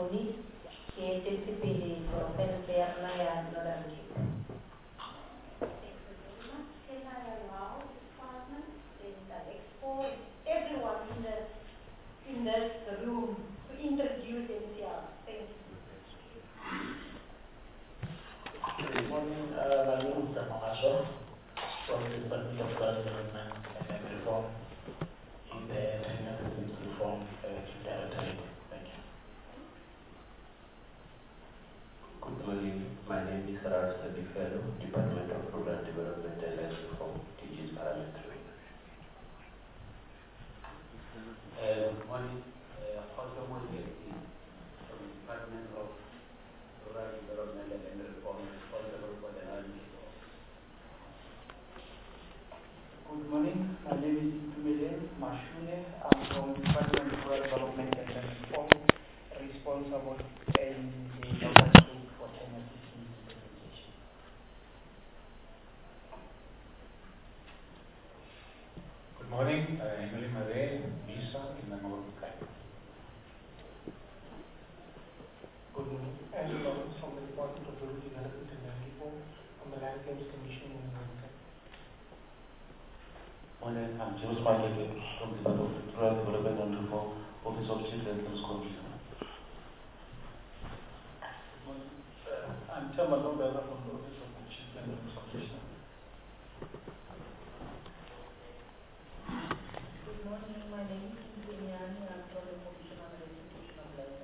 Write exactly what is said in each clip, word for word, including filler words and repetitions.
Mashuni, che partecipi all'offerta ya Norangi. Can I allow department in the expo, everyone in the in this room to introduce themselves? Thank you. Good morning, uh, my name is Asha from the Department of Rural Development and Reform in the Senior Citizens Reform Directorate. Thank you. Good morning, my name is Raj Fellow, Department of Rural Development and Land Reform, D G's Parliamentary. Uh, good morning, uh, also Monday from the Department of Rural Development and Land Reform, responsible for the land reform. Good morning, my name is Tumele Mashune. I'm from the Department of Rural Development and Land Reform, responsible in the Northern Cape for Senior Citizens implementation. Good morning, uh, Emily Mare, Misa in the Northern Cape. Good morning, Andrew Lawrence from the Department of Rural Development and Land Reform from the Land Claims Commission in the Northern Cape. Morning, I'm James Michael from the Department of Rural Development and Reform, Office of Chief Land Claims Commissioner. Good morning, uh, I'm Chairman Nobela from the Office of the Chief Land Claims Commissioner. Good morning, my name is Kenyani. I'm from the Commission on Restitution of Land.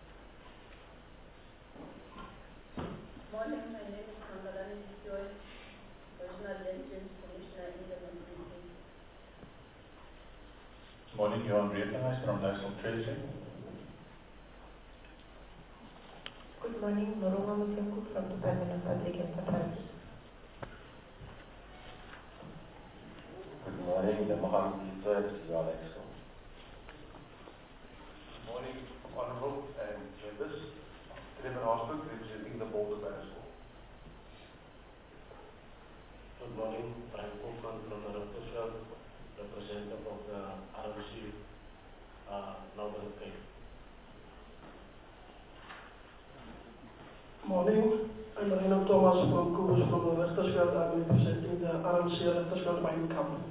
Morning, my name is Kangalani Joy, Regional Land Claims Commissioner in the Northern. Morning, Johan Reetenhuis from National Treasury. Good morning, Norunga Mutungu from the Department of Public Enterprise. Good morning, the Mohammed Third, your Exco. Good morning, Honorable and members. Trevor Osberg, representing the Board of Management. Good morning, Brian Koopman from the Rapperswil, representative of the R M C uh, Northern Cape. Morning, I'm Reno Thomas from Kubus from the Rapperswil. I'm representing the R M C Rapperswil Mining Company.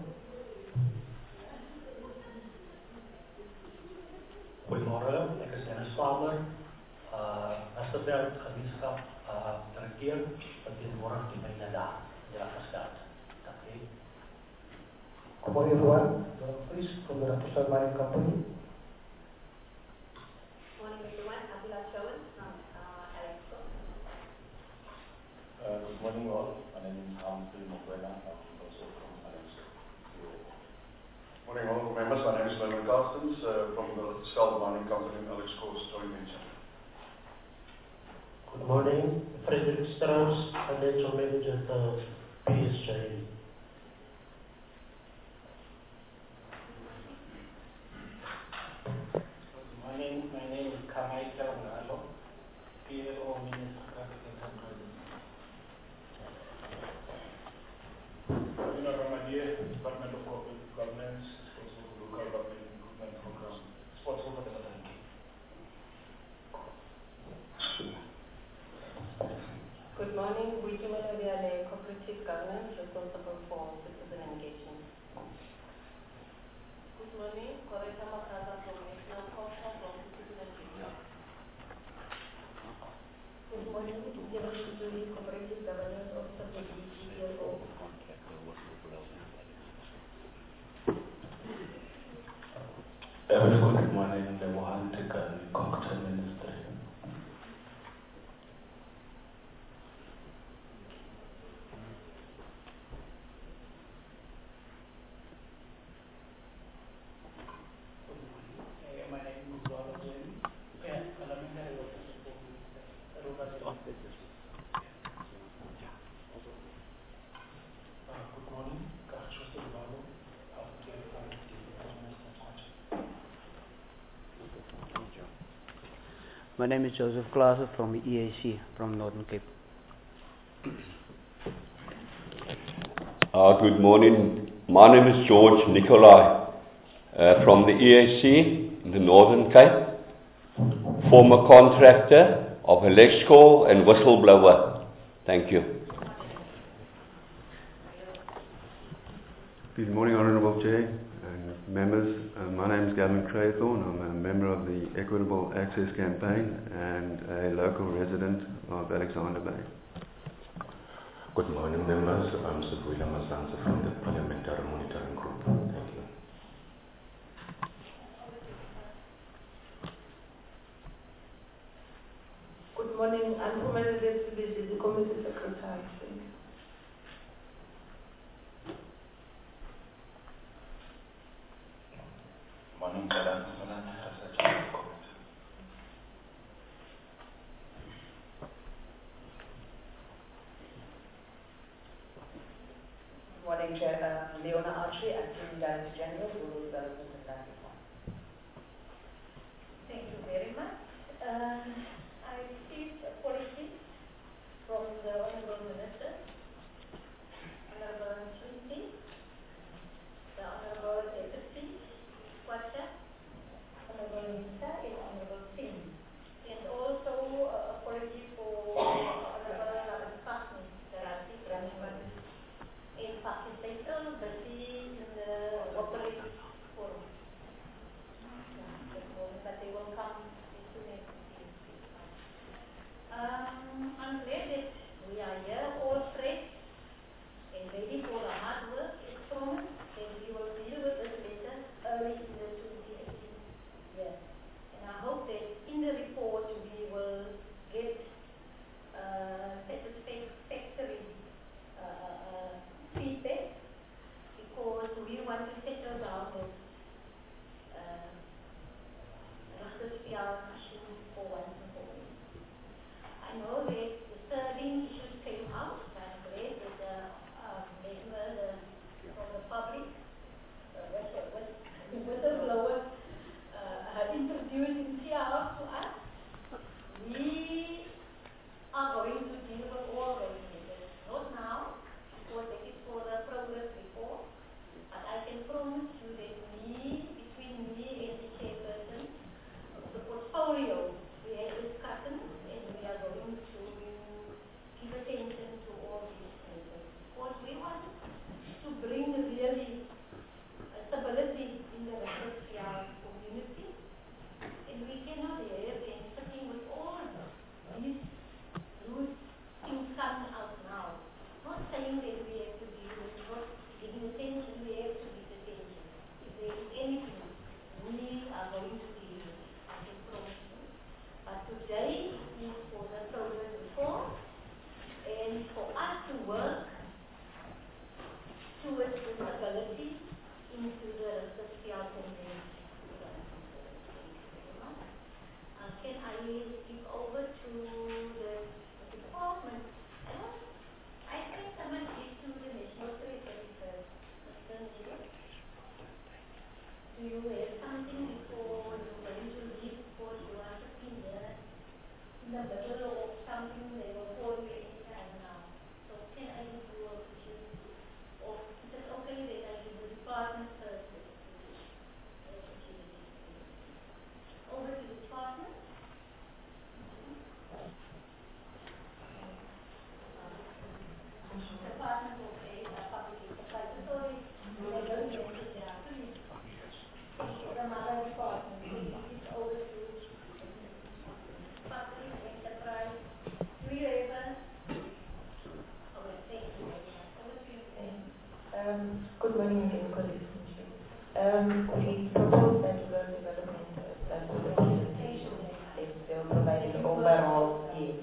Goedemorgen, ik is Dennis Palmer, uh, Westerveld gemeenschap uh, Terkeer, vertegenwoordigt die mijne daar, die afgesteld. Dank u. Good morning, everyone. John Fries from the Rapperswil Mining Company. Morning, everyone. Abdullah Chawan from uh, Alexco. Uh, good morning all, my name is Humphrey Mokwena, I'm also from Alexco. Morning, honorable members. My name is Leonard Carstens uh, from the Scald Mining Company in Alexco's joint venture. Good morning, Frederick Strauss, Financial Manager at the P S J. Good morning, my name is Kamai Karangalo, P L O Minister Graphic Enterprises. Marina Ramadier, Department of Corporate Governance, responsible for local government improvement program, responsible for the Northern Cape. Good morning, Wikimela Viale, Cooperative Governance, responsible for citizen engagement. Good morning, Coretta Makaza from National Culture from Citizen Engagement. Good morning, Indira Suzuri, Cooperative Governance Officer for the G L O. A very good morning, the Mohan Tekan, Concern Ministry. My name is Gaurav Jain, Parliamentary Officer for Rural Development. Good morning, Karchos Delvalo, Healthcare for the My name is Joseph Glaser from E A C from Northern Cape. Uh, good morning. My name is George Nicolai uh, from the E A C in the Northern Cape. former contractor of electrical and whistleblower. Thank you. Good morning, Honourable Chair and members. Uh, my name is Gavin Craythorne. I'm a member of the Equitable Access Campaign and a local resident of Alexander Bay. Good morning, members. I'm Sibuya Masanza from the Parliamentary Monitoring Group. Thank you. Good morning. I'm Umar Zebisi, the Committee Secretary. Morning, Madam. Morning, Chair. Uh, Leona Archie, Acting Director General, Rural Development and Land Reform. Thank you very much. Uh, I received apologies from the Honourable Minister, Honourable Chinti, the Honourable Deputy Squatter, Honourable Nisa, and Honourable Singh. And also uh, apology for Honourable Ravan Fasmi, the Rasi Pranishman, in Pakistan, busy in the operating forum. But they will come as soon as Um, I'm glad that we are here, all fresh and ready for the hard work as promised, and we will deal with this later early in the twenty eighteen year. And I hope that in the report we will get uh, satisfactory uh, uh, feedback, because we want to settle down this uh, Rachterspel issue for once and for all. I know that the serving issues came out. I'm glad that the uh, member the, from the public, uh, what, what, whistleblowers, uh, uh, introduced himself to us. We are going to deal with all those matters. Not now, because that is for the progress report. But I can promise you that me, between me and the chairperson, the portfolio, we have discussions and we are going to give attention to all these matters. Because we want to bring really uh, stability in the Rachterspel community. And we cannot have and sitting with all these loose things coming out now. Not saying that we have to be not giving attention, we have to give attention. If there is anything, we are going to deal with it, I can promise you. But today is for the progress report and for us to work towards this ability into the Rachterspel community. Uh, can I give over to the department? Uh, I think I must give to the National Secretary first. Mister Nilo, do you have something before you go into leave, because you are sitting there in the middle of something they will call you anytime now? So can I give you a opportunity? Or is it okay that I give the department first the opportunity? Over to the department. Department of uh, Public Enterprise Authority, they don't get it there, please. The mother department, please, it's over to Public Enterprise. Do you ever? Okay, thank you very much. Over to you, please. Um, good morning again, colleagues. Um, we propose that rural development uh, that the presentation is they will provide an overall yes.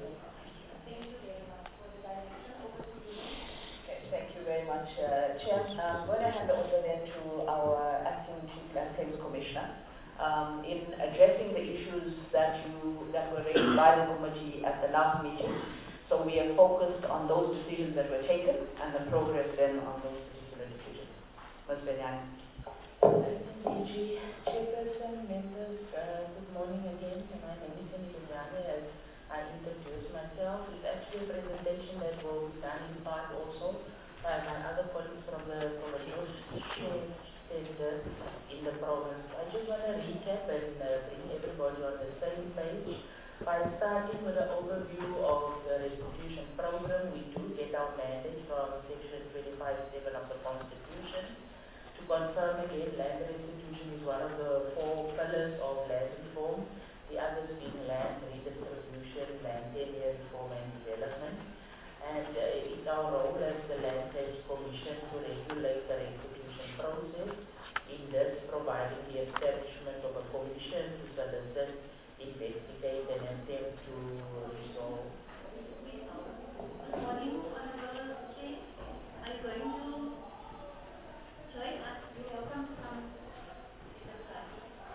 Thank you very much, uh, Chair. I'm going to hand over then to our Acting Chief Land Claims Commissioner um, in addressing the issues that you that were raised by the committee at the last meeting. So we are focused on those decisions that were taken and the progress then on those particular decisions. Miz Benyani. D G Chairperson, members, uh, good morning again. My name is Cindy Benyani. As I introduce myself, it's actually a presentation that will be done in part also by my other colleagues from the committee. center in the province. I just want to recap and uh, bring everybody on the same page. By starting with an overview of the restitution program, we do get our mandate from section twenty-five seven of the Constitution. To confirm again, land restitution is one of the four pillars of land reform, the others being land redistribution, land tenure reform and development. And uh, it's our role as the Land Claims Commission to regulate the restitution process, in this providing the establishment of a commission to solicit, investigate and attempt to resolve. Good morning, Honorable Chair. I'm going to join us. You welcome to come to the class.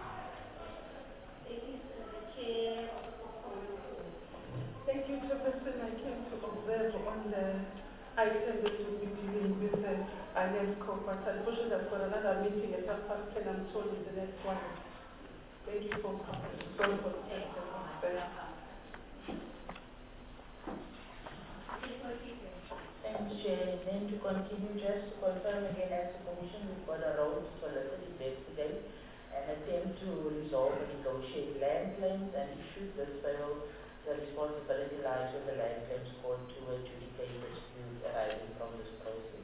This is the chair of the portfolio. Thank you, Chairperson. I came to observe on the item that will be dealing with the Alliance Corporate. Unfortunately, I've got another meeting at half past ten. I'm told is the next one. Thank you for coming. Sorry for the time. Thanks, Chair. Then to continue, just to confirm again, as the Commission, we've got a role to solicit, investigate, and attempt to resolve and negotiate land claims, and should this fail, the responsibility lies with the Land Claims Court to adjudicate disputes arising from this process.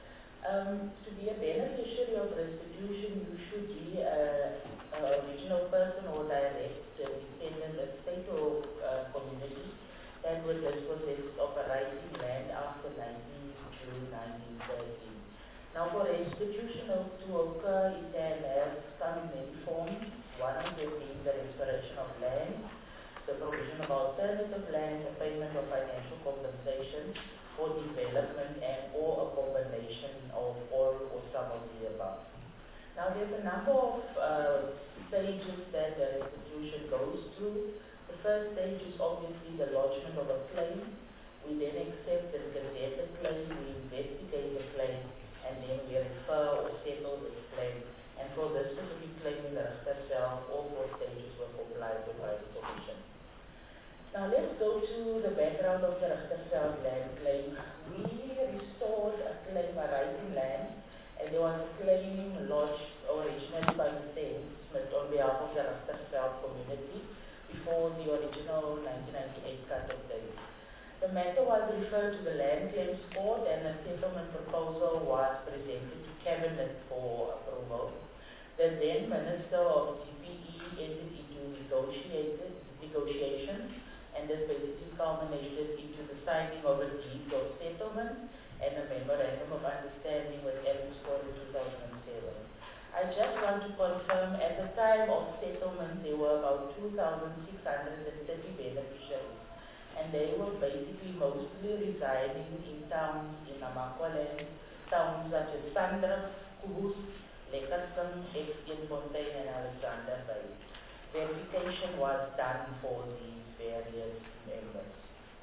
Um, to be a beneficiary of restitution, you should be a, a original person or direct uh, descendant of state or uh, community that was dispossessed of a rising land after nineteenth June nineteen thirteen. Now, for restitution to occur, it can have some many forms. One of them being the restoration of land, the provision of alternative land, the payment of financial compensation for development, and or a combination of all or some of the above. Now, there's a number of uh, stages that the restitution goes through. The first stage is obviously the lodgement of a claim. We then accept and gazette the claim, we investigate the claim, and then we refer or settle this claim. And for this specific claim in the Rachterveld, all four stages were complied with by the Commission. Now let's go to the background of the Rachterveld land claim. We restored a claim, a rising land, and there was a claim lodged originally by Mister Smith on behalf of the Rachterveld community before the original nineteen ninety-eight cut-off date. The matter was referred to the Land Claims Court, and a settlement proposal was presented to Cabinet for approval. The then Minister of D P E entered into negotiated negotiations, and this basically culminated into the signing of a deed of settlement and a memorandum of understanding with Evans Court in two thousand seven. I just want to confirm, at the time of settlement, there were about two thousand six hundred thirty beneficiaries, and they were basically mostly residing in towns in Namakwaland, towns such as Sandra, Kubus, Lekkersum, Exfontein, and Alexander Bay. Verification was done for these various members.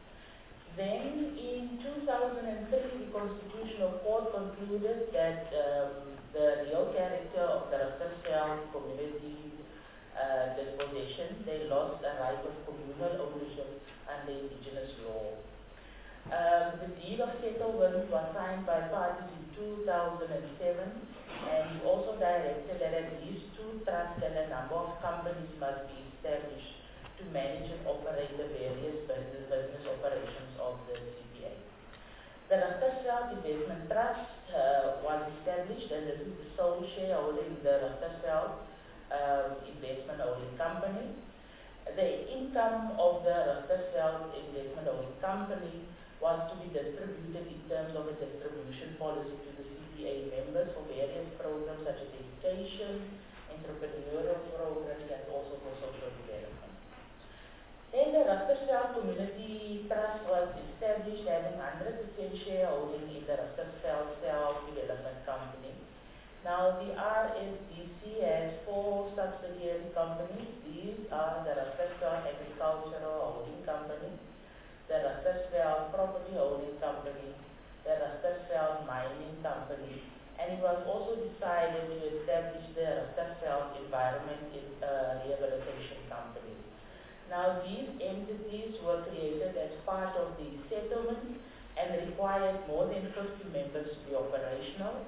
Then, in two thousand three, the Constitutional Court concluded that um, the real character of the Rachterveld community uh, disposition, they lost a right of communal ownership under indigenous law. Um, the deed of settlement was signed by parties in two thousand seven, and he also directed that at least two trusts and a number of companies must be established to manage and operate the various business, business operations of the C P A. The Rachterveld Investment Trust uh, was established, and this is the sole shareholder in the Rachterveld um, Investment Holding Company. The income of the Rachterveld Investment Holding Company was to be distributed in terms of a distribution policy to the C P A members for various programs such as education, entrepreneurial programs, and also for social development. Then the Rachterveld Community Trust was established, having one hundred percent shareholding in the Rachterveld Self-Development Company. Now the R S D C has four subsidiary companies. These are the Rachterveld Agricultural Holding Company, the Rachterveld Property Holding Company, the Rachterveld Mining Company, and it was also decided to establish the Rachterveld Environment uh, Rehabilitation Company. Now, these entities were created as part of the settlement and required more than fifty members to be operational.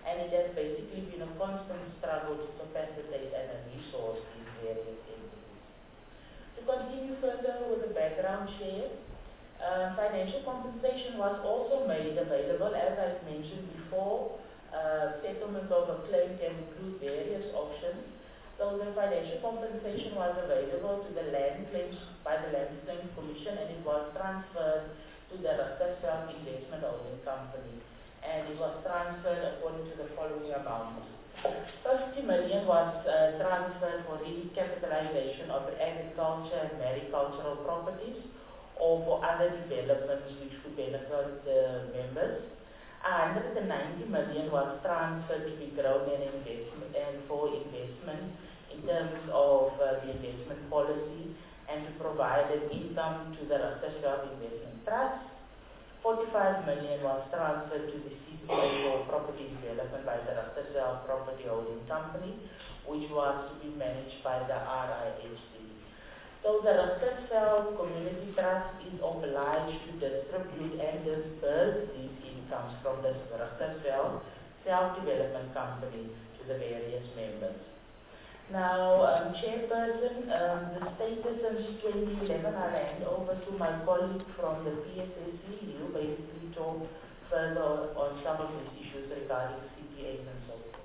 and it has basically been a constant struggle to capacitate and resource these various entities. To continue further with the background share, uh, financial compensation was also made available, as I've mentioned before. Uh, settlement of a claim can include various options. So the financial compensation was available to the land claims by the Land Claims Commission, and it was transferred to the Ruskersveld Investment Holding Company, and it was transferred according to the following amounts. fifty million was uh, transferred for recapitalization of agriculture and maricultural properties or for other developments which could benefit the members. one hundred ninety million was transferred to be grown and investment and for investment in terms of uh, the investment policy and to provide an income to the Ruskersveld Investment Trust. forty-five million was transferred to the C P A for property development by the Ruskersveld Property Holding Company, which was to be managed by the R I H C. So the Ruskersveld Community Trust is obliged to distribute and disburse these incomes from the Ruskersveld Self-Development Company to the various members. Now, um, Chairperson, um, the status since twenty eleven, I'll hand over to my colleague from the P S S C. He'll basically talk further on some of these issues regarding C P As and so forth.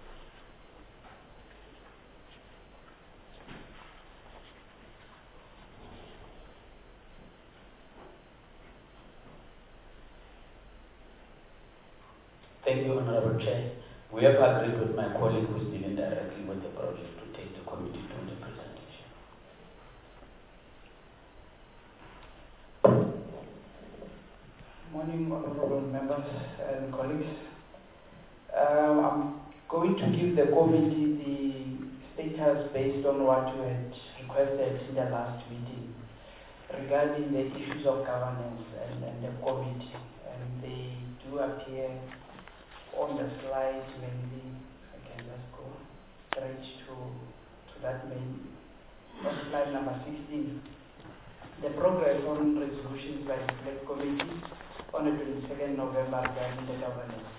Thank you, Honorable Chair. We have agreed with my colleague who is dealing directly with the project to take the committee through the presentation. Morning, honorable members and colleagues. Um, I'm going to give the committee the status based on what you had requested in the last meeting regarding the issues of governance and, and the committee. And they do appear on the slide mainly. I can just go straight to, to that main, on slide number sixteen. The progress on resolutions by the select committee on the twenty-second November regarding the governance.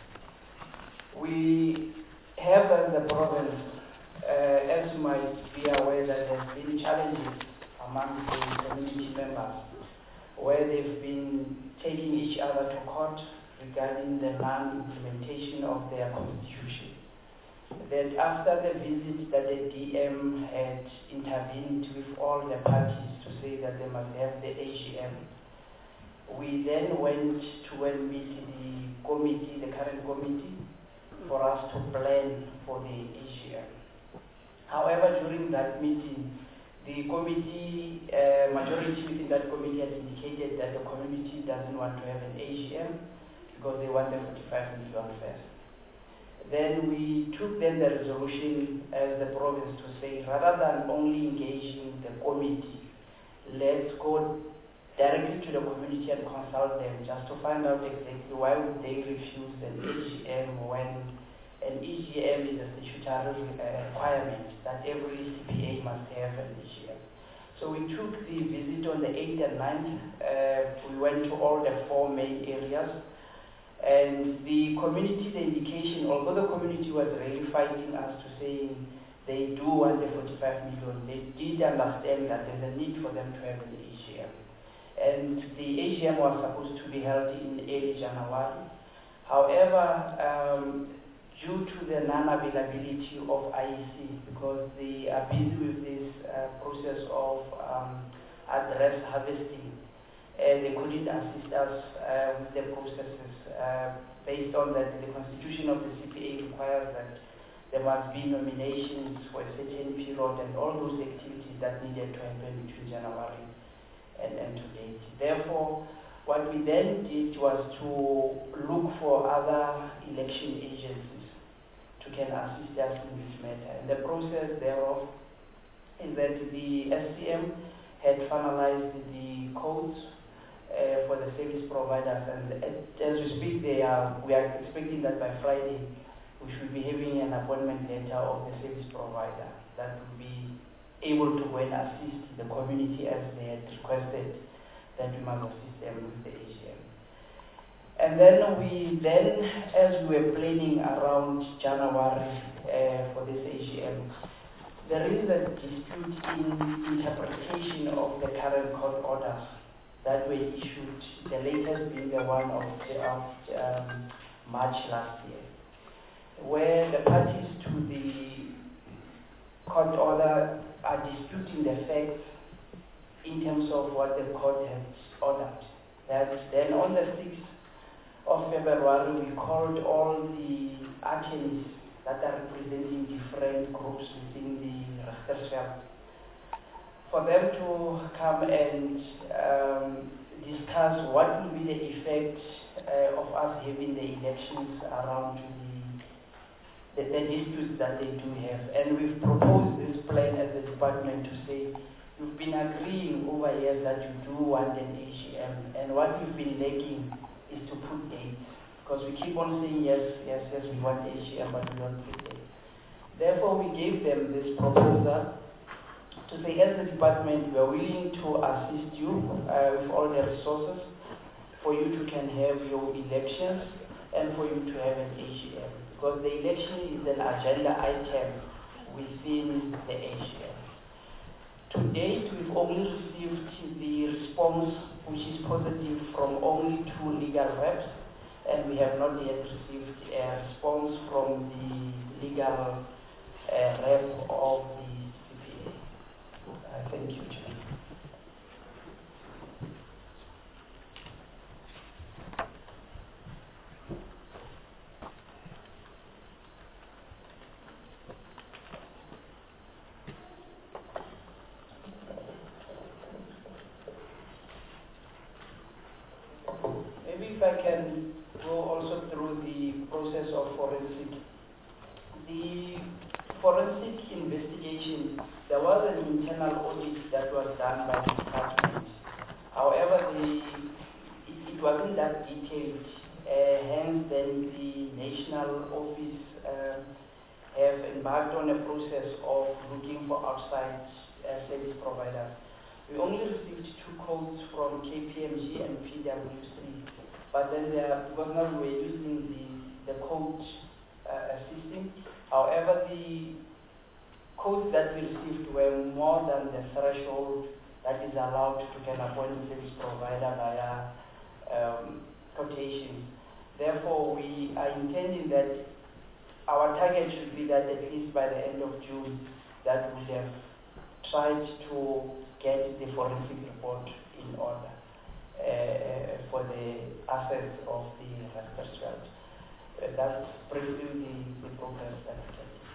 We have as the province, uh, as you might be aware, that there have been challenges among the community members where they've been taking each other to court regarding the non-implementation of their constitution. That after the visit that the D M had intervened with all the parties to say that they must have the A G M, we then went to and meet the committee, the current committee, for us to plan for the A G M. However, during that meeting, the committee, uh, majority within that committee had indicated that the community doesn't want to have an A G M because they want the forty-five million first. Then we took then the resolution as the province to say, rather than only engaging the committee, let's go directly to the community and consult them just to find out exactly why would they refuse an A G M when an E G M is a statutory uh, requirement that every C P A must have an E G M. So we took the visit on the eighth and ninth. Uh, we went to all the four main areas. And the community, the indication, although the community was really fighting us to saying they do want the forty-five million, they did understand that there's a need for them to have an A G M. And the A G M was supposed to be held in early January. However, um, due to the non-availability of I E C, because they are busy with this uh, process of um, address harvesting, and they couldn't assist us uh, with the processes uh, based on that the constitution of the C P A requires that there must be nominations for a certain period and all those activities that needed to happen between January and, and to date. Therefore, what we then did was to look for other election agencies to can assist us in this matter. And the process thereof is that the S C M had finalized the codes Uh, for the service providers, and as we speak, they are, we are expecting that by Friday we should be having an appointment letter of the service provider that will be able to go and assist the community as they had requested that we must assist them with the A G M. And And then we, then as we were planning around January uh, for this A G M, there is a dispute in interpretation of the current court orders that were issued, the latest being the one of, of um, March last year, where the parties to the court order are disputing the facts in terms of what the court has ordered. That then on the sixth of February, we called all the attorneys that are representing different groups within the Rechtersveld for them to come and um, discuss what will be the effect uh, of us having the elections around the, the, the disputes that they do have. And we've proposed this plan as a department to say, you've been agreeing over years that you do want an A G M, and what you've been lacking is to put dates. Because we keep on saying yes, yes, yes, we want A G M, but we don't put dates. Therefore, we gave them this proposal to say, as a department, we are willing to assist you uh, with all the resources for you to can have your elections and for you to have an A G M. Because the election is an agenda item within the A G M. To date, we've only received the response, which is positive, from only two legal reps, and we have not yet received a response from the legal uh, rep of the C P A. Uh, thank you, Chair. Maybe if I can go also through the process of forensic. The forensic investigation, there was an internal audit that was done by the department. However, the, it, it wasn't that detailed. Uh, hence, then the national office uh, have embarked on a process of looking for outside uh, service providers. We only received two codes from K P M G and P W C, but then there, because now we were using the, the code uh, system. However, the codes that we received were more than the threshold that is allowed to can appoint a service provider via um, quotation. Therefore, we are intending that our target should be that at least by the end of June, that we have tried to get the forensic report in order uh, for the assets of the Rechtersveld. Uh, that's briefly the, the progress that we can see.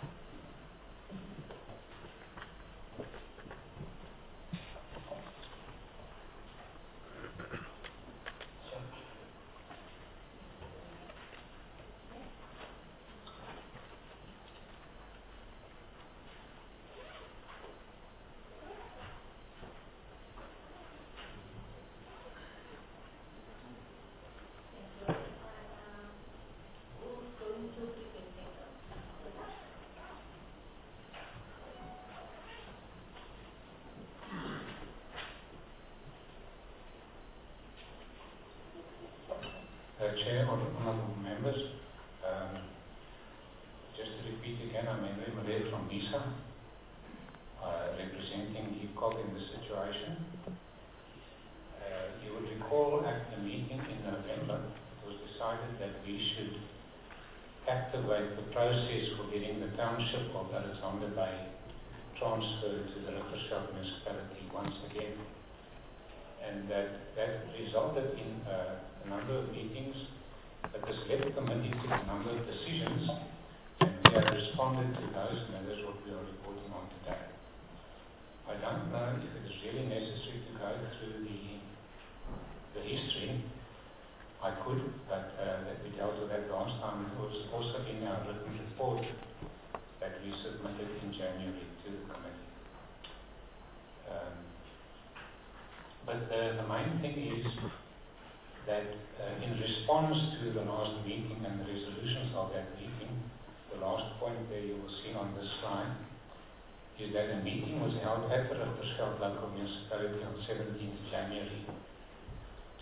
Uh, Chair, honourable members, um, just to repeat again, I'm Henry Moret from MISA, uh, representing GECOG in this situation. Uh, you would recall at the meeting in November, it was decided that we should activate the process for getting the township of Alexander Bay transferred to the Rechtersveld municipality once again. And that, that resulted in uh, a number of meetings, but this left committee took a number of decisions, and we have responded to those, and that is what we are reporting on today. I don't know if it is really necessary to go through the, the history. I could, but uh, that we dealt with that last time. It was also in our written report that we submitted in January to the committee. Um, But uh, the main thing is that uh, in response to the last meeting and the resolutions of that meeting, the last point there you will see on this slide is that a meeting was held at the Rechtersveld local municipality on seventeenth January to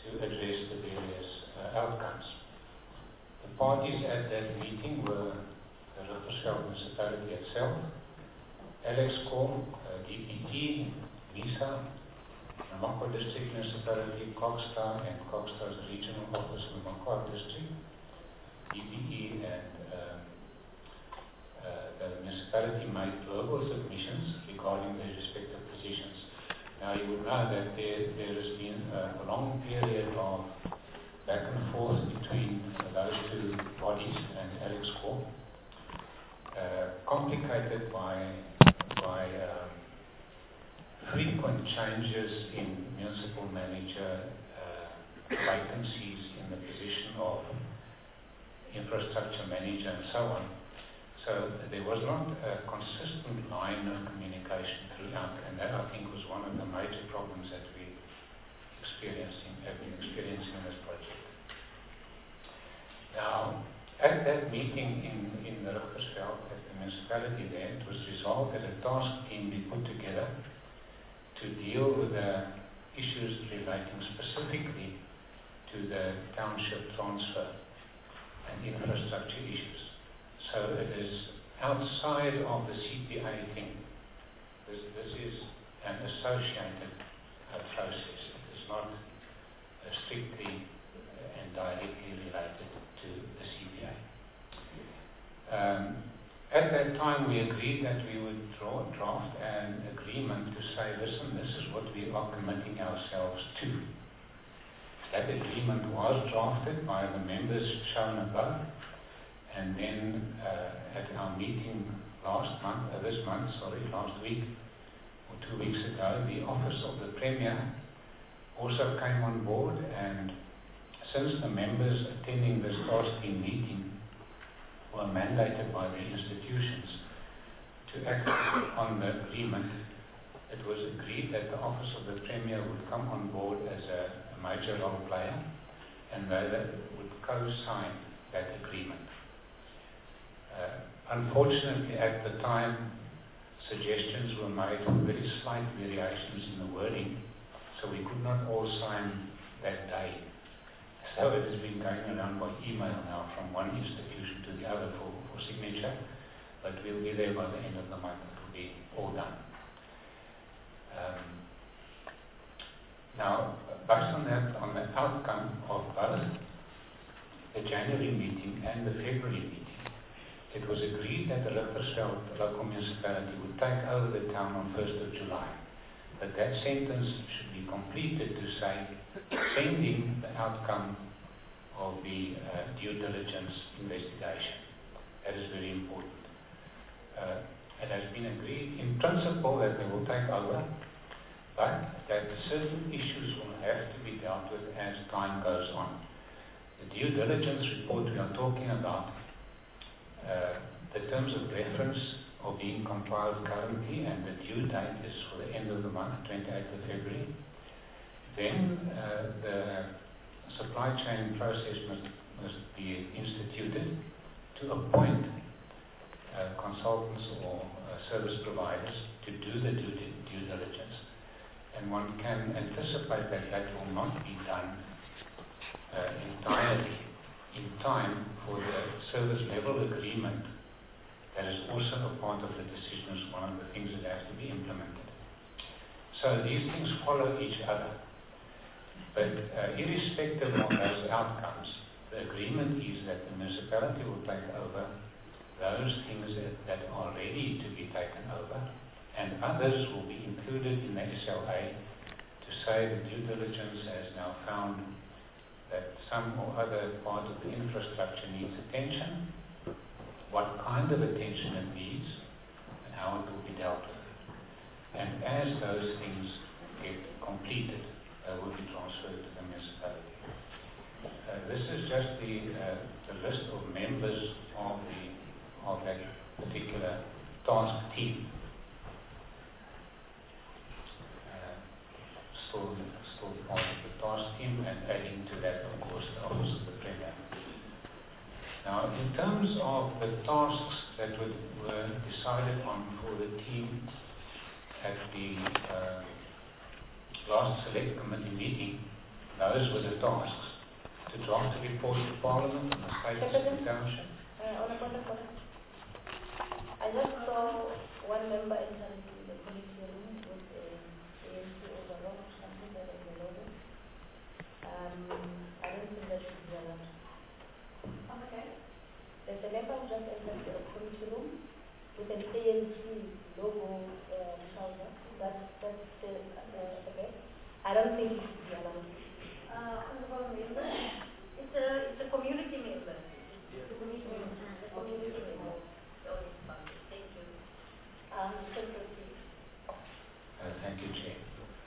to address the various uh, outcomes. The parties at that meeting were the Richtersveld municipality itself, Alexco, uh, D P T, MISA, Namakwa District Municipality, Cogstar, and Cogstar's Regional Office in Namakwa District, D P E, and uh, uh, the municipality made verbal submissions regarding their respective positions. Now you would know that there, there has been a long period of back and forth between those two bodies and Alexco, uh, complicated by, by um, frequent changes in municipal manager uh, vacancies in the position of infrastructure manager and so on. So there was not a consistent line of communication throughout, and that I think was one of the major problems that we experiencing, have been experiencing in this project. Now, at that meeting in, in the Richtersveld, at the municipality there, it was resolved that a task team be put together to deal with the issues relating specifically to the township transfer and infrastructure issues. So it is outside of the C P A thing. This, this is an associated uh, process. It is not uh, strictly uh, and directly related to the C P A. Um, at that time we agreed that we would draw, draft an agreement to say, listen, this is what we are committing ourselves to. That agreement was drafted by the members shown above. And then uh, at our meeting last month, uh, this month, sorry, last week or two weeks ago, the Office of the Premier also came on board, and since the members attending this task team meeting were mandated by the institutions to act on the agreement, it was agreed that the Office of the Premier would come on board as a, a major role player, and they would co-sign that agreement. Uh, unfortunately, at the time, suggestions were made of very slight variations in the wording, so we could not all sign that day. So it has been going around by email now from one institution to the other for, for signature, but we'll be there by the end of the month. It will be all done. Um, now, based on that, on the outcome of both the January meeting and the February meeting, it was agreed that the Richtersveld local municipality would take over the town on first of July. But that sentence should be completed to say, pending the outcome of the uh, due diligence investigation. That is very important. Uh, it has been agreed in principle that they will take over, but that certain issues will have to be dealt with as time goes on. The due diligence report we are talking about, Uh, the terms of reference are being compiled currently, and the due date is for the end of the month, twenty-eighth of February. Then uh, the supply chain process must, must be instituted to appoint uh, consultants or uh, service providers to do the due, due diligence. And one can anticipate that that will not be done uh, entirely in time for the service level agreement that is also a part of the decision, is one of the things that has to be implemented. So these things follow each other. But uh, irrespective of those outcomes, the agreement is that the municipality will take over those things that, that are ready to be taken over, and others will be included in the S L A to say the due diligence has now found that some or other part of the infrastructure needs attention, what kind of attention it needs, and how it will be dealt with. And as those things get completed, they will be transferred to the municipality. Uh, this is just the, uh, the list of members of, the, of that particular task team. Uh, still, still part of the task team, and adding to that, of course, the Office of the Premier. Now, in terms of the tasks that would, were decided on for the team at the uh, last select committee meeting, Those were the tasks. To draft a report to Parliament on the status of the township. Uh, on a point of order. I just saw one member entering the committee room with a A N C overall, something that is below it. Um, I don't think that should be allowed. Okay. There's a member who just entered the committee room with an A N C logo uh, trouser. That's, that's still uh, okay. I don't think it should be allowed. Uh, honorable member, it's a, it's a community member. It's a community member. It's a community member. So it's fine. Thank you. Um, so proceed. Uh, thank you, Chair.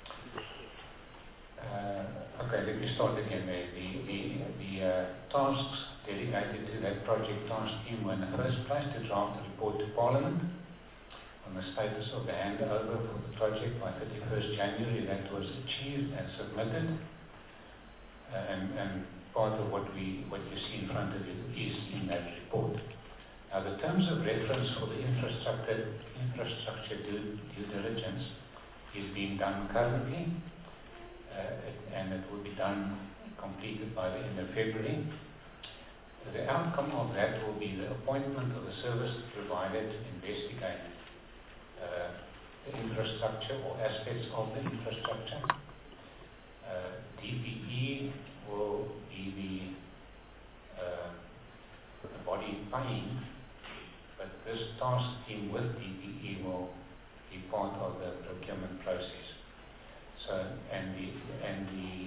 Uh, okay, let me start again there. The, the, the uh, tasks dedicated to that project task team were in the first place to draft a report to Parliament on the status of the handover for the project by thirty-first January. That was achieved and submitted. Uh, and, and part of what we what you see in front of you is in that report. Now, the terms of reference for the infrastructure infrastructure due, due diligence is being done currently, uh, it, and it will be done completed by the end of February. The outcome of that will be the appointment of the service provider to investigate uh, the infrastructure or aspects of the infrastructure. Uh, D P E will be the, uh, the body paying, but this task team with D P E will be part of the procurement process. So, and the and the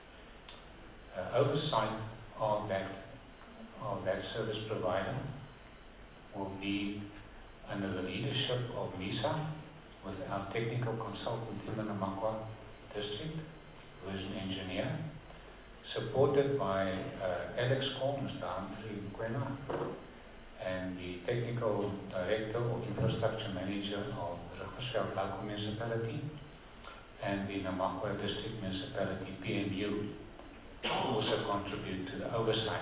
uh, oversight of that of that service provider will be under the leadership of MISA with our technical consultant in the Namakwa district, who is an engineer, supported by uh, Alex Cole, Mister Humphrey Mkwena, and the technical director or infrastructure manager of the Richtersveld local municipality and the Namakwa district municipality P M U also contribute to the oversight.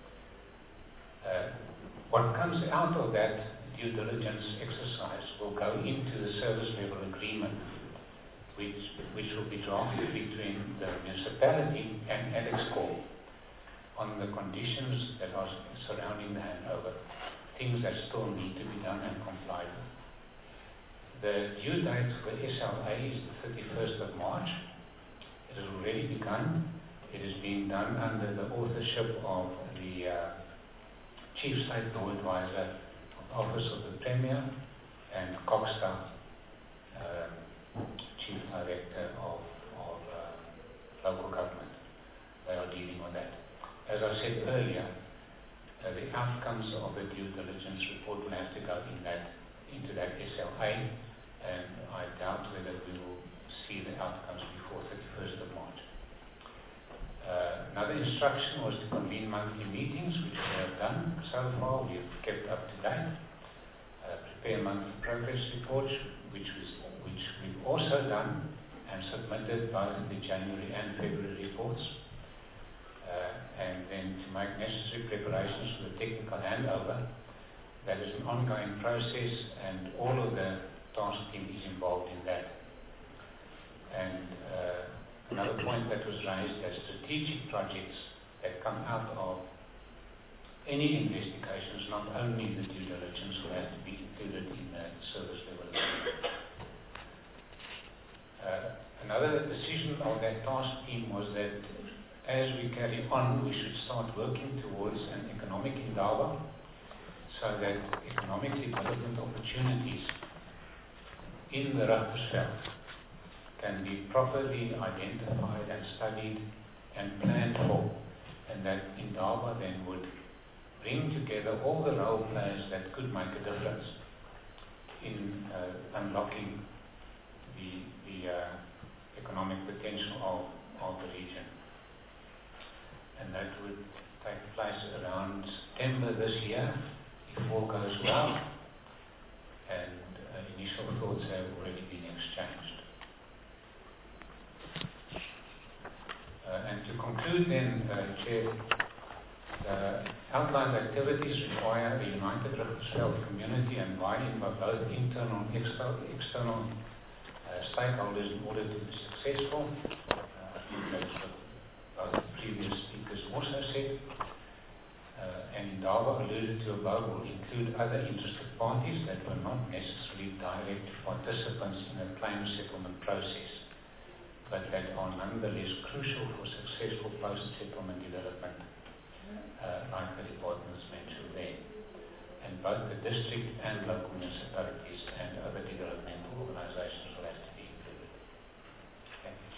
Uh, what comes out of that due diligence exercise will go into the service level agreement, which which will be drafted between the municipality and Alex Cole on the conditions that are surrounding the handover, things that still need to be done and complied with. The due date for S L A is the thirty-first of March. It has already begun. It is being done under the authorship of the uh, Chief State Law Advisor of the Office of the Premier and Coxstar, uh, Chief Director of, of uh, Local Government. They are dealing with that. As I said earlier, uh, the outcomes of the due diligence report will have to go in that, into that S L A, and I doubt whether we will see the outcomes before thirty-first of March. Uh, another instruction was to convene monthly meetings, which we have done so far. We have kept up to date. Uh, prepare monthly progress reports, which, was, which we've also done and submitted both in the January and February reports. Uh, and then to make necessary preparations for the technical handover. That is an ongoing process, and all of the task team is involved in that. And uh, another point that was raised, that strategic projects that come out of any investigations, not only the due diligence, will have to be included in the service level. Uh, another decision of that task team was that as we carry on, we should start working towards an economic endowment, so that economic development opportunities in the Richtersveld can be properly identified and studied and planned for, and that Indaba then would bring together all the role players that could make a difference in uh, unlocking the, the uh, economic potential of, of the region. And that would take place around September this year, if all goes well, and uh, initial thoughts have already been exchanged. Uh, and to conclude then, uh, Chair, the outlined activities require a united Richtersveld community and buy-in by both internal and external, external uh, stakeholders in order to be successful. Uh, I think that's what previous speakers also said, uh, and Indaba alluded to above, will include other interested parties that were not necessarily direct participants in the claim settlement process, but that are nonetheless crucial for successful post-settlement development, uh, like the departments mentioned there. And both the district and local municipalities and other developmental organizations will have to be included. Thank you.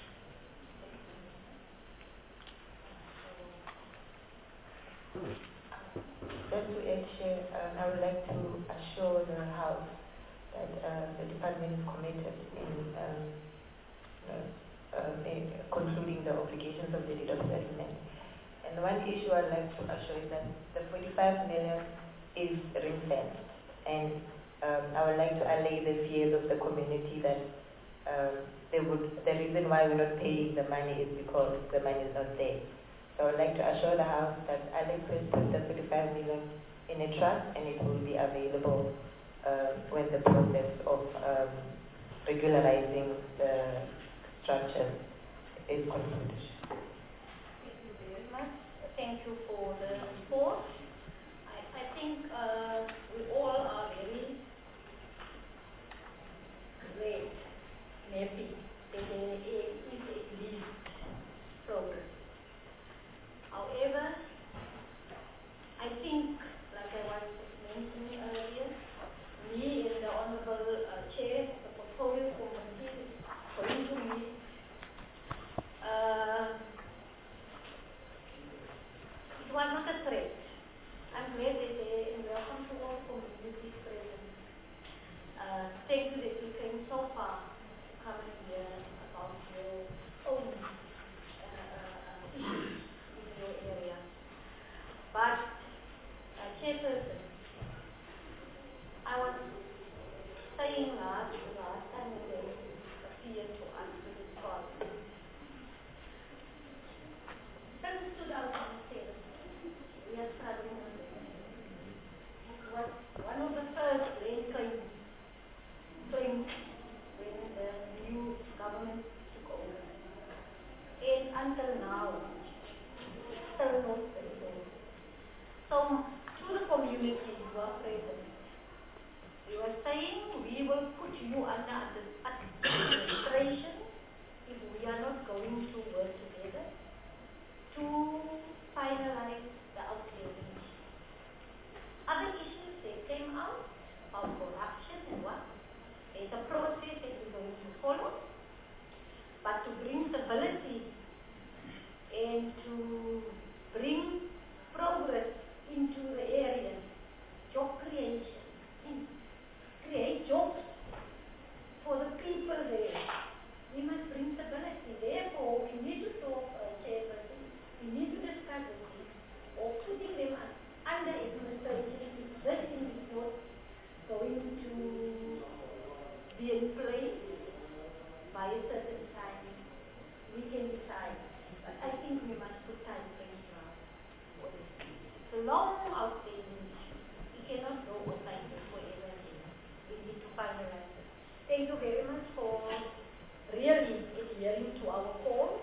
Just to add, Chair, um, I would like to assure the House that uh, the Department is committed in um, uh, um, in concluding the obligations of the deed of settlement. And one issue I'd like to assure is that the forty-five million is ring-fenced, and um, I would like to allay the fears of the community that um, they would, the reason why we're not paying the money is because the money is not there. So I would like to assure the House that Alex has put the forty-five million in a trust, and it will be available uh, when the process of um, regularizing the structure is concluded. Thank you very much. Thank you for the report. I, I think uh, we all are very great, happy that there is at least progress. However, I think, like I was mentioning earlier, me and the Honorable uh, Chair of the Portfolio Committee, going to meet, uh, it was not a threat. I'm glad that they, and welcome to all communities present. Uh, thank you that you came so far to come and hear about your own uh, issues in your area. But, uh, Chairperson, I was saying last, last time when they appeared to us to this parliament, since two thousand seven, we are struggling with it. It was one of the first land claims claims when the new government took over. And until now, still not resolved. So, to the community who are present, we were saying we will put you under administration if we are not going to work together to finalize the outstanding issues. Other issues that came out about corruption and what, there's a process that we're going to follow, but to bring stability and to bring progress into the area, job creation, create jobs for the people there. We must bring stability. Therefore, we need to talk, uh, Chairperson, we need to discuss the things, or putting them under administration if this thing is not going to be in place by a certain time. We can decide. But I think we must put time frames now. It's a long outstanding issue. We cannot go on like this forever again. We need to finalize it. Thank you very much for really adhering to our call.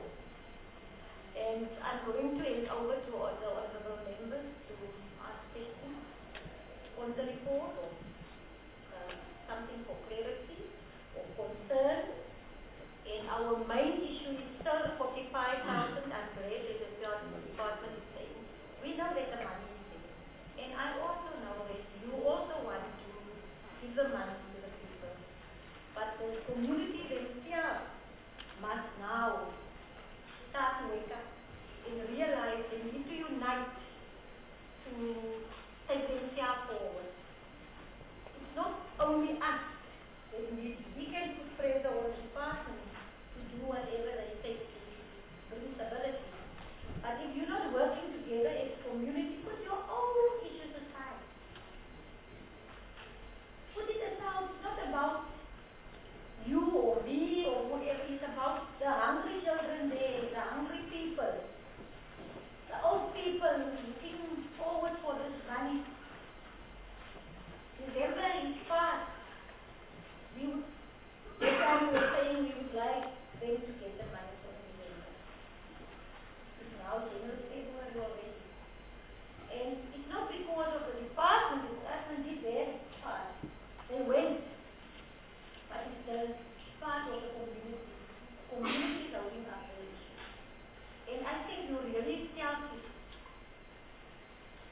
And I'm going to hand over to all the honorable members to ask questions on the report or uh, something for clarity or concern. And our main issue is still the forty-five thousand. I'm glad that the department is saying we know that the money is there. And I also know that you also want to give the money to the people. But the community themselves must now start to wake up and realize they need to unite to take themselves forward. It's not only us that need, we can put pressure on the department to do whatever they take to bring stability. But if you're not working together as a community, put your own issues aside. Put it aside. It's not about you or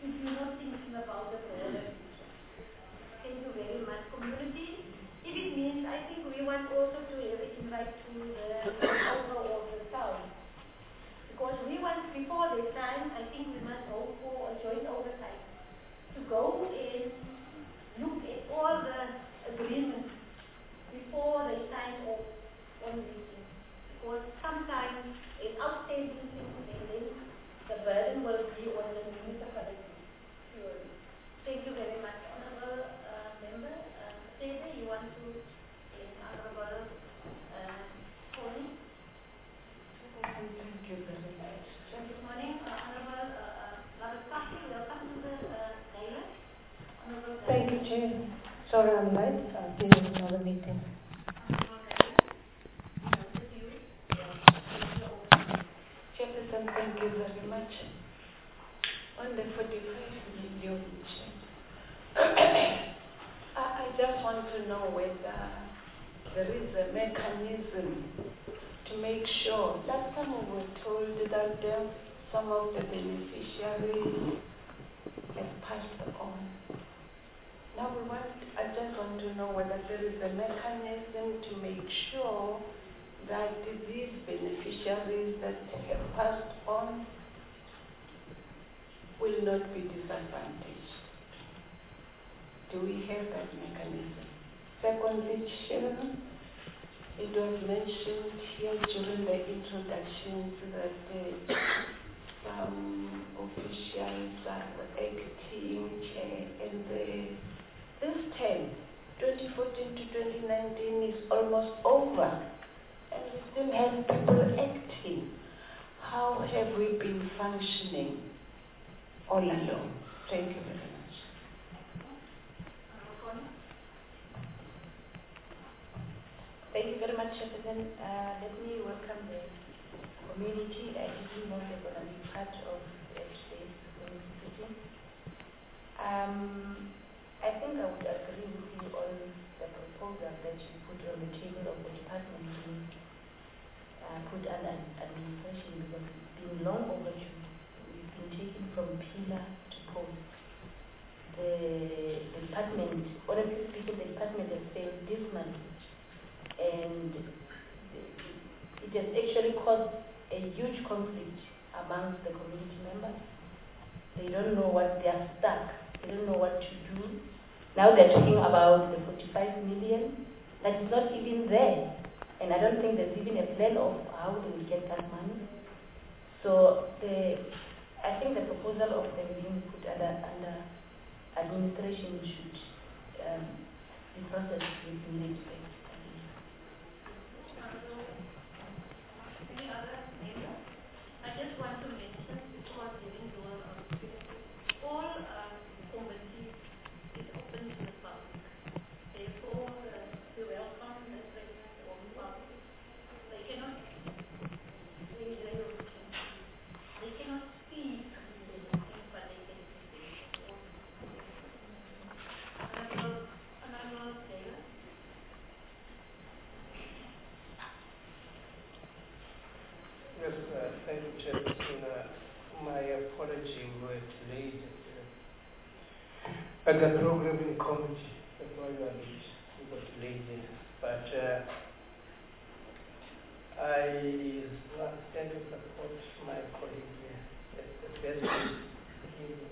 if you're not thinking about the broader future. Thank you very much, community. If it means, I think we want also to have it invite to the owner of the town. Because we want, before the time, I think we must hope for a joint oversight to go and look at all the agreements before they sign off on these things. Because sometimes it's outstanding things and then the burden will be on the municipality. Thank you very much, Honorable uh, Member. Uh, Sebe, you want to, yes, Honorable uh, Tony? Thank you very much. Good morning, uh, Honorable uh, Larasaki. Welcome to the uh, Gala. Honorable Thank you, Chair. Sorry I'm late. I've been in another meeting. Chairperson, thank you very much. On the forty-five million, I, I just want to know whether there is a mechanism to make sure. Last time we were told that uh, some of the beneficiaries have passed on. Now we want, I just want to know whether there is a mechanism to make sure that these beneficiaries that have passed on will not be disadvantaged. Do we have that mechanism? Secondly, Chair, it was mentioned here during the introductions that uh, some officials are acting, uh, and the, this term, twenty fourteen to twenty nineteen, is almost over, and we still have people acting. How have we been functioning all along? Thank you very much. Thank you very much, Chairperson. Uh, let me welcome the community. I didn't know they're going to be part of today's meeting. Um, I think I would agree with you on the proposal that you put on the table of the department to uh, put under administration, because it's been long overdue. We've been taken from pillar to post. The department, honestly speaking, the department has failed this month. And it has actually caused a huge conflict amongst the community members. They don't know what they are stuck. They don't know what to do. Now they're talking about the forty-five million. That is not even there. And I don't think there's even a plan of how they will get that money. So the, I think the proposal of them being put under, under administration should um, be processed with immediate effect. I just want to mention, before giving to all uh, committees is open to the public. Therefore, uh, we welcome the presence of the public. They cannot, they, they, they cannot speak, but they can speak. Honorable, Honorable Taylor. Yes, uh, thank you, Chairperson. Uh, my apology, we were late at the programming committee. That's why we are late. We got late. But uh, I stand to support my colleague here. It's the best way to give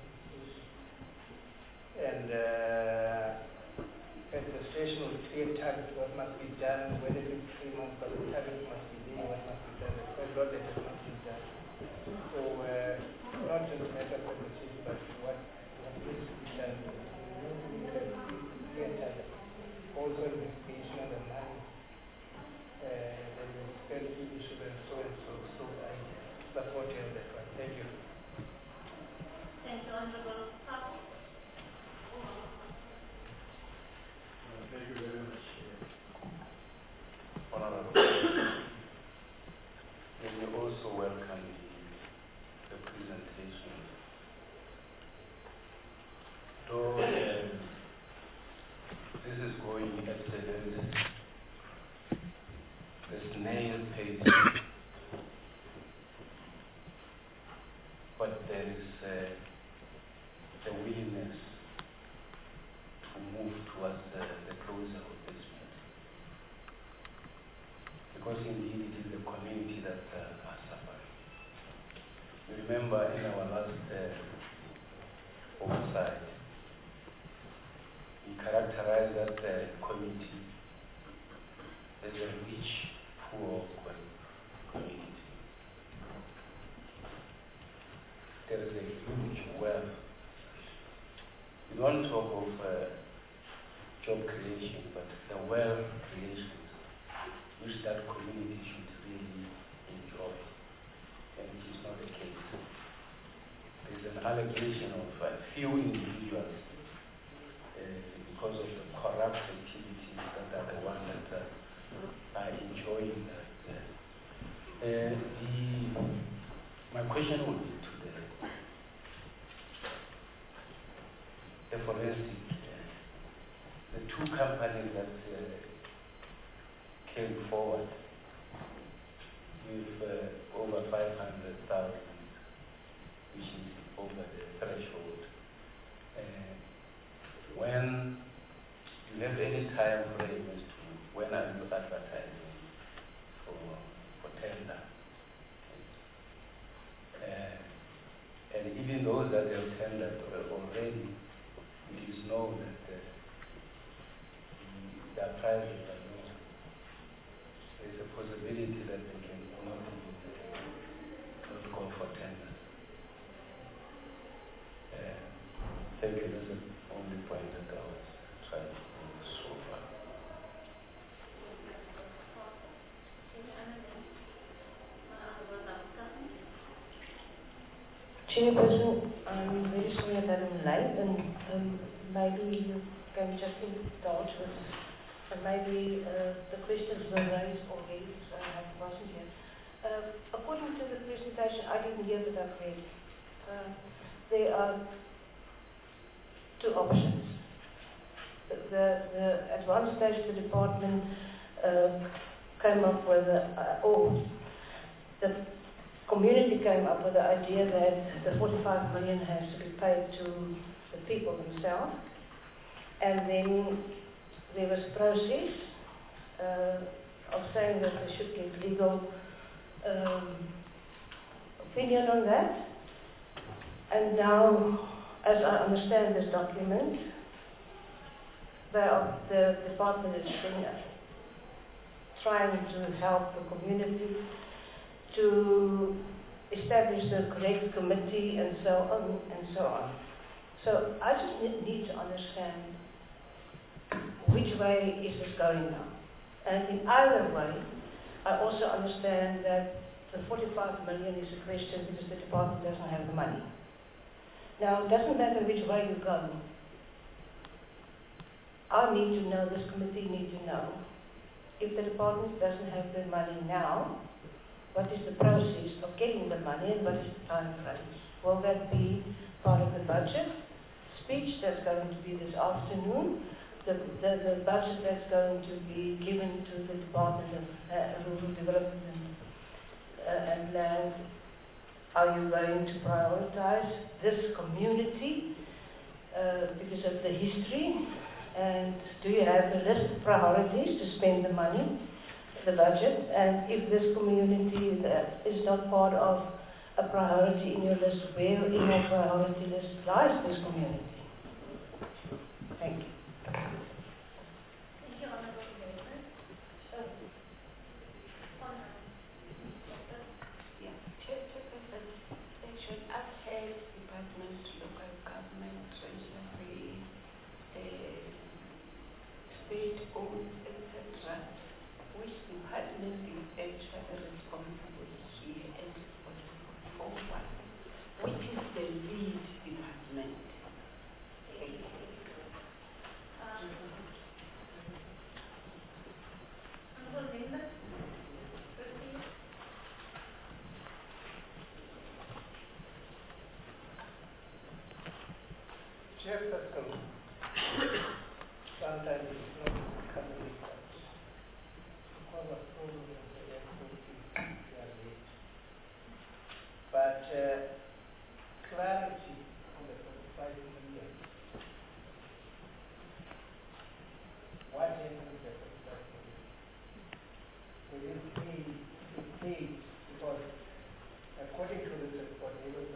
and uh, administration will clear target what must be done, whether it is three months, but the target must be there, what must be done. There's quite a lot that has not been done. So, uh, not just a matter of administration, but what, what needs to be done. We need a clear target. Also, investigation of the money. Uh, the municipality issue and so and so. So, I support you on that one. Thank you. Thank you, Honorable Sabu. Thank you very much, Honorable. Let me also welcome the, the presentation remember in our last uh, oversight, we characterized that uh, committee as a rich, poor community. There is a huge wealth. We don't talk of uh, job creation, but the wealth creation which that community should really enjoy, and it is not the case. There is an allegation of a uh, few individuals uh, because of the corrupt activities that are the ones that uh, are enjoying that. Uh, uh, the, my question would be to the, the forensic, uh, the two companies that uh, came forward with uh, over five hundred thousand, which is over the threshold. Uh, when you have any time frame as to when are you advertising for, for tender? Uh, and even those that have tendered already, it is known that uh, their prices are low. There's a possibility that they can not even not go for tender. Uh, thank you. That's the only point that I was trying to make so far. Chairperson, I'm very sorry that I'm late, and um, maybe you can just indulge with, and maybe uh, the questions were raised already, so I wasn't here. Uh, according to the presentation, I didn't hear that I've read. Uh, there are two options. The, the, the, at one stage, the department uh, came up with, a, uh, or the community came up with the idea that the forty-five million has to be paid to the people themselves, and then there was a process uh, of saying that they should get legal um, opinion on that. And now, as I understand this document, they are, the department is trying to help the community to establish the correct committee and so on and so on. So I just need, need to understand which way is this going now. And in either way, I also understand that the forty-five million is a question because the department doesn't have the money. Now, it doesn't matter which way you go. I need to know, this committee needs to know, if the department doesn't have the money now, what is the process of getting the money and what is the time frame? Will that be part of the budget speech that's going to be this afternoon? The, the, the budget that's going to be given to the Department of uh, Rural Development and, uh, and Land? Are you going to prioritize this community uh, because of the history? And do you have a list of priorities to spend the money, the budget? And if this community uh, is not part of a priority in your list, where in your priority list lies this community? Thank you. Thank you, Honourable Member. So, Yeah, Chairperson, actually, I've had departments, local government, treasury, uh, state-owned, et cetera. Which department is actually responsible here and responsible for what? Which is the lead department? Thank you. Honourable Member, proceed. Chairperson, sometimes it's not coming because of problems of the airport, we are late. But uh, clarity on the forty-five million. What happened to the forty-five million? We didn't pay, we paid because according to this report, they were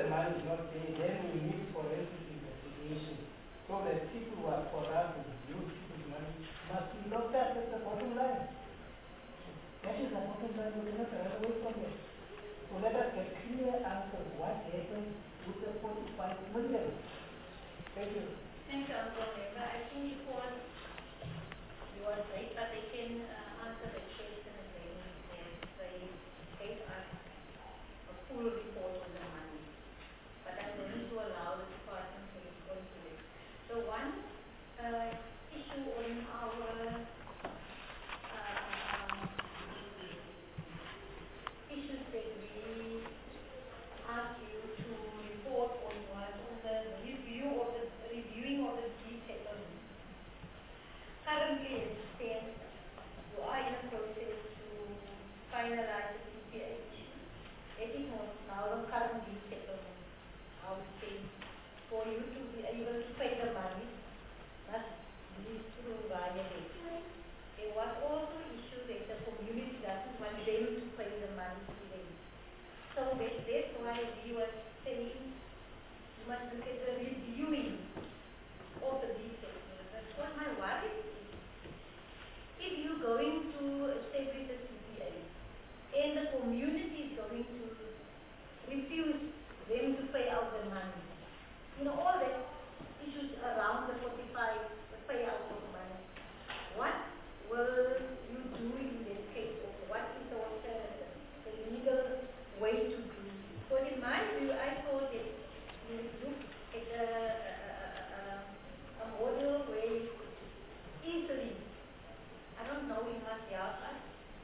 money is not there, then we need forensic investigation. So that people who are corrupt and use people's money must be locked up. That's the bottom line. That is the bottom line. We cannot run away from it. So let us get clear answers. What happened with the forty-five million? Thank you. Thank you, Uncle Member. I think it was, you are right, but they can uh, answer the question again and they gave us a full report on the money. But I'm going to allow the department to respond to it. So one uh, issue on our uh, issues that we asked you to report on was on the review of the reviewing of the settlement. Currently, as it stands, you are in a process to finalize the C P A issue. It is not now the current settlement. I would say for you to be able to pay the money, must be through via it. There was also issue that the community doesn't want them to pay the money to them. So that, that's why we were saying you must look at the reviewing of the details. That's what my worry is. If you're going to establish a C P A and the community is going to refuse them to pay out the money, you know, all the issues around the forty-five, the payout of money, what will you do in this case? Or what is the alternative, the legal way to do? Because in my view, I thought that you would look at a, a, a, a model where you could easily, I don't know, you must help us.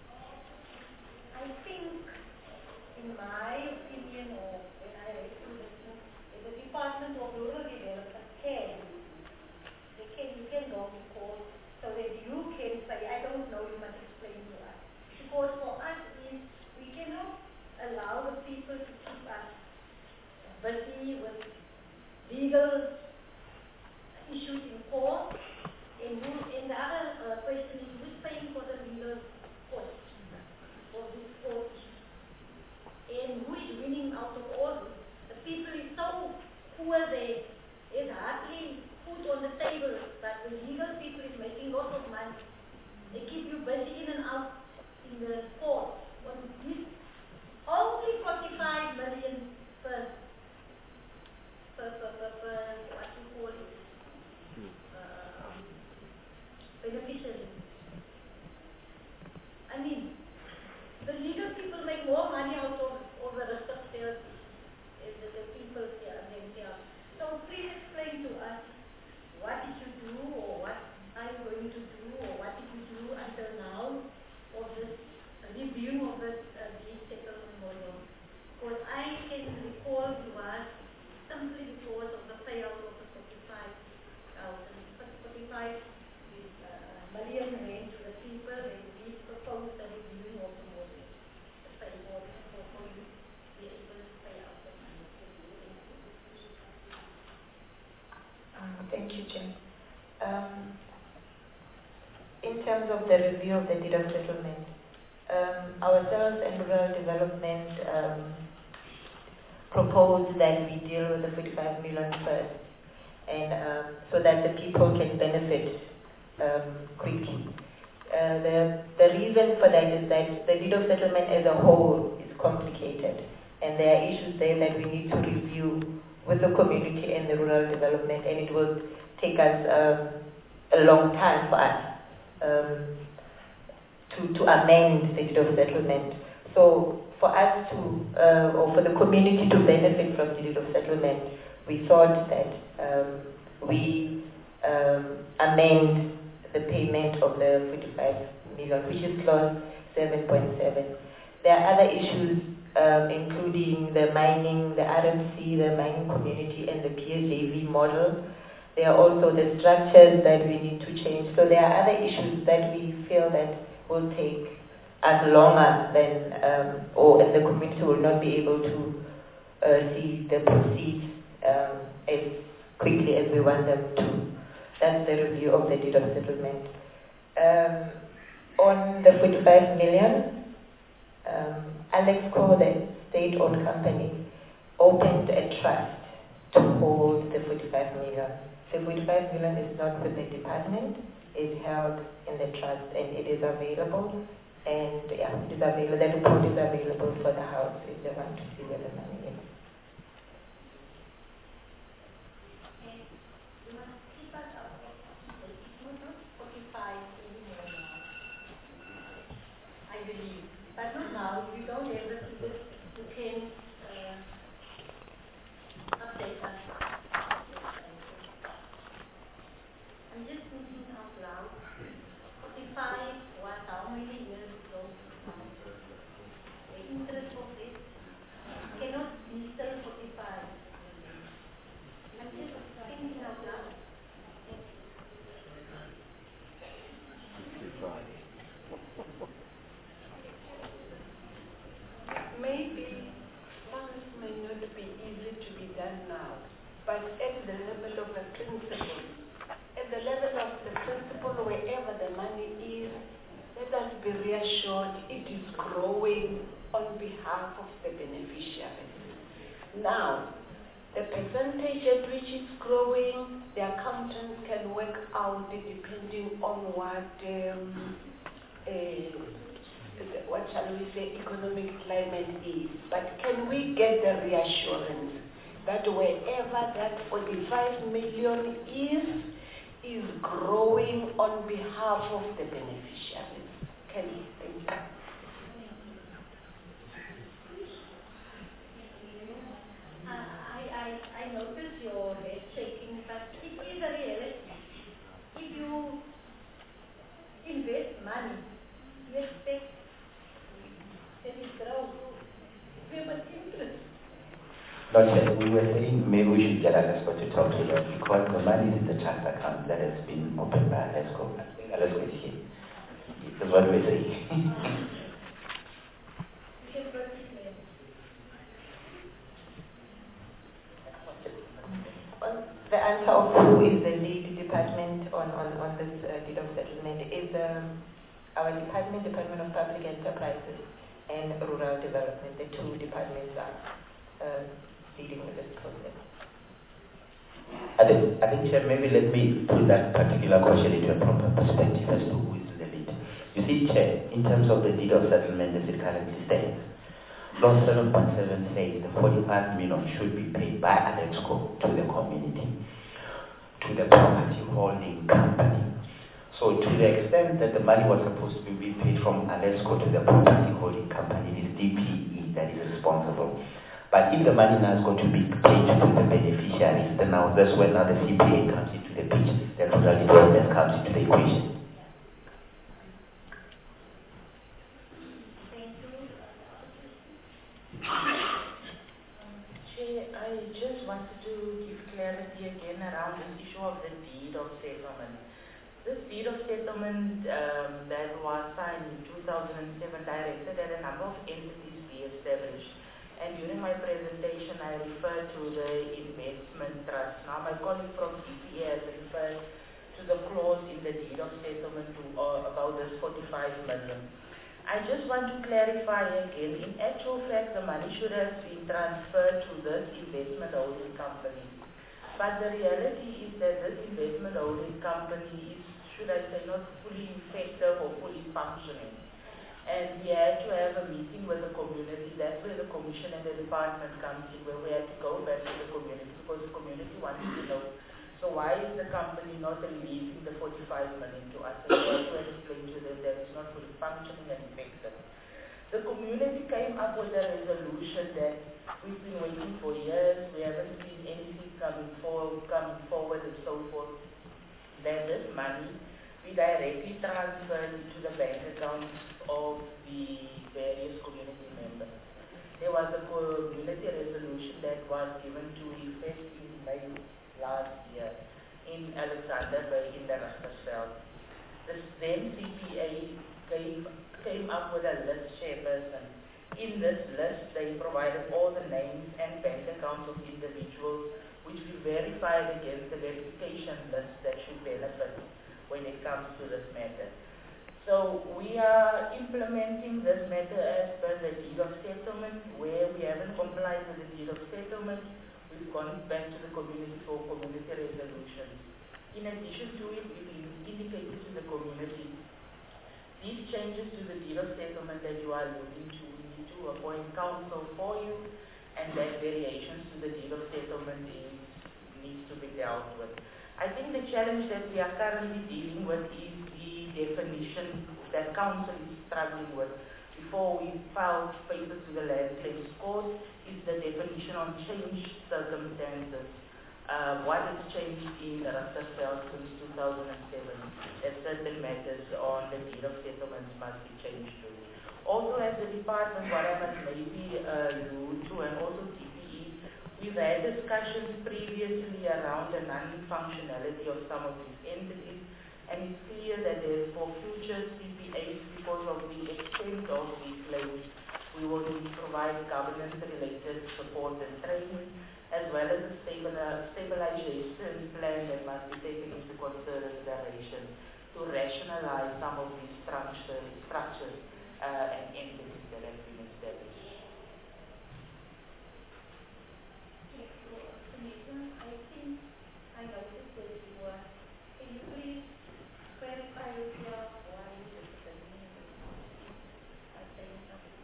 I think, in my opinion, or when I read through this, the Department of Rural Development can, they can, you can go to court so that you can say, I don't know, you must explain to us. Because for us, is we cannot allow the people to keep us busy with legal issues in court. And, who, and the other uh, question is, who's paying for the legal cost for this court issue? And who is winning out of all this? The people is so poor there, there's hardly food on the table, but the legal people is making lots of money. They keep you busy in and out in the court. On this, only forty-five million per, per, per, per, per what you call it, uh, beneficiary. I mean, the legal people make more money out of, of the rest of their, the, the people themselves. So please explain to us what did you do, or what are you going to do, or what did you do until now of this review of this uh, settlement model. Because I can recall it was simply because of the payout of the forty-five thousand, forty-five uh, million rand to the people, and we proposed the reviewing of the model, the pay model, for you to be able to pay out the money. Uh, thank you, Jen. Um, in terms of the review of the deed of settlement, um, ourselves and rural development um, proposed that we deal with the forty-five million first, and um, so that the people can benefit um, quickly. Uh, the, the reason for that is that the deed of settlement as a whole is complicated, and there are issues there that we need to review with the community and the rural development, and it will take us um, a long time for us um, to, to amend the deed of settlement. So for us to, uh, or for the community to benefit from the deed of settlement, we thought that um, we um, amend the payment of the forty-five million, which is clause seven point seven. There are other issues, um, including the mining, the R M C, the mining community, and the P S A V model. There are also the structures that we need to change. So there are other issues that we feel that will take us longer than, um, or the community will not be able to uh, see the proceeds um, as quickly as we want them to. That's the review of the deed of settlement. Um, on the forty-five million, um, Alexco, the state-owned company, opened a trust to hold the forty-five million. The forty-five million is not with the department, it's held in the trust and it is available. And yeah, it is available, that report is available for the house if they want to see where the money is. You must keep us up. It's not forty-five anymore now, I believe. But not now, if you don't have the figures, you can uh, update us. I'm just thinking out loud. forty-five was how many years ago? The interest of it cannot be still forty-five. I'm just thinking out loud. Maybe funds may not be easy to be done now, but at the level of the principle, at the level of the principle, wherever the money is, let us be reassured it is growing on behalf of the beneficiaries. Now, the percentage at which it's growing, the accountants can work out depending on what, um, uh, what shall we say, economic climate is. But can we get the reassurance that wherever that forty-five million is, is growing on behalf of the beneficiaries? Can you think that? Uh, I, I, I notice your head shaking, but it is a reality. If you invest money, you expect that it grows. We have an interest. Not yet. We were saying maybe we should get Alesco to talk to them because the money is in the trust account that has been opened by Alesco. I think Alesco is here. That's what we're saying. The answer of who is the lead department on, on, on this uh, deed of settlement is um, our department, Department of Public Enterprises and Rural Development. The two departments are uh, dealing with this process. I think, I think, Chair, maybe let me put that particular question into a proper perspective as to who is the lead. You see, Chair, in terms of the deed of settlement as it currently stands, Law seven point seven says the forty-five million should be paid by Alexco to the community, to the property holding company. So to the extent that the money was supposed to be paid from Alexco to the property holding company, it is D P E that is responsible. But if the money now is going to be paid to the beneficiaries, then now that's when now the C P A comes into the picture, the rural development comes into the equation. Chair, I just wanted to give clarity again around this issue of the deed of settlement. This deed of settlement um, that was signed in two thousand seven directed that a number of entities be established. And during my presentation, I referred to the investment trust. Now, my colleague from C P A has referred to the clause in the deed of settlement to, uh, about this forty-five million. I just want to clarify again, in actual fact, the money should have been transferred to this investment holding company. But the reality is that this investment holding company is, should I say, not fully effective or fully functioning. And we had to have a meeting with the community. That's where the commission and the department comes in, where we had to go back to the community because the community wanted to know, so why is the company not releasing the forty-five million to us? And we had to explain to them that it's not fully functioning and effective. The community came up with a resolution that we've been waiting for years, we haven't seen anything coming, for, coming forward and so forth, that this money be directly transferred to the bank accounts of the various community members. There was a community resolution that was given to effect in May last year in Alexander Bay in the Rustersveld. The then C P A came, came up with a list, chairperson. In this list, they provided all the names and bank accounts of individuals which we verified against the verification list that should benefit when it comes to this matter. So we are implementing this matter as per the deed of settlement, where we haven't complied with the deed of settlement. settlement, we've gone back to the community for community resolution. In addition to it, we've indicated to the community these changes to the deed of settlement that you are looking to, we need to appoint counsel for you, and that variations to the deed of settlement is, needs to be dealt with. I think the challenge that we are currently dealing with is the definition that council is struggling with. Before we filed papers to the Land Claims Court, is the definition on changed circumstances. Uh, what has changed in Rastafel since two thousand seven, that certain matters on the deed of settlements must be changed to. Also, as the department, what I must maybe uh, allude to, and also D P E, we've had discussions previously around the non-functionality of some of these entities, and it's clear that there's for future C P As, because of the extent of these claims, we will need to provide governance-related support and training, as well as a stabilization plan that must be taken into consideration to rationalize some of these structures, structures uh, and entities that have been established. Yes, so, Nathan, I think I noticed that you were, can you please clarify with your why you are saying something?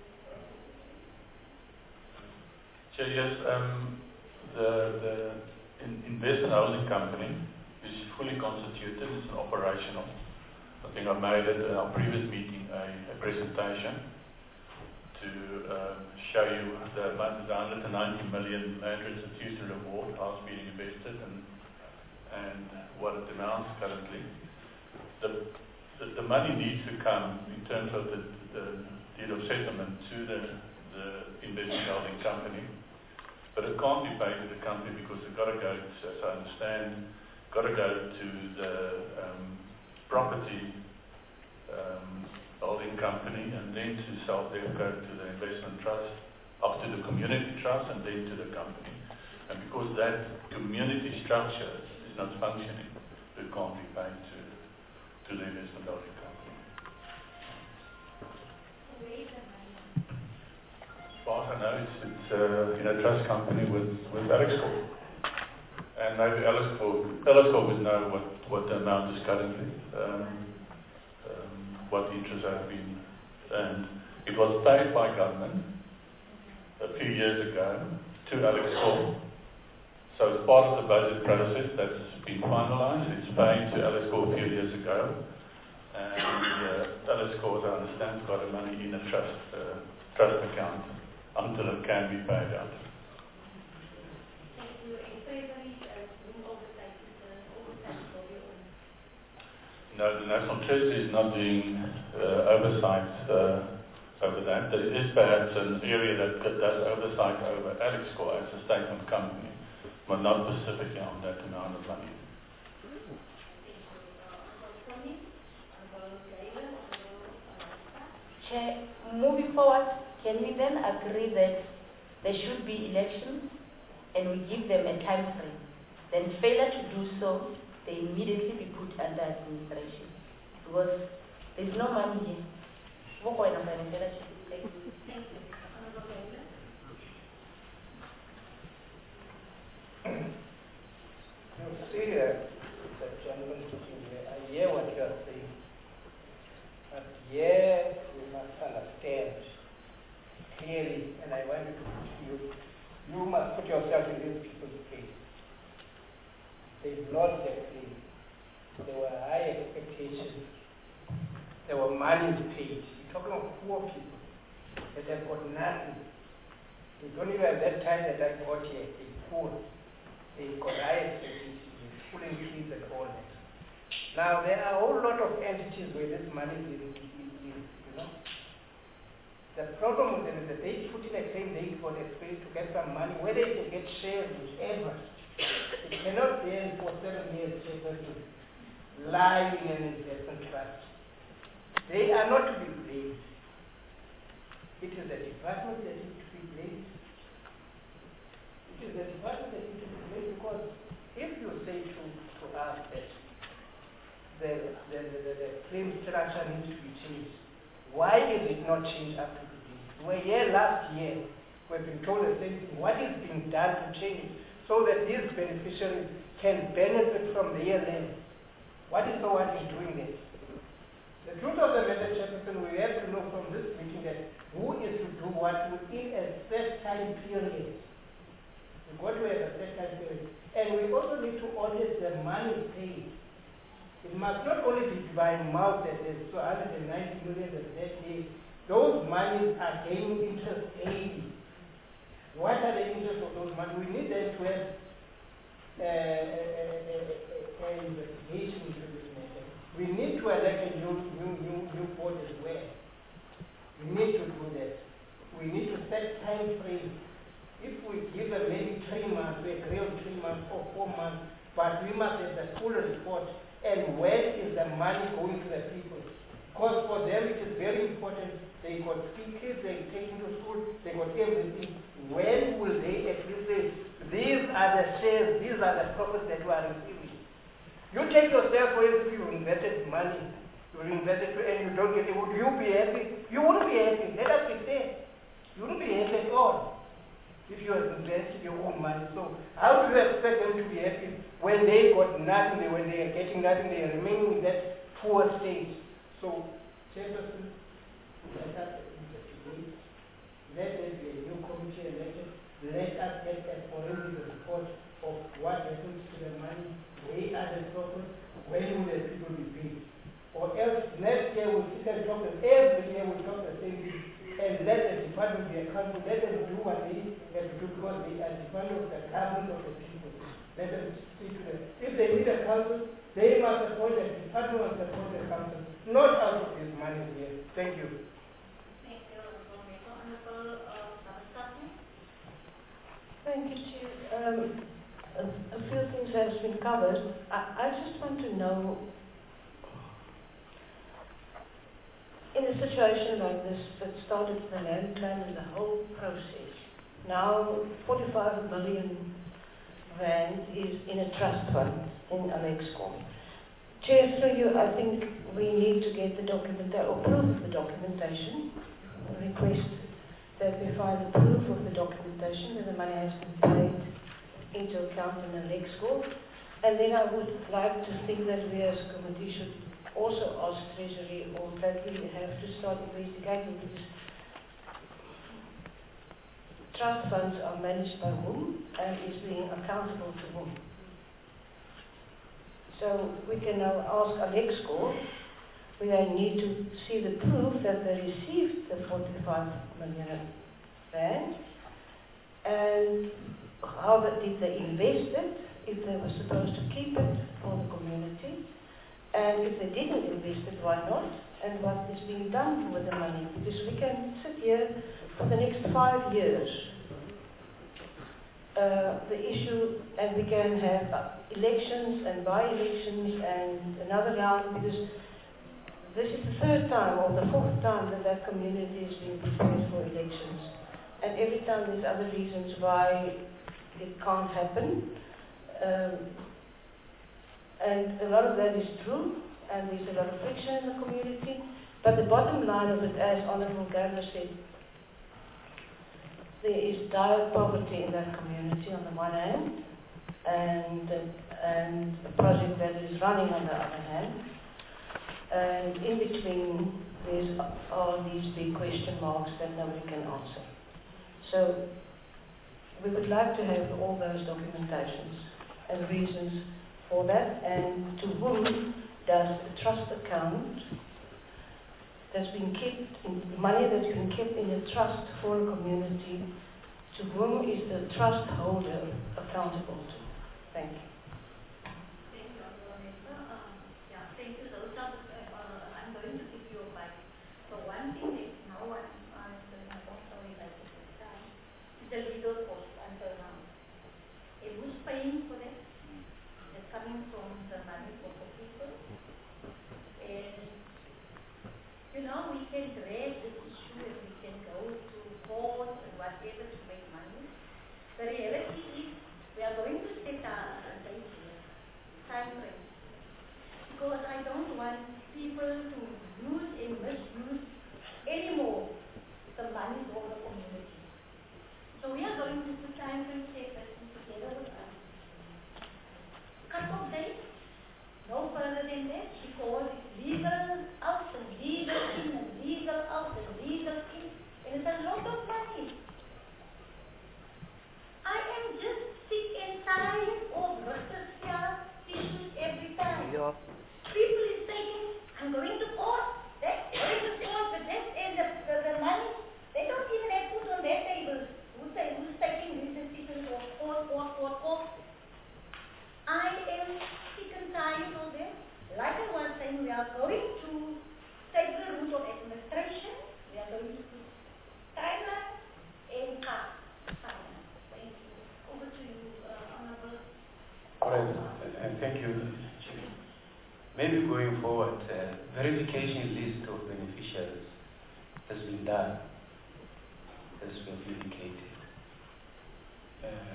So yes, um, the, the in, investment housing company is fully constituted, it's an operational. I think I made it in our previous meeting a, a presentation to um, show you the, the one hundred ninety million land institutional award, how it's being invested and, and what it amounts currently. The, the, the money needs to come in terms of the, the deed of settlement to the, the investment housing company. But it can't be paid to the company because it's got to go, to, as I understand, got to go to the um, property um, holding company, and then to sell, then go to the investment trust, up to the community trust, and then to the company. And because that community structure is not functioning, it can't be paid to, to the investment holding company. As far as I know, it's, it's uh, in a trust company with, with Alexcorp. And maybe Alexcorp, Alexcorp would know what, what the amount is currently, um, um, what the interests have been. And it was paid by government a few years ago to Alexcorp. So it's part of the budget process that's been finalized. It's paid to Alexcorp a few years ago. And uh, Alexcorp, as I understand, got the money in a trust, uh, trust account until it can be paid out. No, the National Treasury is not doing uh, oversight uh, over that. There is perhaps an area that does oversight over Alexcorp as a state-owned company, but not specifically on that amount of money. Chair, moving forward, can we then agree that there should be elections and we give them a time frame? Then failure to do so, they immediately be put under administration. Because there's no money here. What kind of administration? Thank you. You see that, that gentleman sitting here, I hear what you are saying. But here you must understand clearly, and I want you to put you, you must put yourself in these people's place. They've lost their claim. There were high expectations. There were money paid. You're talking of poor people that have got nothing. You don't even have that time that I got here. They're poor. They've got high expectations. They're pulling trees and all that. Now, there are a whole lot of entities where this money is, is, is, is you know. The problem with them is that they put in a claim they for the space to get some money, whether they get shares, whichever. It cannot be for seven years just to lie in an investment trust. They are not to be blamed. It is the department that is to be blamed. It is the department that is to be blamed because if you say to, to us that the, the, the, the claim structure needs to be changed, why is it not changed up to today? We were here last year we've been told the same thing. What is being done to change it so that these beneficiaries can benefit from their land? What is the one is doing this? The truth of the matter, Chairperson, we have to know from this meeting that who is to do what within a set time period. We've got to have a set time period. And we also need to audit the money paid. It must not only be by mouth that there's two hundred ninety million that that day. Those monies are gaining interest daily. What are the interests of those money? We need them to have an investigation into this matter. We need to elect a new, new, new, new board as well. We need to do that. We need to set time frames. If we give them maybe three months, we agree on three months or four months, but we must have the full report. And when is the money going to the people? Because for them it is very important. They got kids, they take to school, they got everything. When will they actually say, these are the shares, these are the profits that we are receiving? You take yourself, for instance, you invested money, you invested and you don't get it, would you be happy? You wouldn't be happy, let us be fair. You wouldn't be happy at all if you have invested your own money. So how do you expect them to be happy when they got nothing, when they are getting nothing, they are remaining in that poor state? So, Chairperson, let us investigate. Let there be a new committee elected. Let us get a forensic report of what happens to the money. Where are the profits? When will the people be paid? Or else next year we'll sit and talk, and every year we'll talk the same thing. And let the department be accountable. Let them do what they have to do because they are department of the government of the people. Let them speak to them. If they need a council, they must appoint a department must appoint a council, not out of this money here. Thank you. Thank you, Honorable Babasatne. Thank you, Chief. Um, a, a few things have been covered. I, I just want to know, in a situation like this that started with the land plan and the whole process, now forty-five million rand is in a trust fund in Alexcom. Chair, through you, I think we need to get the document or proof of the documentation, request that we find the proof of the documentation that the money has been paid into account in Alexcom. And then I would like to think that we as a committee should also ask Treasury or that we have to start investigating because trust funds are managed by whom and is being accountable to whom. So we can now ask Alexcom, we then need to see the proof that they received the forty-five million rand and how that, did they invest it, if they were supposed to keep it for the community. And if they didn't invest it, why not? And what is being done with the money? Because we can sit here for the next five years. Uh, the issue, and we can have uh, elections and by-elections and another round, because this is the third time or the fourth time that that community is being prepared for elections. And every time there's other reasons why it can't happen. Um, And a lot of that is true, and there's a lot of friction in the community. But the bottom line of it, as Honourable Gardner said, there is dire poverty in that community on the one hand, and uh, and a project that is running on the other hand. And in between, there's all these big question marks that nobody can answer. So we would like to have all those documentations and reasons for that, and to whom does the trust account that's been kept, in, money that's been kept in a trust for a community, to whom is the trust holder accountable to? Thank you. Thank you, Honorable um, yeah, thank you. Those are, uh, I'm going to give you a mic. So one thing is now I'm answering, I don't know if I can time, is the legal cost until now. It was paying for that. Coming from the money of the people. And, you know, we can drag this issue and we can go to court and whatever to make money. The reality is we are going to set a date here, time frame. Because I don't want people to use and misuse anymore the money of the community. calling Mister Simon Chairperson together with us. Cut-off date, no further than that, because it's legal out and legal in and legal out and legal in, and it's a lot of money. I am just sick and tired of Russia issues every time. Yeah. People is saying, I'm going to court, that going to court, but that and the, the, the money, they don't even have food on their table. Who's, say, who's taking this and sitting for court, court, court, court? I am sick and tired of them. Like I was saying, we are going to take the route of administration. We are going to put timeline and cut. Thank you. Over to you, uh, Honorable. All right, and thank you, Chief. Maybe going forward, uh, verification list of beneficiaries has been done, has been indicated. Uh,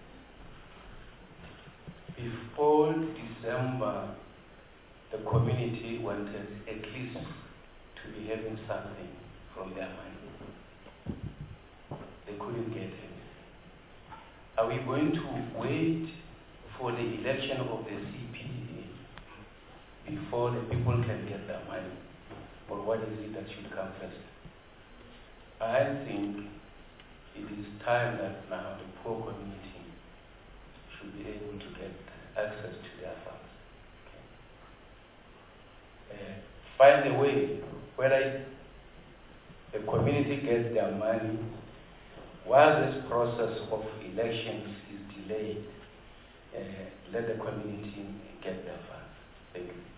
before December, the community wanted at least to be having something from their money. They couldn't get it. Are we going to wait for the election of the C P A before the people can get their money? Or what is it that should come first? I think it is time that now the poor community should be able to get access to their funds. Okay. Uh, find a way, whether the community gets their money, while this process of elections is delayed, uh, let the community get their funds. Thank you.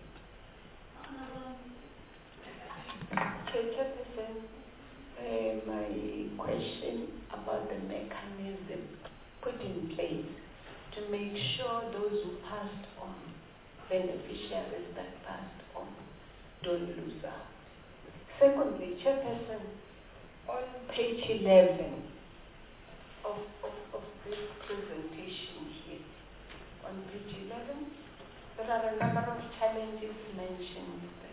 Okay, Chairperson, uh, my question about the mechanism put in place to make sure those who passed on, beneficiaries that passed on, don't lose out. Secondly, Chairperson, on page eleven of, of, of this presentation here, on page eleven, there are a number of challenges mentioned there.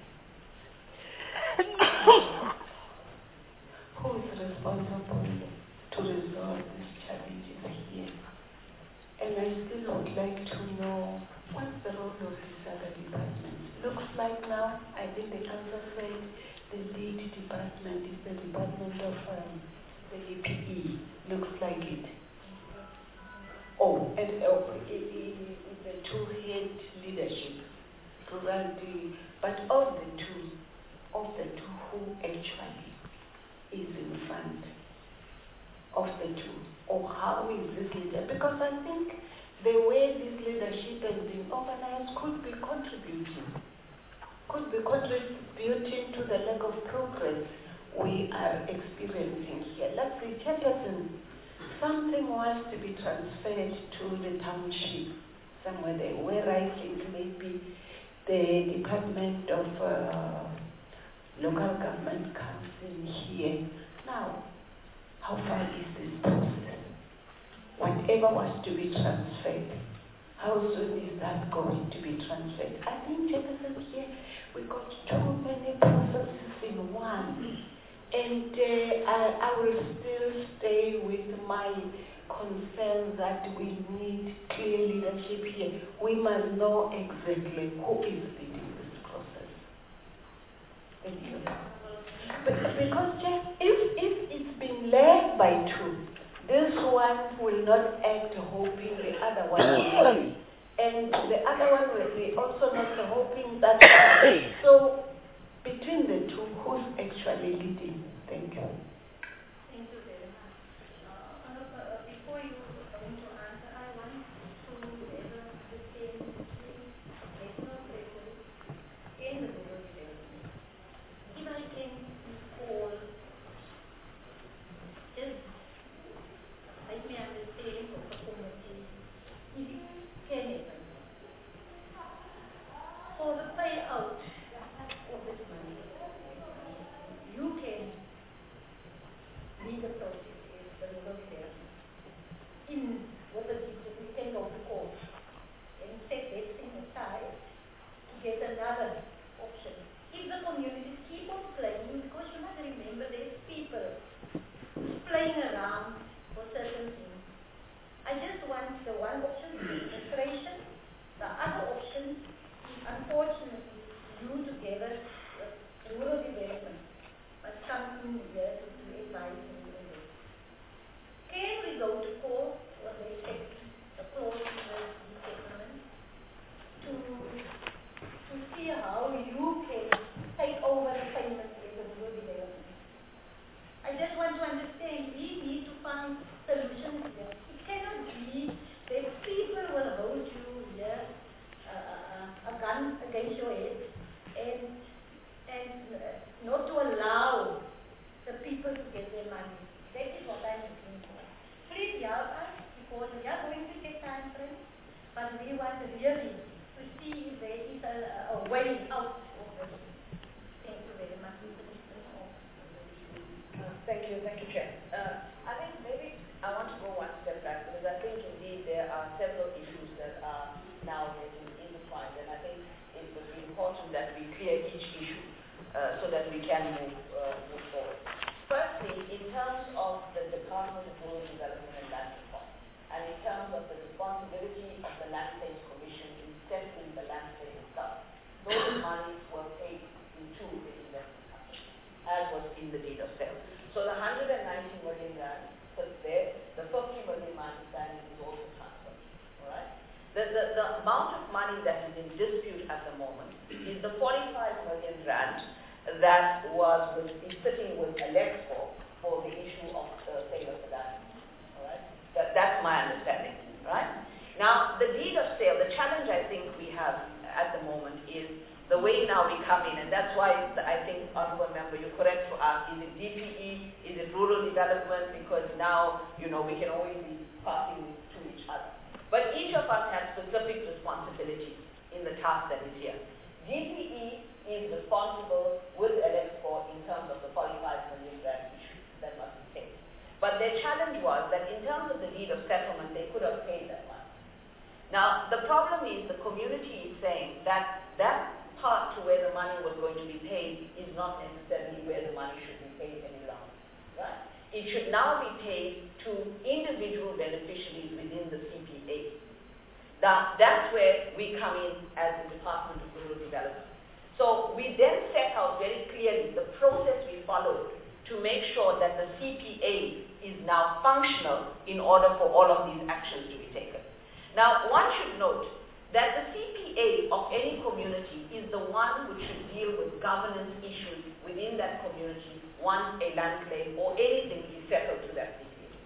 Who is responsible to resolve these challenges here? And I still would like to know what's the role of these other departments. Looks like now, I think the council said the lead department is the Department of um, the E P E. Looks like it. Oh, and uh, it, it, it, the two-head leadership to run the, but of the two, of the two, who actually is in front of the two, or how is this leader? Because I think the way this leadership has been organized could be contributing, could be contributing to the lack of progress we are experiencing here. Let's say, Chairperson, something wants to be transferred to the township somewhere there, where I think maybe the Department of uh, Local Government comes in here. Now, how far is this process? Whatever was to be transferred, how soon is that going to be transferred? I think, Chairperson, here we got too many processes in one. And uh, I, I will still stay with my concern that we need clear leadership here. We must know exactly who is leading this process. Thank you. But, because just if, if it's been led by two, this one will not act hoping the other one will. And the other one will be also not hoping that. So between the two, who's actually leading? Thank you. Thank you very much. Uh, uh, before you go into answer, I want to ever the same national president in the rural development. If I can recall, just let me understand for performances, if it can happen, for the payout of this money, you can one option is declaration. The other option is unfortunately you together with rural development must come in here to, to advise me on this. Can we go to court or they take the clause in the settlement to to see how you can take over the payment in the rural development? I just want to understand, we need to find solutions here. It cannot be that people will hold you here, uh, a gun against your head, and, and uh, not to allow the people to get their money. That is what I'm looking for. Please help us, because we are going to get time frame, but we want really to see if there is a, a way out of this. Thank you very much. Uh, thank you, thank you, Chair. Uh, I think maybe I want to go one step back because I think indeed there are several issues that are now getting intertwined, and I think it would be important that we clear each issue uh, so that we can move, uh, move forward. Firstly, in terms of the Department of Rural Development and Land Reform, and in terms of the responsibility of the Land Sales Commission in settling the land sale itself, those monies were paid into the investment company, as was in the deed of sale. So the one hundred ninety million rand was there, the fifty million my understanding is also transferred. All right? The, the, the amount of money that is in dispute at the moment is the forty-five million rand that was with, is sitting with Alexco for the issue of the sale of the land. All right? That, that's my understanding. Right? Now, the deed of sale, the challenge I think we have at the moment is the way now we come in, and that's why I think, Honorable Member, you're correct to ask, is it D P E, is it rural development, because now, you know, we can always be passing to each other. But each of us has specific responsibilities in the task that is here. D P E is responsible with Alexco in terms of the forty-five million rand issue that must be paid. But their challenge was that in terms of the deed of settlement, they could have paid that money. Now, the problem is the community is saying that that part to where the money was going to be paid is not necessarily where the money should be paid any longer. Right? It should now be paid to individual beneficiaries within the C P A. Now, that's where we come in as the Department of Rural Development. So we then set out very clearly the process we followed to make sure that the C P A is now functional in order for all of these actions to be taken. Now, one should note that the C P A of any community is the one which should deal with governance issues within that community once a land claim or anything is settled to that C P A.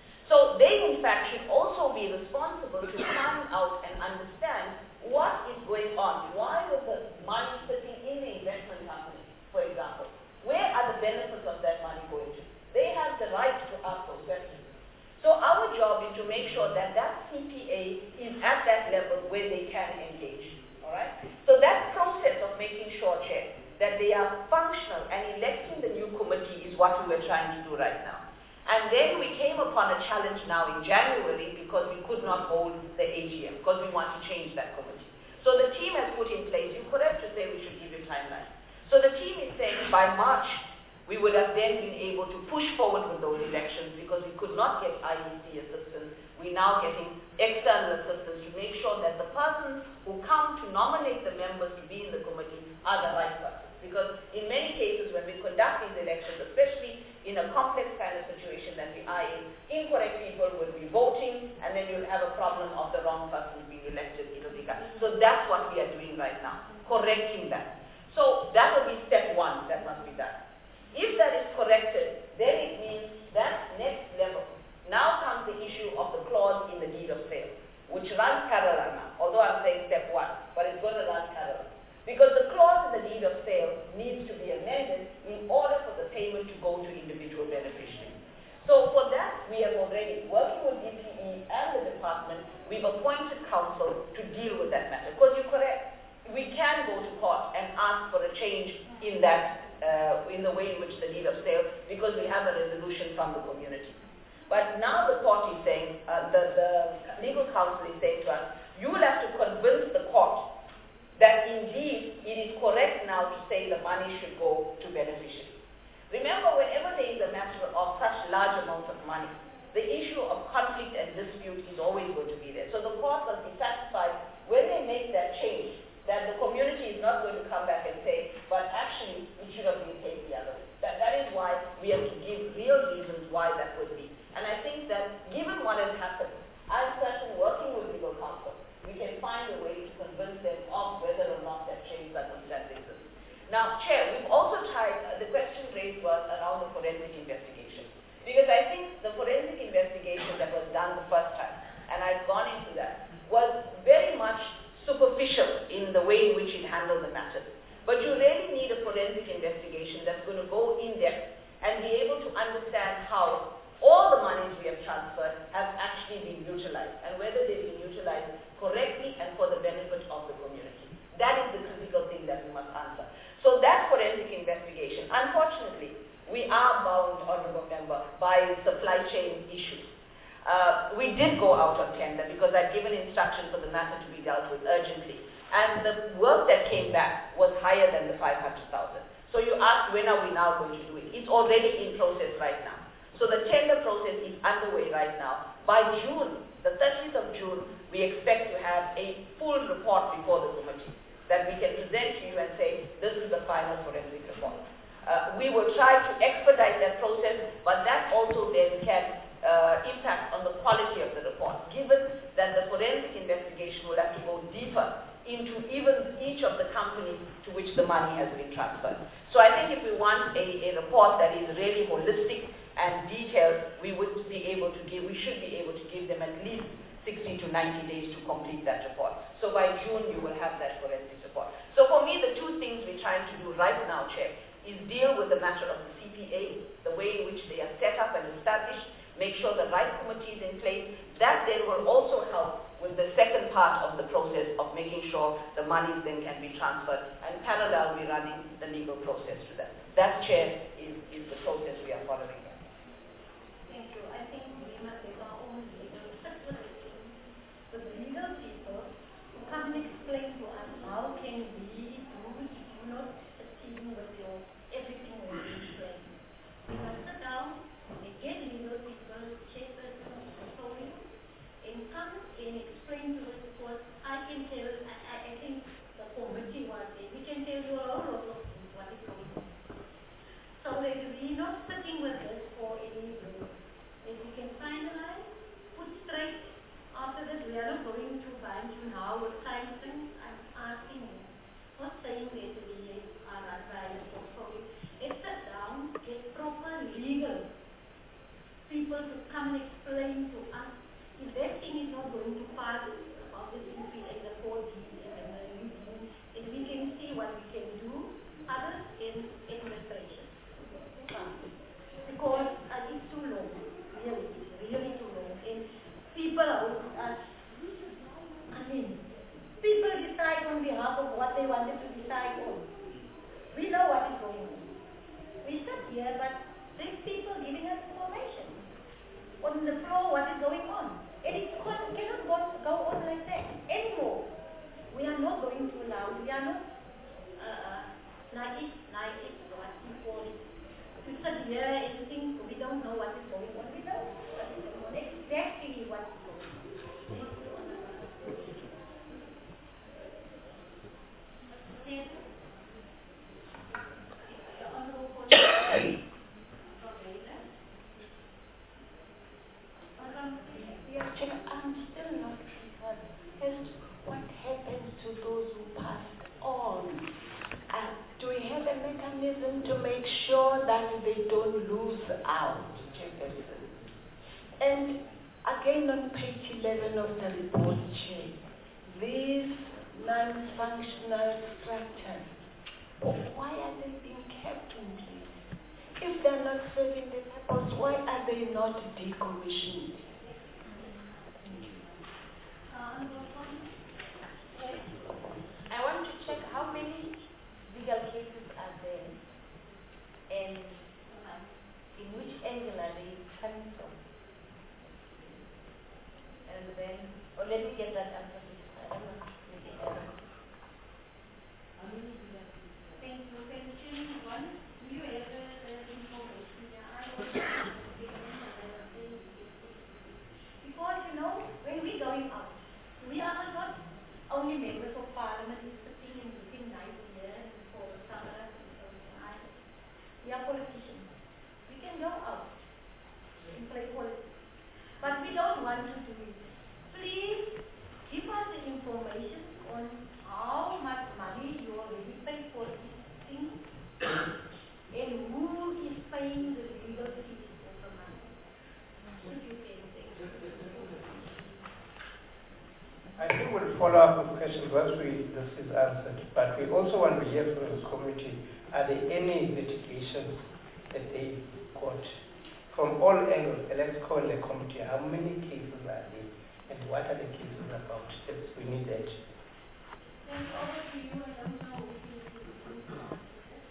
So they, in fact, should also be responsible to find out and understand what is going on. Why was the money sitting in the investment company, for example? Where are the benefits of that money going to? They have the right to ask those questions. So our job is to make sure that that C P A is at that level where they can engage. All right? So that process of making sure, Chair, that they are functional and electing the new committee is what we were trying to do right now. And then we came upon a challenge now in January because we could not hold the A G M because we want to change that committee. So the team has put in place, you're correct to say we should give you timeline. So the team is saying by March, we would have then been able to push forward with those elections because we could not get I E C assistance. We're now getting external assistance to make sure that the persons who come to nominate the members to be in the committee are the right persons. Because in many cases when we conduct these elections, especially in a complex kind of situation that we are in, incorrect people will be voting and then you'll have a problem of the wrong person being elected. It'll be so that's what we are doing right now, correcting that. So that will be step one that must be done. If that is corrected, then it means that next level. Now comes the issue of the clause in the deed of sale, which runs parallel now, although I'm saying step one, but it's going to run parallel. Because the clause in the deed of sale needs to be amended in order for the payment to go to individual beneficiaries. So for that, we have already, working with D P E and the department, we've appointed counsel to deal with that matter. Because you're correct, we can go to court and ask for a change in that Uh, in the way in which the deed of sale, because we have a resolution from the community. But now the court is saying, uh, the, the legal counsel is saying to us, you will have to convince the court that indeed it is correct now to say the money should go to beneficiaries. Remember, whenever there is a matter of such large amounts of money, the issue of conflict and dispute is always going to be there. So the court must be satisfied when they make that change, that the community is not going to come back and say, but actually, it should have been taken the other way. That, that is why we have to give real reasons why that would be. And I think that given what has happened, as a person working with legal counsel, we can find a way to convince them of whether or not that change circumstance exists. Now, Chair, we've also tried, uh, the question raised was around the forensic investigation. Because I think the forensic investigation that was done the first time, and I've gone into that, was very much superficial in the way in which it handled the matter. But you really need a forensic investigation that's going to go in depth and be able to understand how all the monies we have transferred have actually been utilized and whether they've been utilized correctly and for the benefit of the community. That is the critical thing that we must answer. So that forensic investigation, unfortunately, we are bound, Honourable Member, by supply chain issues. Uh, we did go out on tender because I'd given instruction for the matter to be dealt with urgently. And the work that came back was higher than the five hundred thousand. So you asked, when are we now going to do it? It's already in process right now. So the tender process is underway right now. By June, the thirtieth of June, we expect to have a full report before the committee that we can present to you and say, this is the final forensic report. Uh, we will try to expedite that process, but that also then can uh, impact on the quality of the report, given that the forensic investigation will have to go deeper into even each of the companies to which the money has been transferred. So I think if we want a, a report that is really holistic and detailed, we would be able to give, we should be able to give them at least sixty to ninety days to complete that report. So by June, you will have that forensic report. So for me, the two things we're trying to do right now, Chair, is deal with the matter of the C P A, the way in which they are set up and established, make sure the right committee is in place. That then will also help with the second part of the process of making sure the monies then can be transferred, and parallel we're running the legal process to that. That, Chair, is, is the process we are following. Thank you. I think we must have our own legal system with legal people who come and explain to us how can we do if you're not achieving with your everything will be explained. We must sit down and get legal people, chairperson of the authority, and come and explain to us, because I can tell, I, I, I think the committee was there, we can tell you a lot of things, what is going on. So that we're not sitting with this for any reason. If we can finalize, put straight, after this we are not going to bind you now with time things. I'm asking you, not saying that we are advised or sorry. Let's sit down, get proper legal people to come and explain to us. If that thing is not going to pass about the C P A, the four G, and the U D, and we can see what we can do, others in administration. Because uh, it's too long, really, it's really too long. And people are, uh, I mean, people decide on behalf of what they wanted to decide on. We know what is going on. We sit here, but there's people giving us information on the floor what is going on. And it cannot go, go on like that anymore. We are not going to allow, we are not uh, naive, naive, what you call it. To sit here and think we don't know what is going on. We know what is going on, exactly what is going on. The Honourable Yeah, Chair, I'm still not sure as to what happens to those who passed on. Uh, do we have a mechanism to make sure that they don't lose out, Chairperson? And again on page eleven of the report, Chair, these non-functional structures, why are they being kept in place? If they're not serving the purpose, why are they not decommissioned? I want to check how many legal cases are there and in which angle are they coming from. And then, or let me get that answer. I don't know. Thank you. Question one, do you have the information? I was play politics. But we don't want to do it. Please give us the information on how much money you already paid for these things and who is paying the legal fees of the money. If you can say. I think we'll follow up with questions once we, this is answered. But we also want to hear from the committee, are there any litigations that they got from all angles? Let's call the committee, how many cases are there and what are the cases about? Yes, we need that. Then over to you, I don't know if you can.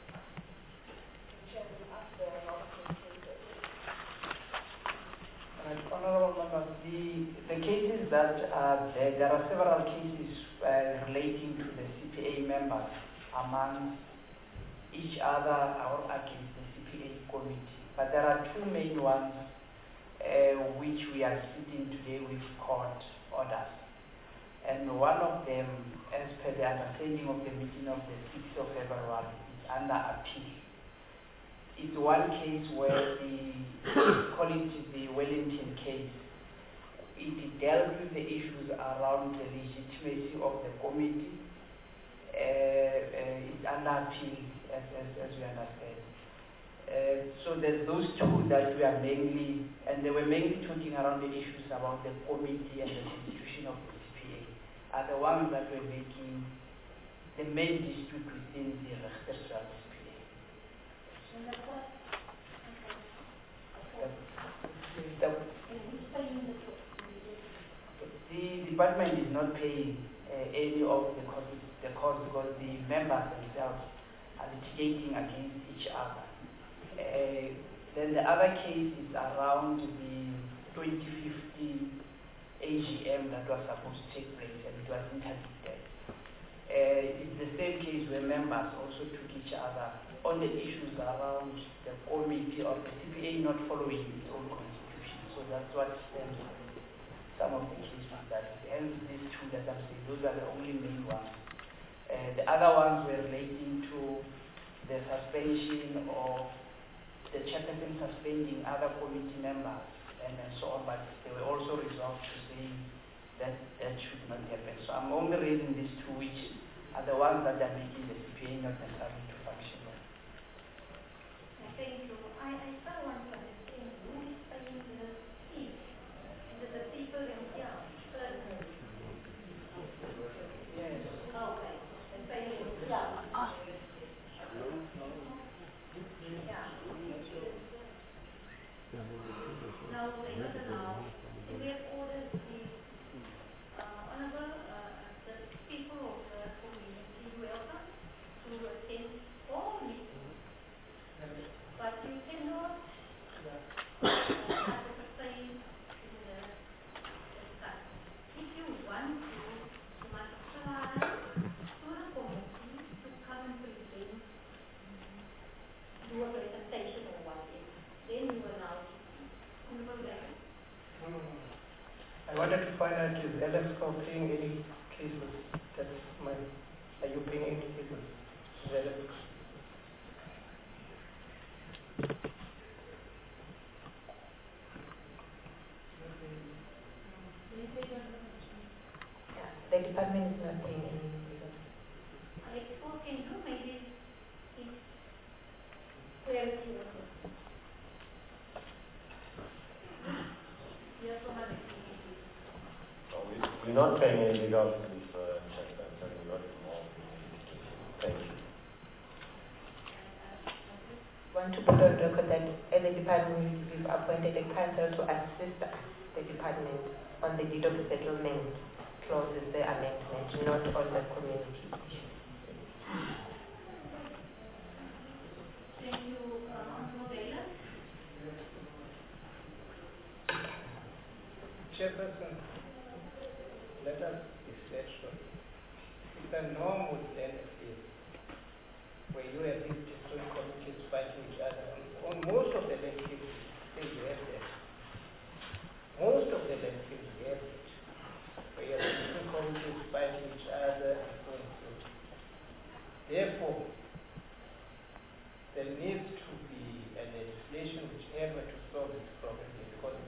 Honorable members, the, the cases that are there, there are several cases uh, relating to the C P A members among each other or against the C P A committee. But there are two main ones uh, which we are sitting today with court orders. And one of them, as per the understanding of the meeting of the sixth of February, is under appeal. It's one case where the, call it the Wellington case. It dealt with the issues around the legitimacy of the committee. Uh, uh, it's under appeal, as, as, as we understand. Uh, so there's those two that we are mainly, and they were mainly talking around the issues about the committee and the constitution of the C P A, are the ones that were making the main dispute within the Rechtsstaat C P A. The, the department is not paying uh, any of the costs, the costs because the members themselves are litigating against each other. Uh, then the other case is around the twenty fifteen A G M that was supposed to take place and it was interdicted. Uh, it's the same case where members also took each other on the issues around the committee or the C P A not following its own constitution. So that's what stems some of the cases that, hence these two that I'm saying, those are the only main ones. Uh, the other ones were relating to the suspension of the chairperson suspending other committee members and, and so on, but they were also resolved to say that that should not happen. So I'm only raising these two, which are the ones that are making the C P A not necessarily to function well. Thank you. I, I still want to understand who is paying the fees. Is it the people themselves? Yes. Okay. They're paying themselves. Now, another now, we have ordered the uh, honorable uh, the people of the community welcome to attend all meetings. But you cannot participate in the discussion. If you want to, you must apply to the committee to come and present, do a presentation or whatever. Then you are allowed to speak. I wanted to find out, is L S C O paying any cases? That's my, are you paying any cases? Is L S C O? The department is not paying any legal. Alex, what can you maybe it's clarity on this? Yes, so much. No, we, we're not paying any legal fees for checkbacks, and we're not involved. Thank you. Want to put on record that as a department we've appointed a counsel to assist the department on the deed of settlement clauses, the amendment, not on the community issues. Thank you, uh, Honorable Taylor. Chairperson, let us be factual. It's a norm with N F A where you have these different committees fighting each other. On, on most of the land cases, you have that. Most of the land cases, you have it. Where you have different committees fighting each other and so on and so on. Therefore, there needs to be a legislation whichever to solve this problem because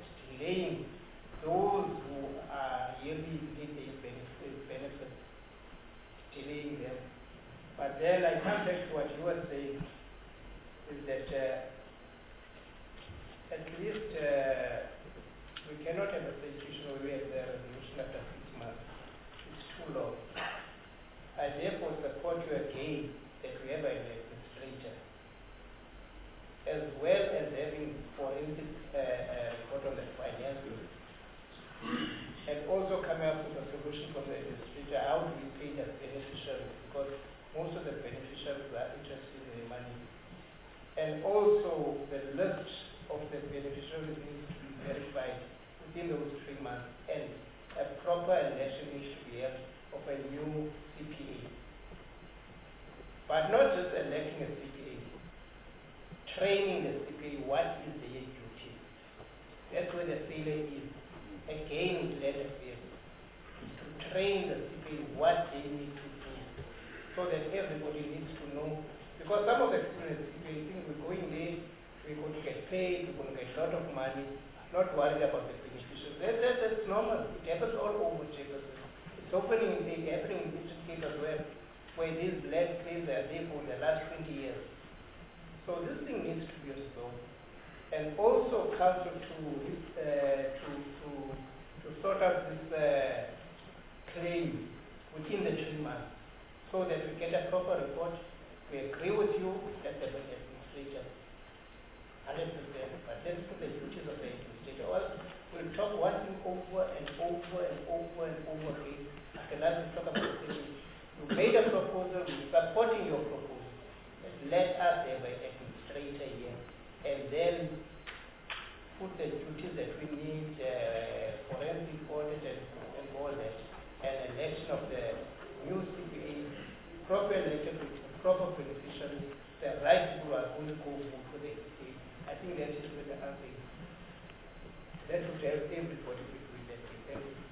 help with it. And also coming up with a solution from the administrator, how do we pay the beneficiaries? Because most of the beneficiaries are interested in the money. And also the list of the beneficiaries needs to be verified within those three months. And a proper election needs to be held of a new C P A. But not just electing a C P A, training the C P A, what is their duty? That's where the failure is. Again, let us be able to train the C P A what they need to do, so that everybody needs to know. Because some of the students, C P A think we're going there, we're going to get paid, we're going to get a lot of money, not worried about the beneficiaries. That, that, that's normal. It happens all over Jefferson. It's opening, it's happening in this case as well, where these black claims are there for the last twenty years. So this thing needs to be resolved. And also council to, uh, to, to, to sort out this uh, claim within the three months, so that we get a proper report. We agree with you that the administrator, one hundred percent, but let's put the duties of the administrator. Or we'll talk one thing over and over and over and over again. After that, we talk about the thing. You made a proposal, we're supporting your proposal. Let us have an administrator here, and then put the duties that we need, uh, forensic audit and, and all that, and election of the new C P A, proper election with proper beneficiaries, the right people are going to go vote for the C P A. I think that is the answer. That would help everybody with that. Thank you.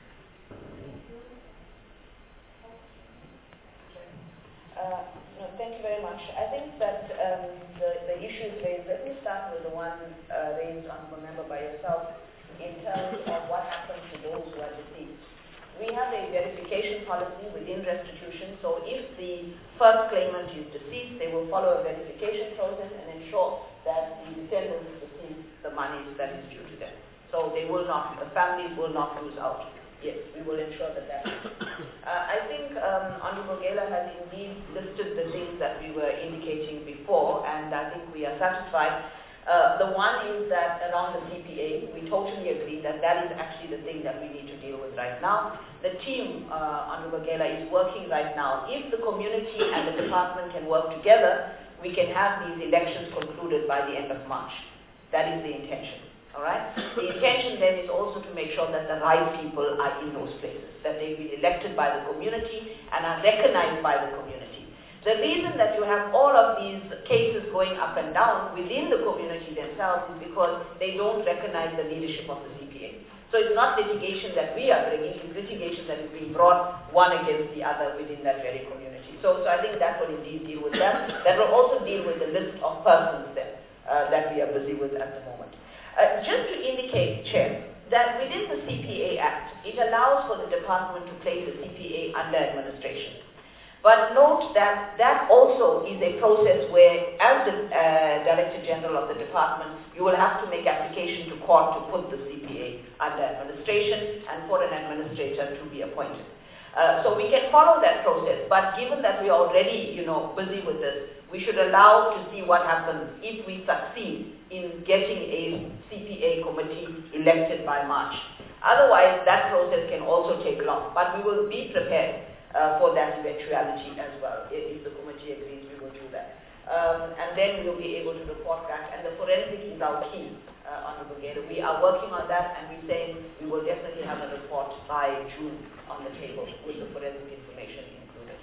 Uh, no, thank you very much. I think that um, the, the issues raised, let me start with the one uh, raised on the member by yourself in terms of what happens to those who are deceased. We have a verification policy within restitution, so if the first claimant is deceased, they will follow a verification process and ensure that the descendants receive the money that is due to them. So they will not, the families will not lose out. Yes, we will ensure that that happens. Uh, I think um, Honorable Gela has indeed listed the things that we were indicating before, and I think we are satisfied. Uh, the one is that around the C P A, we totally agree that that is actually the thing that we need to deal with right now. The team, uh, Honorable Gela, is working right now. If the community and the department can work together, we can have these elections concluded by the end of March. That is the intention. All right. The intention then is also to make sure that the right people are in those places, that they be elected by the community and are recognized by the community. The reason that you have all of these cases going up and down within the community themselves is because they don't recognize the leadership of the C P A. So it's not litigation that we are bringing, it's litigation that is being brought one against the other within that very community. So, so I think that will indeed deal with that. That will also deal with the list of persons then, uh, that we are busy with at the moment. Uh, just to indicate, Chair, that within the C P A Act, it allows for the department to place the C P A under administration. But note that that also is a process where, as the uh, Director General of the department, you will have to make application to court to put the C P A under administration and for an administrator to be appointed. Uh, so we can follow that process, but given that we are already, you know, busy with this, we should allow to see what happens if we succeed in getting a C P A committee elected by March. Otherwise, that process can also take long, but we will be prepared uh, for that eventuality as well. If, if the committee agrees, we will do that. Um, and then we will be able to report back, and the forensic is our key. Uh, Honorable Gela. We are working on that, and we're saying we will definitely have a report by June on the table with the forensic information included.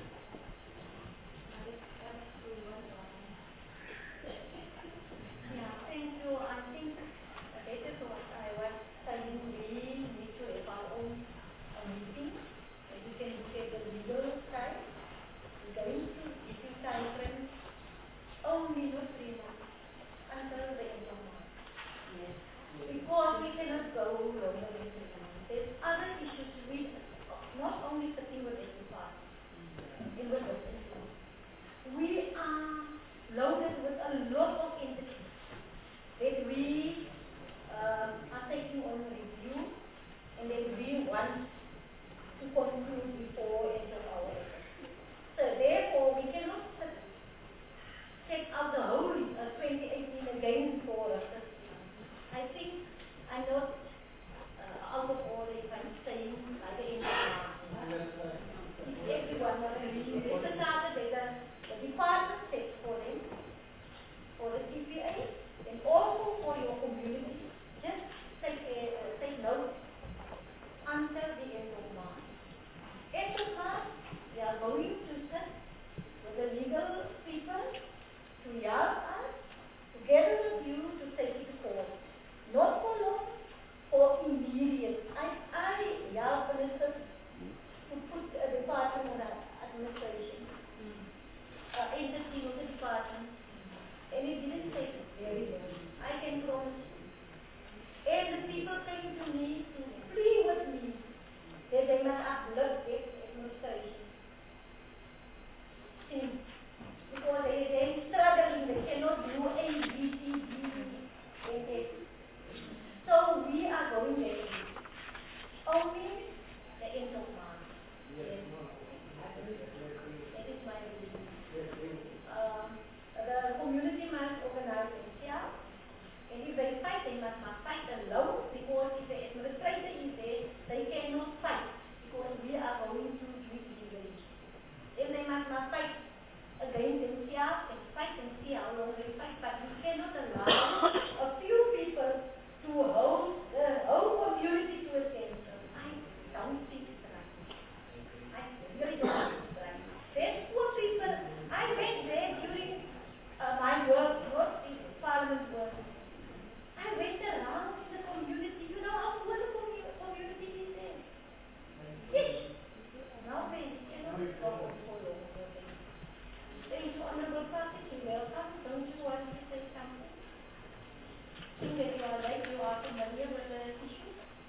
Yeah, thank you. I think that is what I was saying. We need to have our own uh, meeting. We can look at the legal side. We're going to issue time frames only not three months until the end of March. Yes. Because we cannot go longer than three months. There's other issues with not only sitting with the department, in with the we are loaded with a lot of entities that we uh, are taking on review and that we want to conclude before end of our effort. So therefore we cannot check out the whole uh, twenty eighteen again for us. I think I know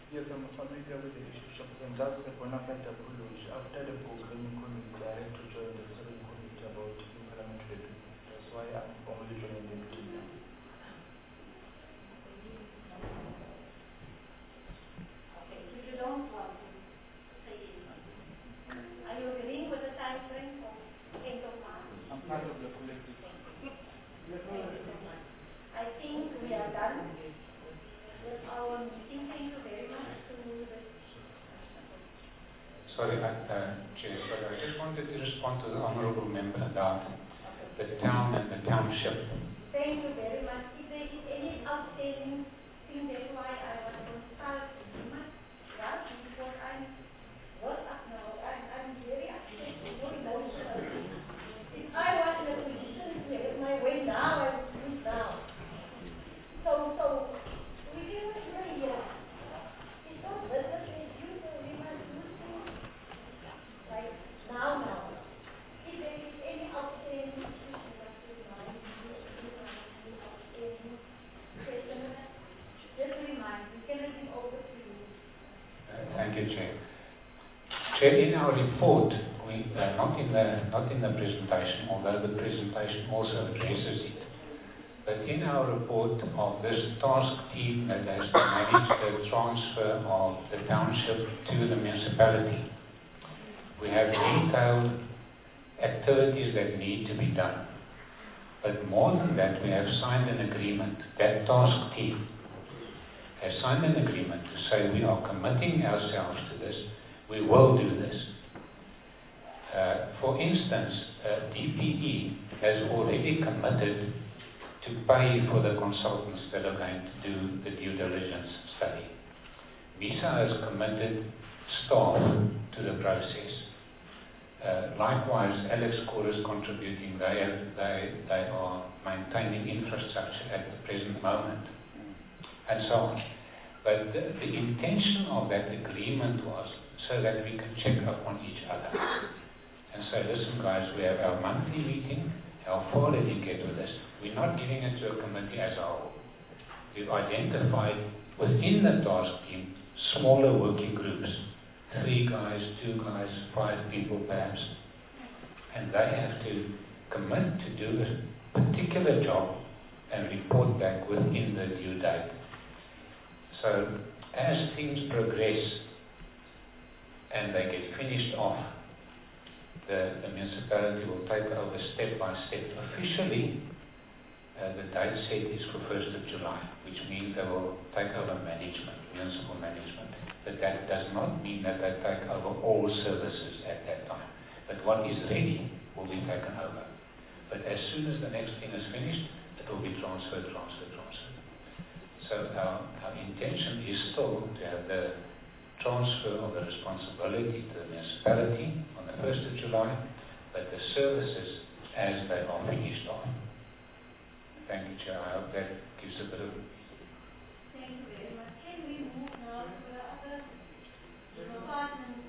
Yes, I'm familiar with the issue, and that's the bona fide approach. After the programming committee, I had to join the steering committee about implement review. That's why I'm formally joining the meeting now. Okay, so you don't want to say anything. Are you agreeing with the time frame of end of March? I'm part of the collective. Thank you so much. I think we are done with our meeting. Thank you very much to the Sorry, uh, uh, Chair, sorry, I just wanted to respond to the Honourable Member about the town and the township. Thank you very much. If there is any outstanding thing, that's why I was consulted so much, right? Because I'm worked up now. I'm, I'm very upset, so emotional. If I was in a position to have my way now, I would do it now. So, so, we cannot even hear. It's not business as usual. We must do things like now, now. If there is any outstanding issue, we must remind you, remind you, outstanding question. Just remind, we cannot give over to you. Uh, thank you, Chair. Chair, in our report, we, uh, not in the not in the presentation, although the presentation also addresses it, but in our report of this task team that has to manage the transfer of the township to the municipality, we have detailed activities that need to be done. But more than that, we have signed an agreement. That task team has signed an agreement to say we are committing ourselves to this. We will do this. Uh, for instance, uh, D P E has already committed to pay for the consultants that are going to do the due diligence study. MISA has committed staff to the process. Uh, likewise, Alex Core is contributing. They, have, they, they are maintaining infrastructure at the present moment, and so on. But the, the intention of that agreement was so that we can check up on each other and say, listen guys, we have our monthly meeting. How far did you get with this? We're not giving it to a committee as a whole. We've identified within the task team smaller working groups, three guys, two guys, five people perhaps, and they have to commit to do a particular job and report back within the due date. So as things progress and they get finished off, the, the municipality will take over step by step. Officially, uh, the date set is for first of July, which means they will take over management, municipal management. But that does not mean that they take over all services at that time. But what is ready will be taken over. But as soon as the next thing is finished, it will be transferred, transferred, transferred. So our, our intention is still to have the transfer of the responsibility to the municipality on the first of July, but the services as they are finished off. Thank you, Chair. I hope that gives a bit of... Thank you very much. Can we move now to the other department?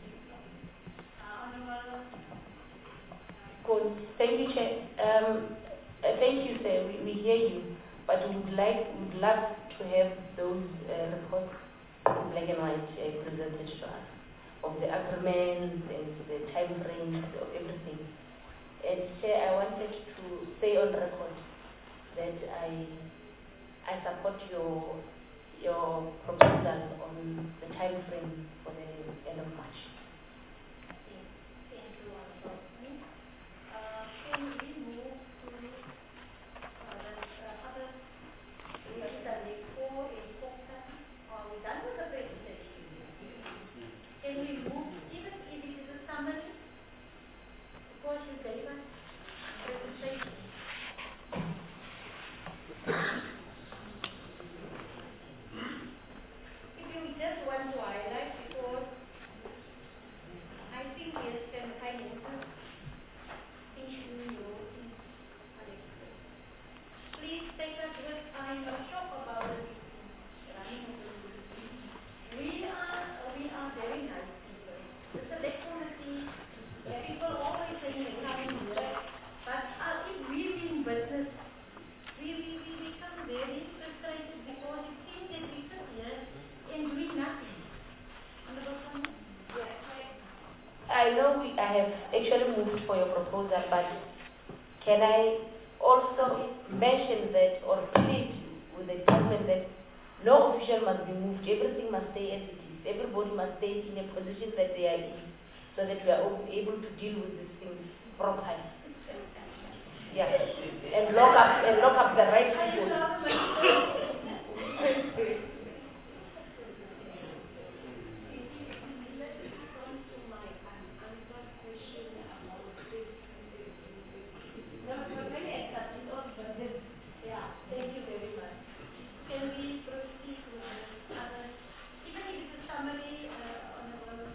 Good. Thank you, Chair. Um, uh, thank you, sir. We, we hear you, but we would like, we would love to have those uh, reports in black and white uh, presented to us of the agreements and the time frames of everything. And Chair, I wanted to say on record that I I support your your proposal on the time frame for the end of March. Thank you, Honorable. Uh, can we move to uh, the uh, other, we have done the four and focus, are we done with the presentation? Can we move, even if it is a summary, because you gave us presentation. If you just want to highlight, because know we, I have actually moved for your proposal, but can I also mention that or plead with the government that no official must be moved, everything must stay as it is, everybody must stay in a position that they are in, so that we are able to deal with these things properly. Yeah, and lock up and lock up the right people. Thank you very much. Can we proceed with the other, even if it's a summary uh, on the bottom?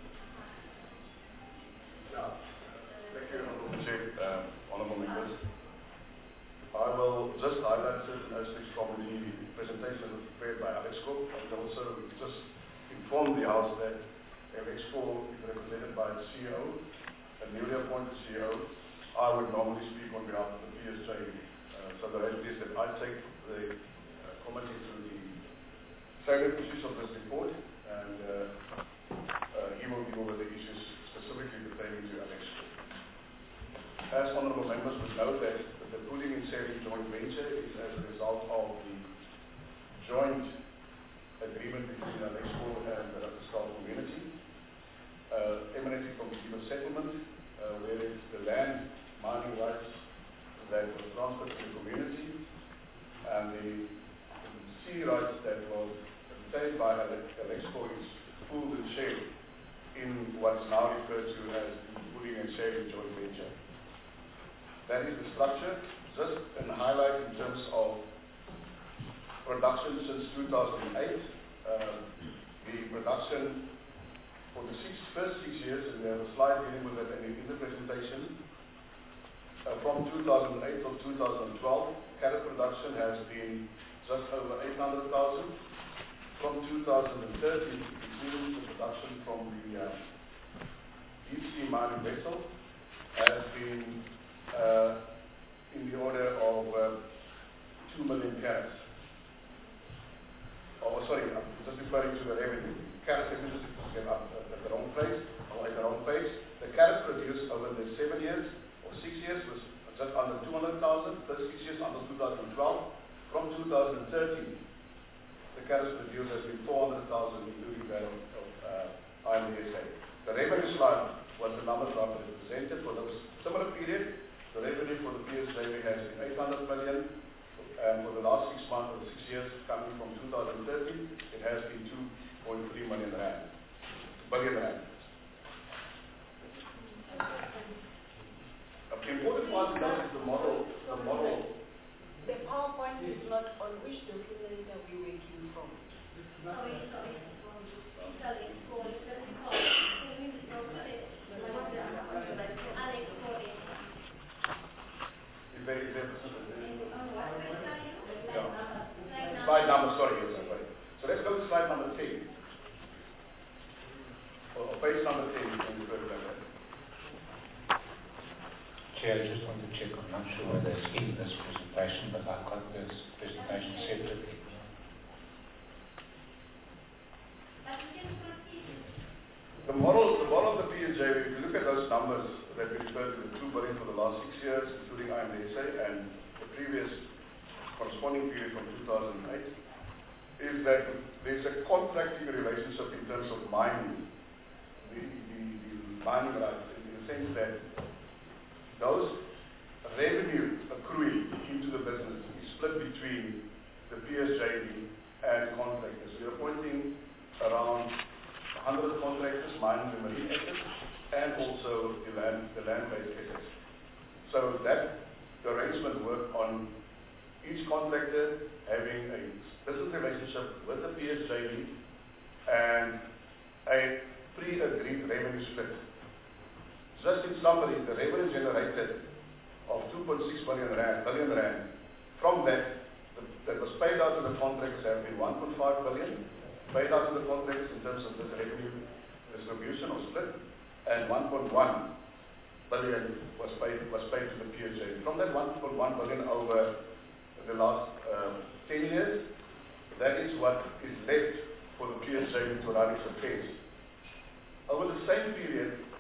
Yeah. Thank you, Honourable Chair, uh, Honourable Members. I will just highlight certain aspects from the presentation that was prepared by Alexco, and also just inform the House that Alexco is represented by the C E O, a newly appointed C E O. I would normally speak on behalf of the P S J. Uh, so the rest is that I take the uh, committee through the salient issues of this report, and uh, uh, he will deal with the issues specifically pertaining to Alexco. As honourable members would know that the pooling and sharing joint venture is as a result of the joint agreement between Alexco and the Rustenburg community, uh, emanating from the Kiva settlement, uh, where it's the land mining rights that was transferred to the community, and the, the sea rights that was obtained by Alexco is pooled and shared in what's now referred to as the pooling and sharing joint venture. That is the structure. Just a highlight in terms of production since two thousand eight. Uh, the production for the six, first six years, and we have a slide dealing with that in the presentation. Uh, from two thousand eight till two thousand twelve, carrot production has been just over eight hundred thousand. From two thousand thirteen, including the production from the uh, deep sea mining vessel, has been uh, in the order of uh, two million carats. Oh, sorry, I'm just referring to the revenue. Carats is just up at the wrong place, or at the wrong page. The carats produced over the seven years or six years was just under two hundred thousand. First six years under two thousand twelve. From two thousand thirteen, the carats produced has been four hundred thousand, including that of, of uh, I M D S A. The revenue slide was the numbers that were presented for those similar period. The revenue for the P S J V has been eight hundred million, and for the last six months or six years, coming from two thousand thirteen, it has been two point three million rand, billion rand. Uh, important one to note is the model. The model. The PowerPoint is not on which document are we working from? Sorry, sorry. Sorry, for Slide number, sorry, yes, sorry. So let's go to slide number ten. Or, or page number ten, and refer to that. Chair, I just want to check, I'm not sure whether it's in this presentation, but I've got this presentation separately. The model, the model of the P S J, if you look at those numbers that we referred to, the two billion for the last six years, including I M D S A, and the previous corresponding period from two thousand eight, is that there's a contracting relationship in terms of mining, the, the, the mining rights, in the sense that those revenue accruing into the business is split between the P S J V and contractors. We are appointing around one hundred contractors, mining and marine assets, and also the land, the land-based assets. So that the arrangement worked on each contractor having a business relationship with the P S J V and a pre-agreed revenue split. Just in summary, the revenue generated of two point six billion rand, billion rand, from that, the, that was paid out to the contractors have been one point five billion, paid out to the contractors in terms of this revenue distribution or split, and one point one billion was paid was paid to the P S J. From that one point one billion over the last uh, ten years, that is what is left for the P S J to run its affairs. Over the same period,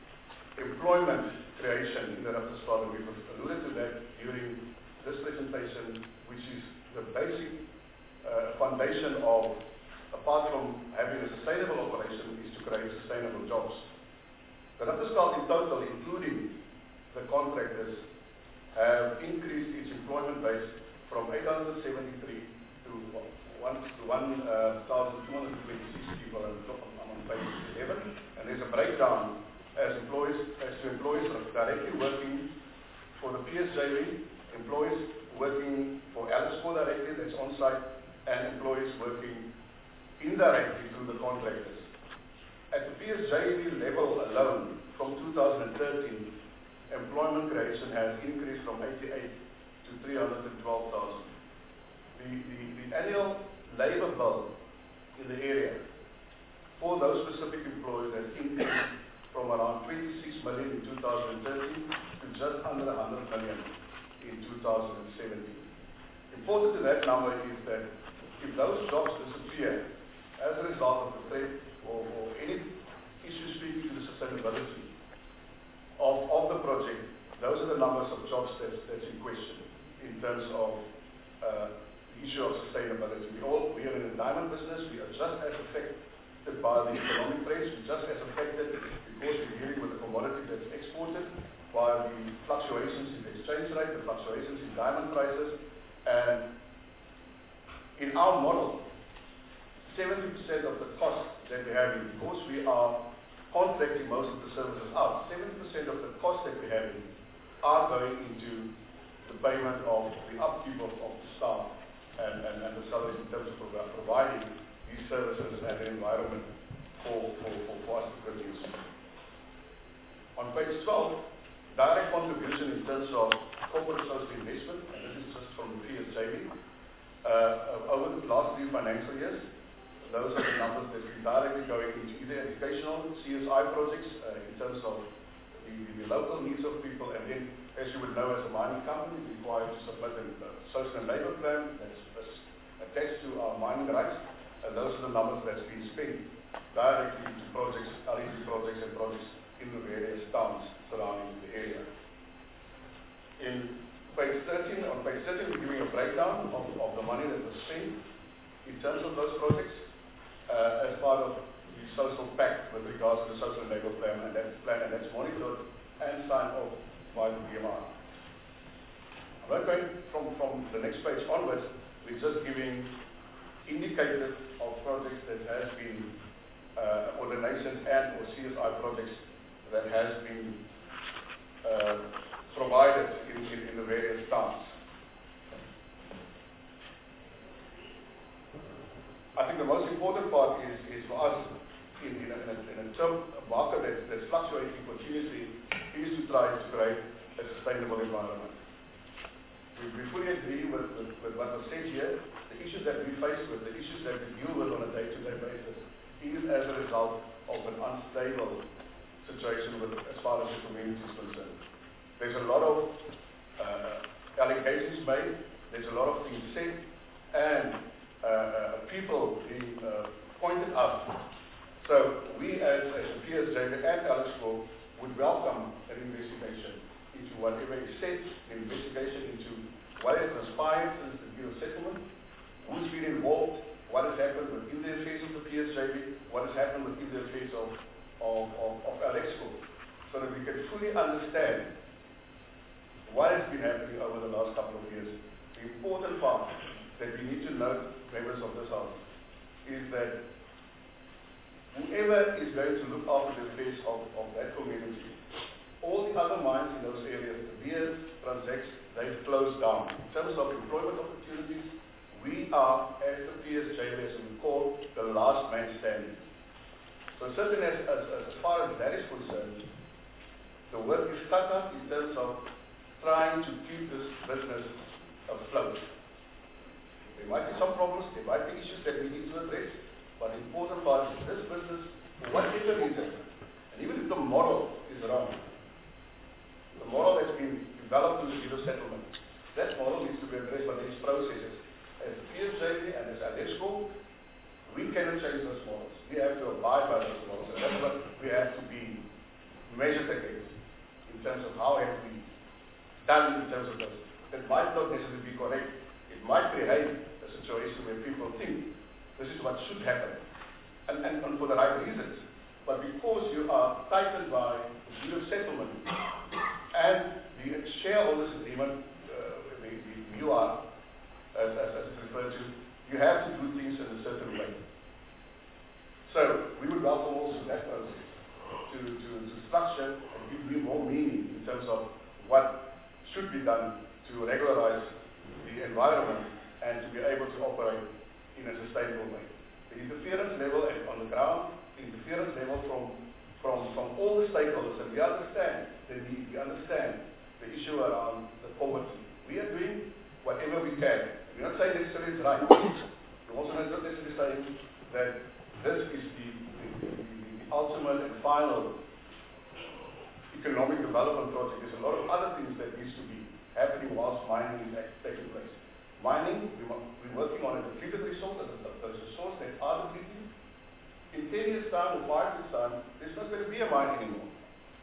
employment creation in the Rapperswil, we've alluded to that during this presentation, which is the basic uh, foundation of, apart from having a sustainable operation, is to create sustainable jobs. The Rapperswil in total, including the contractors, have increased its employment base from eight hundred seventy-three to one thousand two hundred twenty-six people on, on page eleven, and there's a breakdown as employees, as to employees directly working for the P S J V, employees working for Alderscore directly, that's on site, and employees working indirectly through the contractors. At the P S J V level alone, from two thousand thirteen, employment creation has increased from eighty-eight to three hundred twelve thousand. The, the, the annual labor bill in the area for those specific employees has increased from around twenty-six million in two thousand thirteen to just under one hundred million in two thousand seventeen. Important to that number is that if those jobs disappear as a result of the threat or, or any issue speaking to the sustainability of, of the project, those are the numbers of jobs that's, that's in question in terms of uh, the issue of sustainability. We all, we are in the diamond business, we are just as affected by the economic trends, we're just as affected because we're dealing with a commodity that's exported by the fluctuations in the exchange rate, the fluctuations in diamond prices, and in our model, seventy percent of the cost that we're having, because we are contracting most of the services out, seventy percent of the cost that we're having are going into the payment of the upkeep of, of the staff and, and, and the salaries in terms of pro- providing these services and the environment for, for, for, for us to produce. On page twelve, direct contribution in terms of corporate social investment, and this is just from the P S J V. Uh, over the last three financial years, those are the numbers that are directly going into either educational C S I projects uh, in terms of the, the local needs of people, and then, as you would know, as a mining company, we're required to submit a uh, social and labour plan that's, that's attached to our mining rights, and those are the numbers that's been spent directly into projects, L E D projects and projects in the various towns surrounding the area. In page thirteen, on page thirteen, we're giving a breakdown of, of the money that was spent in terms of those projects uh, as part of the social pact with regards to the social and labour plan, and that's plan and that's monitored and signed off by the B M R. I'm not going from, from the next page onwards, we're just giving indicators of projects that has been uh, or donations and or C S I projects that has been uh, provided in, in, in the various towns. I think the most important part is, is for us in, in, a, in, a, in a term a market that's, that's fluctuating continuously is to try to create a sustainable environment. We, we fully agree with, with, with what was said here. The issues that we face with, the issues that we deal with on a day-to-day basis is as a result of an unstable situation with, as far as the community is concerned. There's a lot of uh, allegations made, there's a lot of things said, and uh, uh, people being uh, pointed out. So we as, as the P S J V and Alderscore would welcome an investigation into whatever is said, an investigation into what has transpired since the deal settlement, who's been involved, what has happened within the affairs of the P S J V, what has happened within the affairs of, of, of, of Alderscore, so that we can fully understand what has been happening over the last couple of years. The important part that we need to note, members of this House, is that whoever is going to look after the affairs of, of that community, all the other mines in those areas, the Beers, Transacts, they've closed down. In terms of employment opportunities, we are, as the P S J V, as we call, the last man standing. So certainly as, as, as far as that is concerned, the work is cut up in terms of trying to keep this business afloat. There might be some problems, there might be issues that we need to address, but the important part is this business, for whatever reason, and even if the model is wrong, the model that's been developed to the zero settlement, that model needs to be addressed by these processes. As the P S J V and as Alderscore, we cannot change those models. We have to abide by those models, and that's what we have to be measured against in terms of how have we done in terms of this. It might not necessarily be correct. It might create a situation where people think this is what should happen, and, and, and for the right reasons. But because you are tightened by the deal of settlement and the shareholders agreement, uh, the, the, you are, as, as, as it's referred to, you have to do things in a certain way. So we would welcome also that process to, to, to structure and give you more meaning in terms of what should be done to regularize the environment and to be able to operate in a sustainable way. The interference level and on the ground, interference level from, from, from all the stakeholders, and we understand the need, we understand the issue around the poverty. We are doing whatever we can. We're not saying necessarily it's right. We're also not necessarily saying that this is the, the, the, the ultimate and final economic development project. There's a lot of other things that needs to be happening whilst mining is taking place. Mining, we, we're working on a depleted resource, as a, as a resource that are depleting. In ten years' time or five years' time, there's not going to be a mine anymore.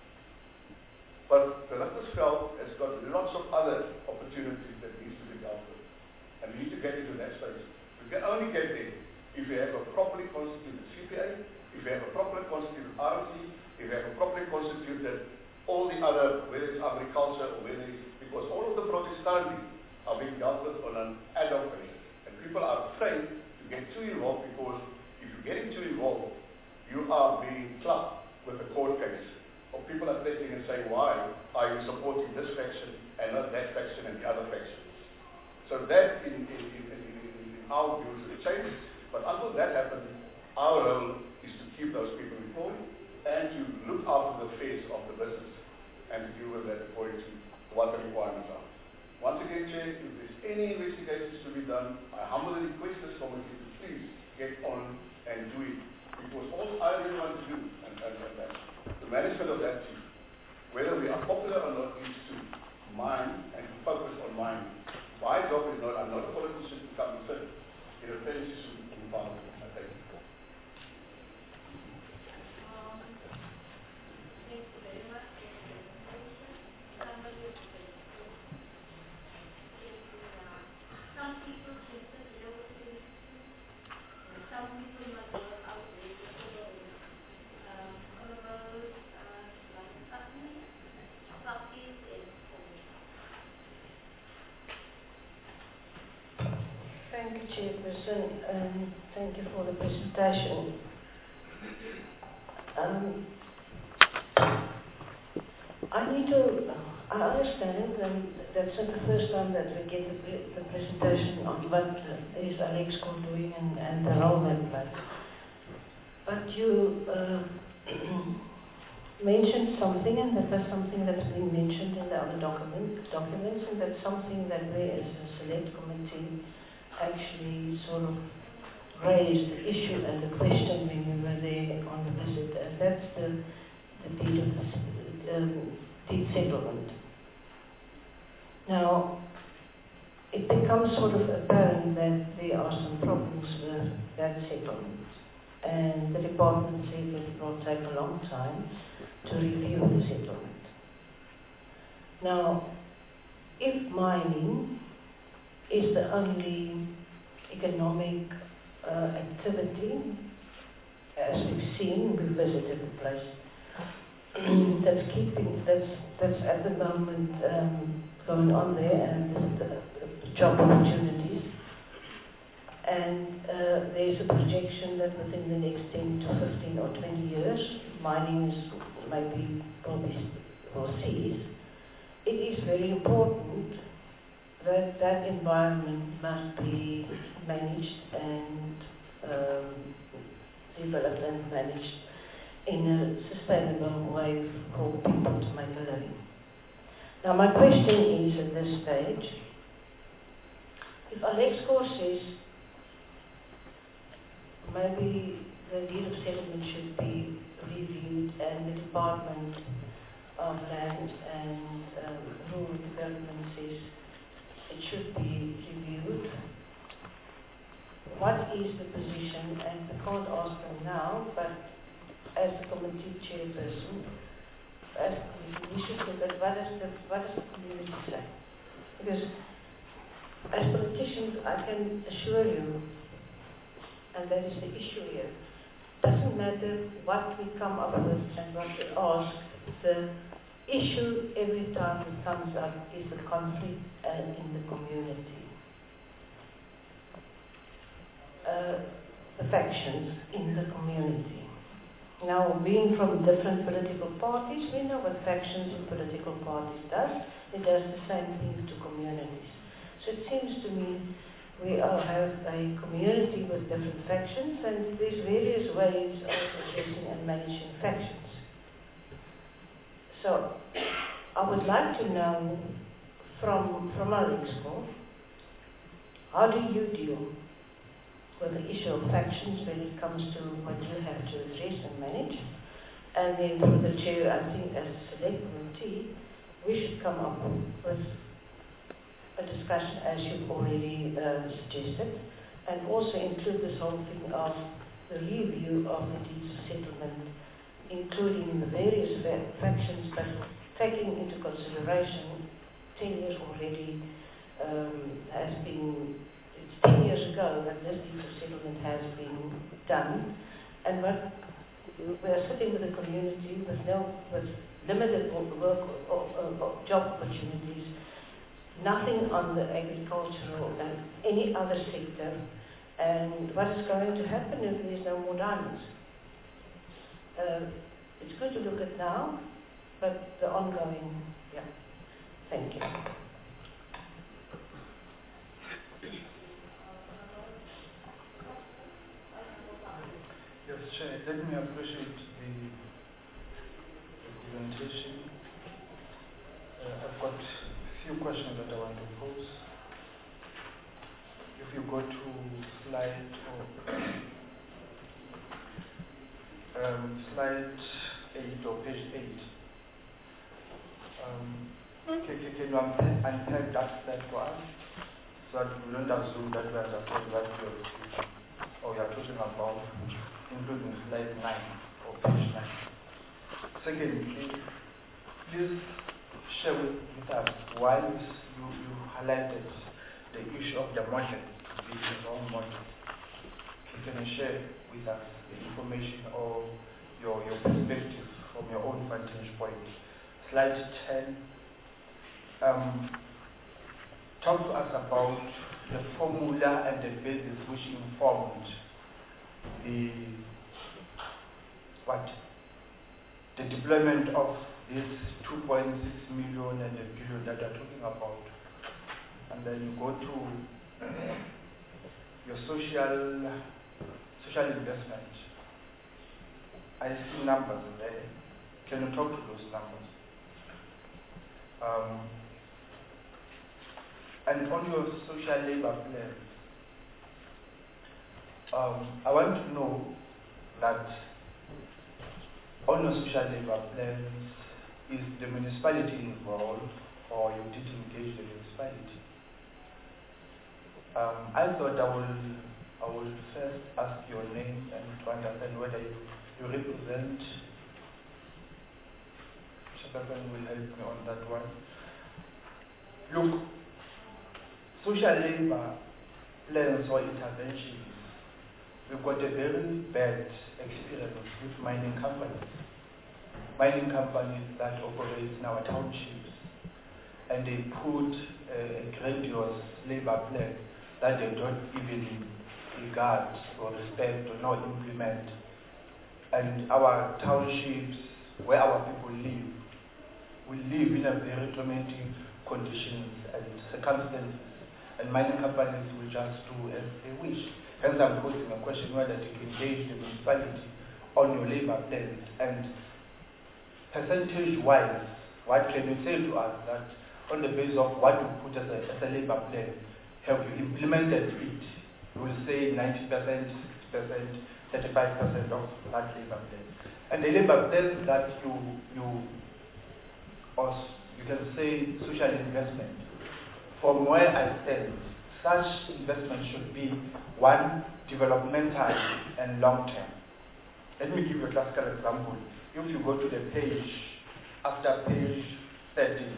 But the Richtersveld has got lots of other opportunities that needs to be dealt with. And we need to get into that space. We can only get there if we have a properly constituted C P A, if we have a properly constituted R T, if we have a properly constituted all the other, whether it's agriculture or whether it's, because all of the projects currently are being dealt with on an ad hoc basis. And people are afraid to get too involved because if you're getting too involved, you are being clubbed with a court case. Or people are testing and saying, why are you supporting this faction and not that faction and the other faction? So that in, in, in, in, in our view should change. But until that happens, our role is to keep those people employed and to look after the affairs of the business and to deal with that according to what the requirements are. Once again, Chair, if there's any investigations to be done, I humbly request this committee to please get on and do it. Because all I really want to do, and, and, and, and the management of that team, whether we are popular or not, is to mine and to focus on mining. My job is not, I'm not a politician to come and sit in a tennis issue in Parliament. I thank you. Um, thank you very much for the presentation. Somebody is some people can sit locally, and some people must work out there to follow um, honorable uh, like Patni, Sakis, and Thank you, Chairperson, and thank you for the presentation. Um, I need to, I understand, and that's not the first time that we get the, pre the presentation on what uh, is Alexco doing and, and the role they play. But you uh, mentioned something, and that was something that's been mentioned in the other document, documents, and that's something that we as a select committee actually sort of raised the issue and the question when we were there on the visit, and that's the, the deed of um, deed settlement. Now, it becomes sort of apparent that there are some problems with that settlement, and the department said that it will take a long time to review the settlement. Now, if mining is the only economic uh, activity, as we've seen, we visited the place, that's keeping, that's, that's at the moment um, going on there, and the, the job opportunities. And uh, there's a projection that within the next ten to fifteen or twenty years, mining is maybe will, be, will cease. It is very important that that environment must be managed and um, developed and managed in a sustainable way for people to make a living. Now my question is at this stage, if Alexco says maybe the deed of settlement should be reviewed and the Department of Land and um, Rural Development says it should be reviewed, what is the position? And I can't ask them now, but as the committee chairperson, uh, we should look at what does the, what does the community say. Because as politicians, I can assure you, and that is the issue here, doesn't matter what we come up with and what we ask, the issue every time it comes up is the conflict uh, in the community. Uh, the factions in the community. Now, being from different political parties, we know what factions in political parties does. It does the same thing to communities. So it seems to me we all have a community with different factions, and there's various ways of addressing and managing factions. So I would like to know from, from our exco, how do you deal with the issue of factions when it comes to what you have to address and manage? And then through the chair, I think as a select committee, we should come up with a discussion as you've already uh, suggested, and also include this whole thing of the review of the deeds of settlement, including the various fa- factions, but taking into consideration ten years already um, has been, it's ten years ago that this deeds of settlement has been done, and what we are sitting with a community with no, with limited work or, or, or job opportunities, nothing on the agricultural and any other sector, and what is going to happen if there's no more diamonds? Uh, it's good to look at now, but the ongoing, yeah. Thank you. Yes, Chair, let me appreciate the, the presentation. Uh, I've got a few questions that I want to pose. If you go to slide or um, slide eight or page eight, um, can, can you unpack, unpack that slide for us so that we don't assume that we understand what we are speaking or we are talking about, including slide nine or page nine. Secondly, please share with, with us why you, you highlighted the issue of the model, the wrong model. You can share with us the information or your, your perspective from your own vantage point. Slide ten, um, talk to us about the formula and the basis which informed the what the deployment of this two point six million and the billion that you're talking about, and then you go to your social social investment. I see numbers there. Can you talk to those numbers? Um, and on your social labor plan, um, I want to know that on your social labor plans, is the municipality involved or you did engage the municipality? Um, I thought I will, I will first ask your name and to understand whether you, you represent. Shakakan will help me on that one. Look, social labor plans or interventions, we've got a very bad experience with mining companies. Mining companies that operate in our townships, and they put a, a grandiose labor plan that they don't even regard or respect or not implement. And our townships, where our people live, we live in a very tormenting conditions and circumstances, and mining companies will just do as they wish. Hence I'm posing a question whether to engage the municipality on your labor plans, and percentage-wise, what can you say to us that on the basis of what you put as a, as a labor plan, have you implemented it? You will say ninety percent, sixty percent, thirty-five percent of that labor plan. And the labor plan that you, you, or you can say social investment, from where I stand, such investment should be one, developmental and long-term. Let me give you a classical example. If you go to the page after page thirteen.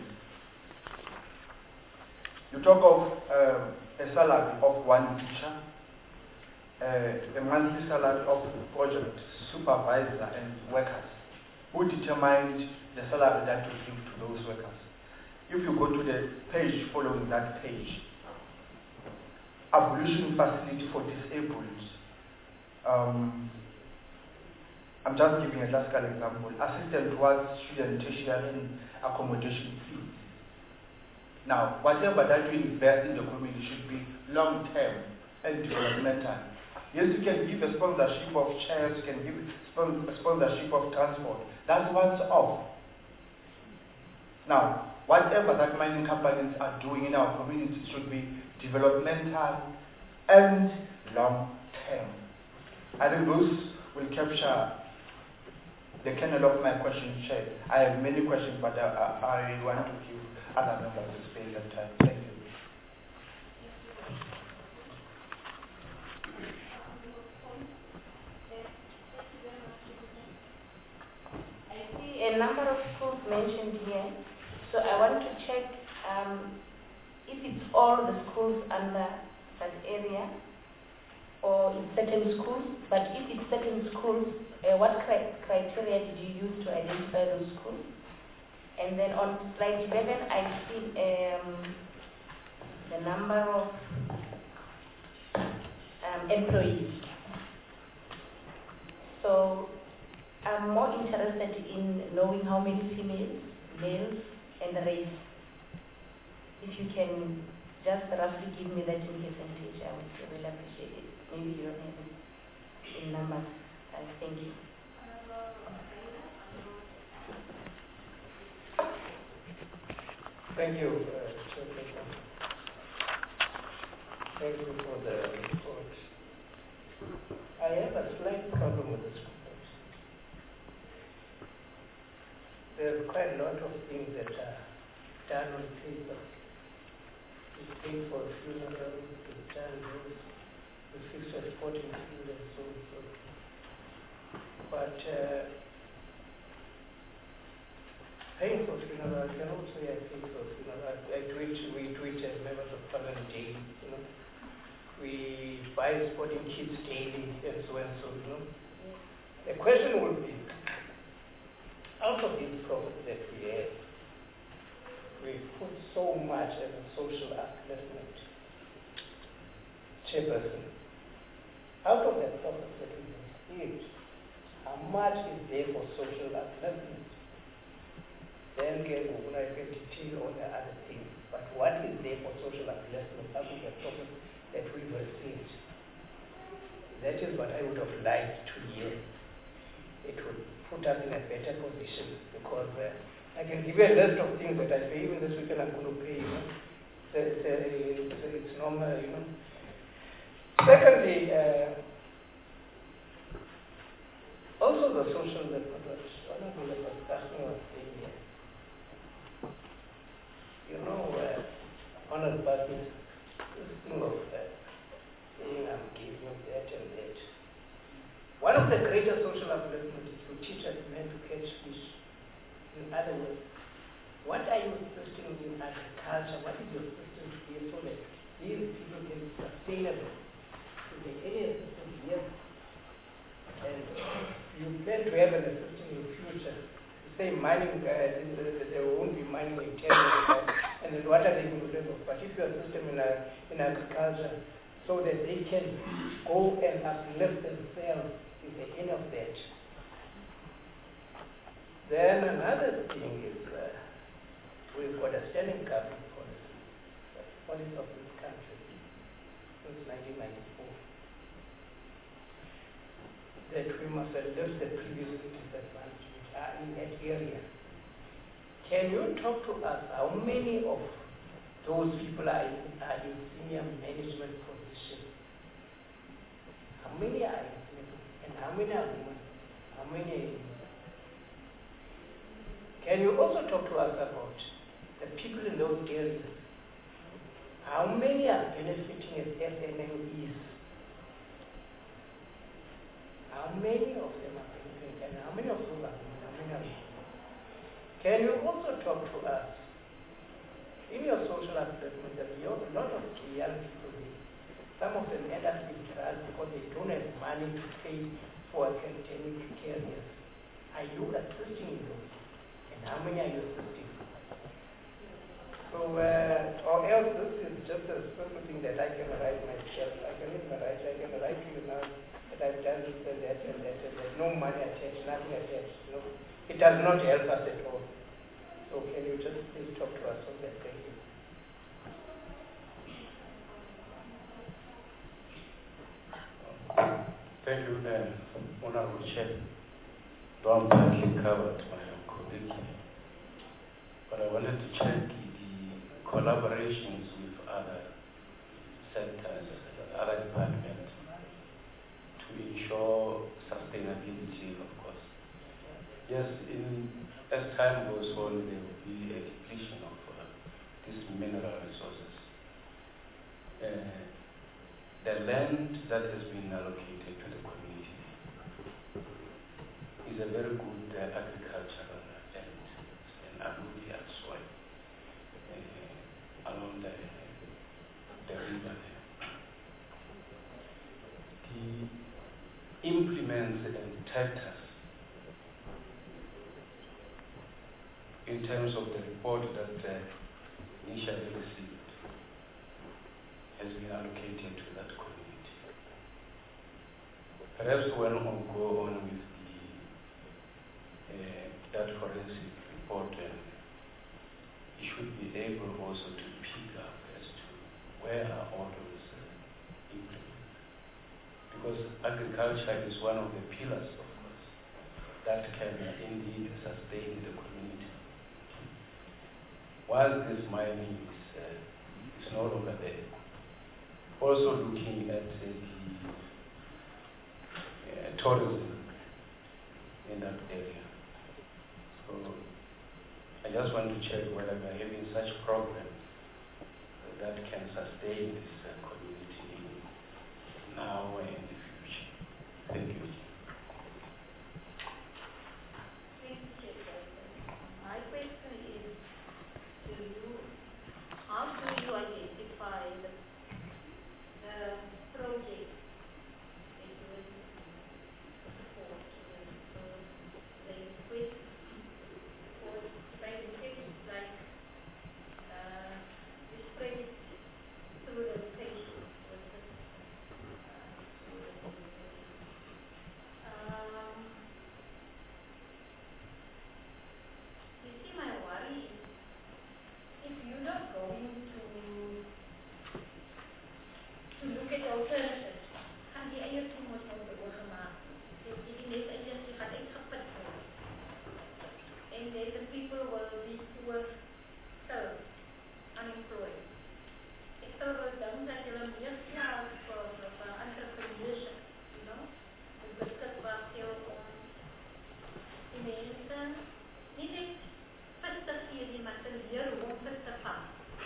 You talk of um, a salary of one teacher, uh, a monthly salary of project supervisor and workers. Who determined the salary that you give to those workers? If you go to the page following that page, abolition facility for disabled. Um, I'm just giving a classical example. Assistant towards student tertiary accommodation fee. Now, whatever that you invest in the community should be long-term and developmental. Yes, you can give a sponsorship of chairs, you can give a sponsorship of transport. That's once off. Now, whatever that mining companies are doing in our community should be developmental and long-term. I think those will capture the kernel of my question, Chair. I have many questions, but I, I, I want to give other members the space and time. Thank you. A number of schools mentioned here, so I want to check um, if it's all the schools under that area or in certain schools, but if it's certain schools, uh, what cri criteria did you use to identify those schools? And then on slide eleven, I see um, the number of um, employees. So I'm more interested in knowing how many females, males, and race. If you can just roughly give me that in percentage, I would really appreciate it. Maybe you don't have it in numbers. Uh, thank you. Thank you, uh, Chairperson. Thank you for the report. I have a slight problem with this report. There are quite a lot of things that are done on paper. You pay for funerals, you done this, you fix your sporting field and so on. So. But uh, paying for funeral, I can also yeah, pay for funeral. I do it, we do it as members of parliament daily, you know. We buy sporting kits daily and so and so, you know. The question would be, out of these profits that we have, we put so much as a social upliftment. Chairperson, out of the profits that we received, how much is there for social upliftment? Then I can detail all the other things. But what is there for social upliftment out of the profits that we've received? That is what I would have liked to hear. It would put us in a better position because uh, I can give you a list of things that I pay even this weekend I'm going to pay, you know. So it's, uh, it's, uh, it's normal, you know. Secondly, uh, also the social approach. One of the discussion was saying here. You know, uh, on a budget, this thing of uh, saying I'm giving that and that. One of the greatest social upliftment is to teach us men to catch fish. In other words, what are your systems in agriculture? What is your system here so that these people can be sustainable? Is there any assistance here? And you plan to have an assistance in the future. You say mining, uh, there won't be mining in ten years, and then what are they going to do? But if you have a system in, uh, in agriculture so that they can go and uplift themselves, is the end of that. Then another thing is uh, we've got a standing government policy, the policy of this country since nineteen ninety-four, that we must lift the previously disadvantaged which are in that area. Can you talk to us how many of those people are in, are in senior management positions? How many are in and how many are women? How many? Can you also talk to us about the people in those areas? How many are benefiting as S M Es? How many of them are benefiting and how many of those are women? How many are women? Can you also talk to us in your social assessment that you have a lot of young people here? Some of them end up in drugs because they don't have money to pay for academic careers. Are you assisting in those? And how many are you assisting? So, uh, or else this is just a simple thing that I can write myself. I can even write, I can write to you now that I've done this and that and that and that. No money attached, nothing attached. No. It does not help us at all. So can you just please talk to us on that? Thank you. Thank you, uh, Honorable Chair. Though I'm partly covered by your colleague, but I wanted to check the collaborations with other sectors, other departments, to ensure sustainability, of course. Yes, in, as time goes on, there will be a depletion of uh, these mineral resources. Uh, the land that has been allocated to the community is a very good uh, agricultural land, an alluvial soil uh, along the, the river there. The implements and tractors, in terms of the report that uh, initially received, has been allocated to that community. Perhaps when we go on with the, uh, that forensic report, uh, you should be able also to pick up as to where are all those uh, implements. Because agriculture is one of the pillars, of course, that can uh, indeed sustain the community. While this mining is, uh, is no longer there, also looking at uh, the uh, tourism in that area. So I just want to check whether we are having such programs that can sustain this uh, community now and in the future. Thank you. My question is, do you, how do you identify the, the project that you will support? So the request for scientific, like uh, you spread it through the location. Um, you see, my worry is if you're not going to to look at alternatives, gaan die eie toe moet nou beoorgemaak. Dit is net agency gaan uitgeput word. And then the people will be poor, served, unemployed. Ek sal wel dink dat hulle meer geld vir vir entrepreneurship, you know, is beskikbaar stel om die mense nie net vis te gee nie, maar te leer hoe om vis te vang.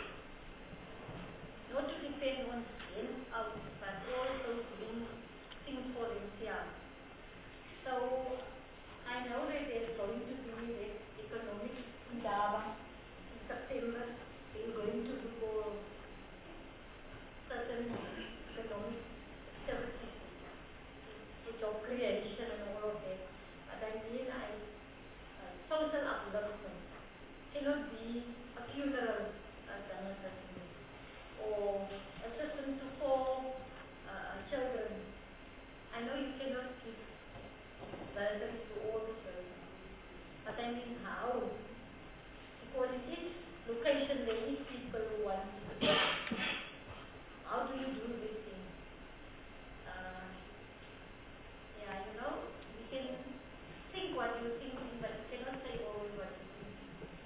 Not to depend on them out, but also doing things for themselves. So I know that there's going to be this economic indaba in September. They're going to do for certain economic activities, for job creation and all of that. But I mean, I, uh, social upliftment cannot be a funeral uh, or assistance to poor uh, children. I know you cannot give bursaries to all the children, but I mean how? Because in each location there is people who want to do. How do you do this thing? Uh, yeah, you know, you can think what you're thinking, but you cannot say always what you think.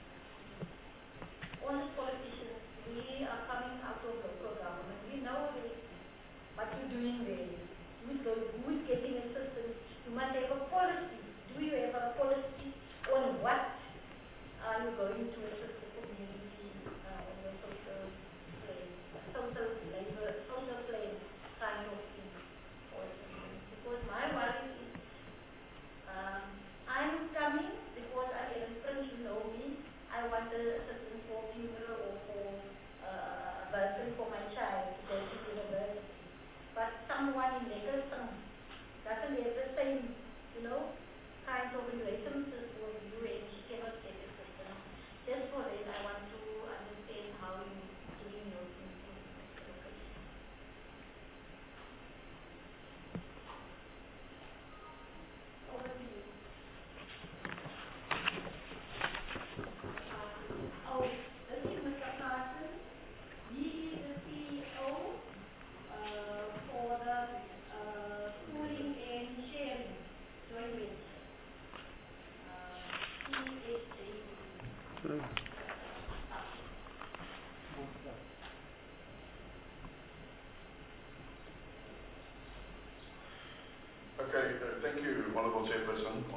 All the politicians, we are coming out of local government. We know this, what you're doing there. Who is, going, who is getting assistance? You must have a policy. Do you have a policy on what are you going to assist the community uh, on the social plan, social labor, social plan kind of thing? Because my worry is, um, I'm coming because I am Prince, you know me,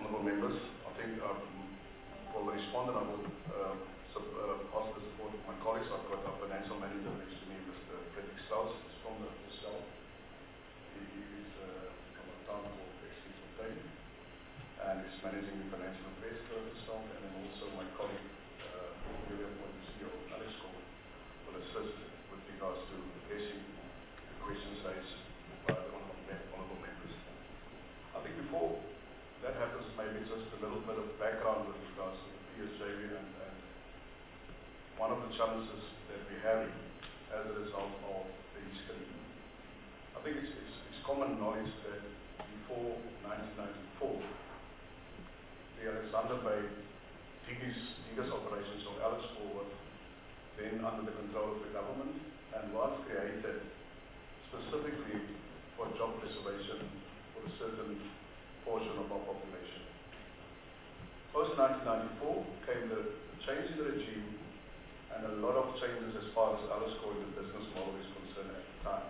honourable members. I think um, for the respondent, I would uh, sub, uh, ask the support of my colleagues. I've got our financial manager next to me, Mister Frederick Strauss. He's from the Shell. He is uh, from a town called Exeter, and is managing the financial affairs for the Shell. And then also my colleague, uh, William Montesio, Alex Cole, will assist with regards to addressing the questions raised by the honourable members. I think before that happens, maybe just a little bit of background with regards to the P S J V and, and one of the challenges that we're having as a result of the history. I think it's, it's, it's common knowledge that before nineteen ninety-four, the Alexander Bay diggers, diggers operations of Alex Forward, then under the control of the government, and was created specifically for job preservation for a certain portion of our population. Post nineteen ninety-four came the change in the regime and a lot of changes as far as Alice Core the business model is concerned at the time.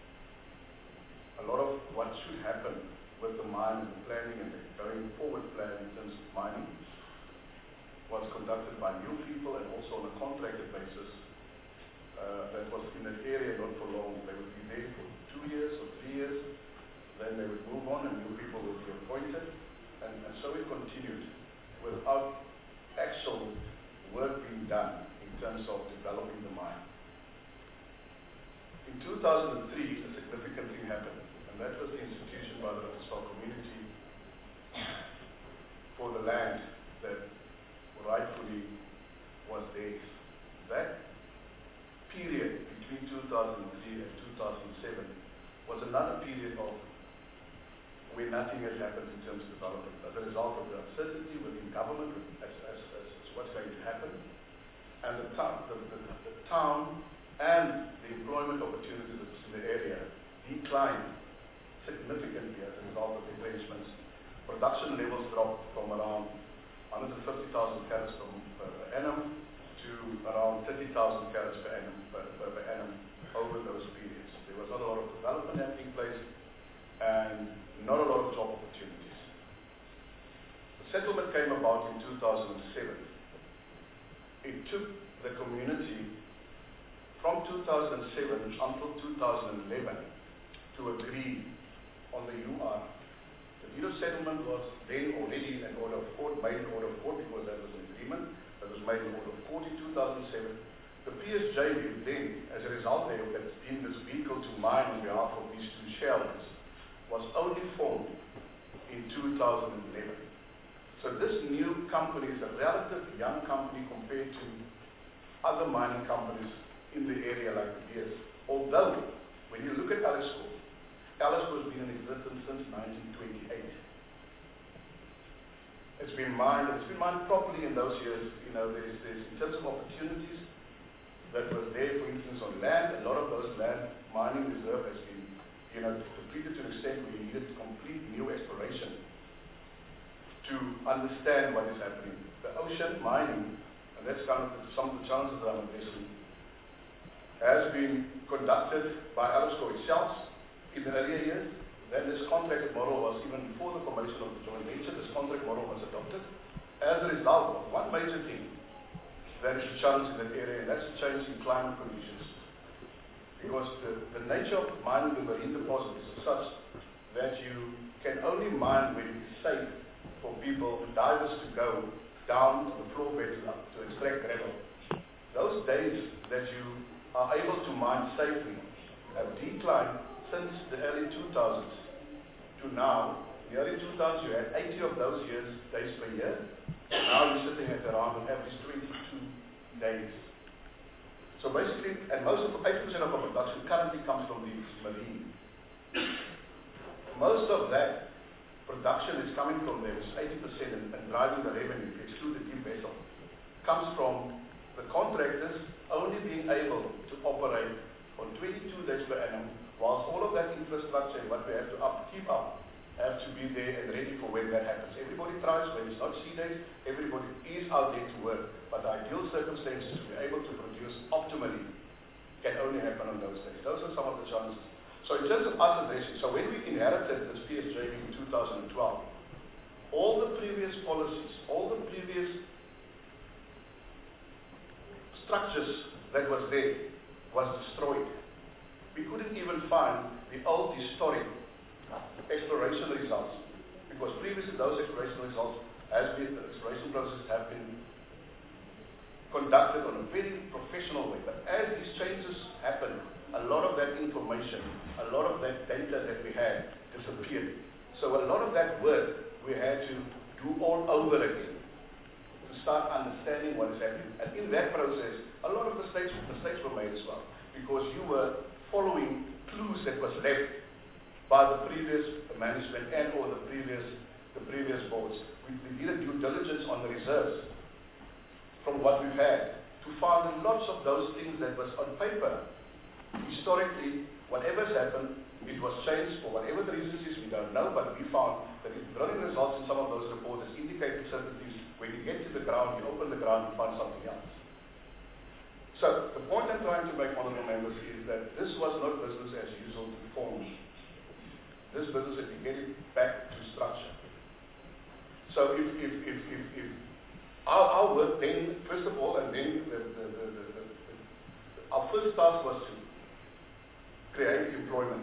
A lot of what should happen with the mine and the planning and the going forward plan in terms of mining was conducted by new people and also on a contracted basis. Uh, that was in that area not for long. They would be there for two years or three years. Then they would move on and new people would be appointed. And, and so it continued without actual work being done in terms of developing the mine. In two thousand three, a significant thing happened, and that was the institution by the Rustenburg community for the land that rightfully was theirs. That period between two thousand three and two thousand seven was another period of where nothing has happened in terms of development as a result of the uncertainty within government as, as, as, as what's going to happen. And the town, the, the, the town and the employment opportunities in the area declined significantly as a result of the retrenchments. Production levels dropped from around one hundred fifty thousand carats per, per annum to around thirty thousand carats per annum, per, per, per annum over those periods. There was not a lot of development taking place and not a lot of job opportunities. The settlement came about in two thousand seven. It took the community from two thousand seven until two thousand eleven to agree on the U R. The deed of settlement was then already an order of court, made an order of court because that was an agreement that was made in order of court in two thousand seven. The P S J V then, as a result of that, being this vehicle to mine on behalf of these two shareholders, was only formed in two thousand eleven. So this new company is a relatively young company compared to other mining companies in the area like the B S. Although, when you look at Alisco, Alisco has been in existence since nineteen twenty-eight. It's been mined, it's been mined properly in those years. You know, there's, there's in terms of opportunities that was there, for instance, on land, a lot of those land mining reserve has been, you know, completed to an extent where you needed complete new exploration to understand what is happening. The ocean mining, and that's kind of the, some of the challenges that I'm addressing, has been conducted by Alisco itself in the earlier years. Then this contracted model was, even before the formation of the joint venture, this contract model was adopted as a result of one major thing that is a challenge in that area, and that's the change in climate conditions. Because the, the nature of mining the marine deposits is such that you can only mine when it is safe for people, divers to go down to the floor beds to extract gravel. Those days that you are able to mine safely have declined since the early two thousands to now. In the early two thousands you had eighty of those years, days per year. Now you're sitting at around an average twenty-two days. So basically, and most of eighty percent of our production currently comes from the marine. Most of that production is coming from there, which is eighty percent and, and driving the revenue, if you exclude the deep vessel, comes from the contractors only being able to operate on twenty-two days per annum, whilst all of that infrastructure and what we have to up, keep up have to be there and ready for when that happens. Everybody tries, when it's not sea days, everybody is out there to work, but the ideal circumstances to be able to produce optimally can only happen on those days. Those are some of the challenges. So in terms of us addressing, so when we inherited this P S J V in two thousand twelve, all the previous previous policies, all the previous structures that was there was destroyed. We couldn't even find the old historic exploration results, because previously those exploration results, as the exploration process have been conducted on a very professional way. But as these changes happened, a lot of that information, a lot of that data that we had disappeared. So a lot of that work we had to do all over again to start understanding what is happening. And in that process, a lot of mistakes, mistakes were made as well, because you were following clues that was left by the previous management and or the previous the previous boards. We, we did a due diligence on the reserves from what we've had to find lots of those things that was on paper. Historically, whatever's happened, it was changed for whatever the reasons is, we don't know, but we found that the drilling results in some of those reports indicated certain things. When you get to the ground, you open the ground, you find something else. So, the point I'm trying to make, honorable members, is that this was not business as usual to form. This business, if you get it back to structure. So, if, if, if, if, if our, our work then, first of all, and then the, the, the, the, the, the, our first task was to create employment.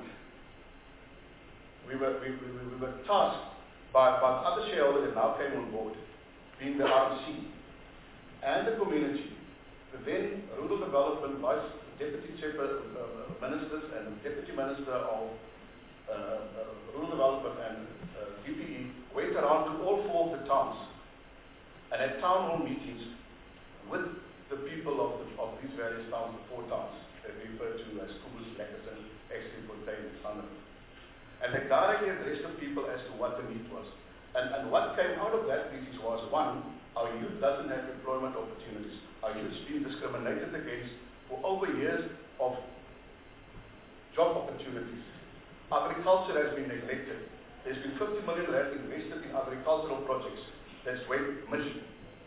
We were, we, we, we were tasked by, by other shareholders that now came on board, being the R C and the community, the then Rural Development Vice Deputy Chair, uh, Ministers and Deputy Minister of uh, uh, Rural Development and uh, D P E went around to all four of the towns and had town hall meetings with the people of, the, of these various towns, the four towns that we refer to as Kubus, Lekkerton, Extremfontein, and Sanderberg. And they directly addressed the people as to what the need was. And, and what came out of that meeting was, one, our youth doesn't have employment opportunities. Our youth's been discriminated against for over years of job opportunities. Agriculture has been neglected. There's been fifty million rand invested in agricultural projects. That's went missing.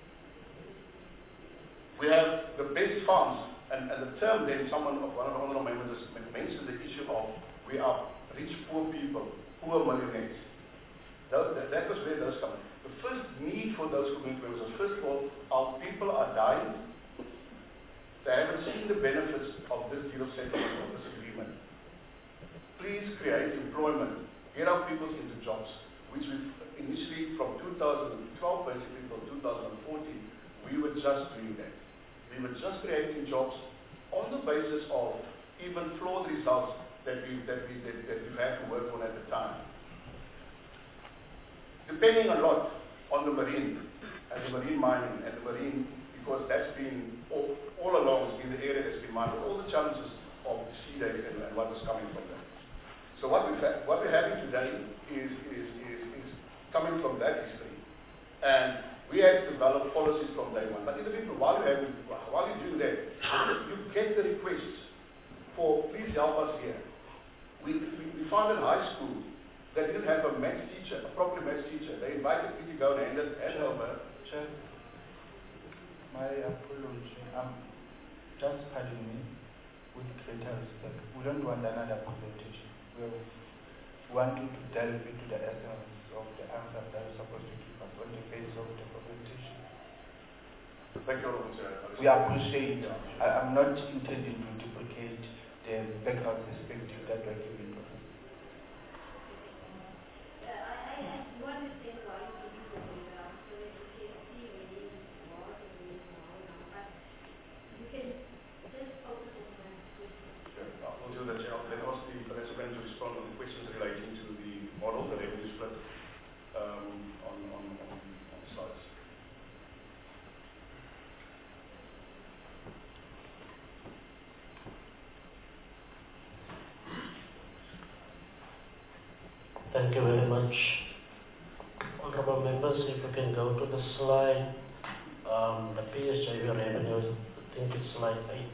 We have the best farms, and, and the term then, someone of one of the honorable members mentioned the issue of we are rich poor people, poor millionaires. That, that, that was where those come. The first need for those community members was, first of all, our people are dying. They haven't seen the benefits of this deal of settlement, of this agreement. Please create employment. Get our people into jobs, which we initially from two thousand twelve, basically from two thousand fourteen, we were just doing that. We were just creating jobs on the basis of even flawed results that we that we that, that we've had to work on at the time. Depending a lot on the marine and the marine mining and the marine, because that's been all, all along has been the area that's been mined, all the challenges of the sea days and, and what is coming from that. So what we've had, what we're having today is, is, is, is coming from that history. And we had to develop policies from day one. But in the meantime, while you're having, while you do that, you get the requests for please help us here. We, we, we found in high school that didn't have a maths teacher, a proper maths teacher. They invited me to go and hand it hand over. Chair, my apology. Um, just pardon me with greater respect. We don't want another presentation. We want you to delve into the essence of the answer that is supposed to give us on the face of the presentation. Thank you, Honorable Chair. We appreciate. I am not intending to duplicate the background perspective that we are giving to us. Thank you very much. Honorable members, if you can go to the slide, um, the P S J V revenue, I think it's slide eight.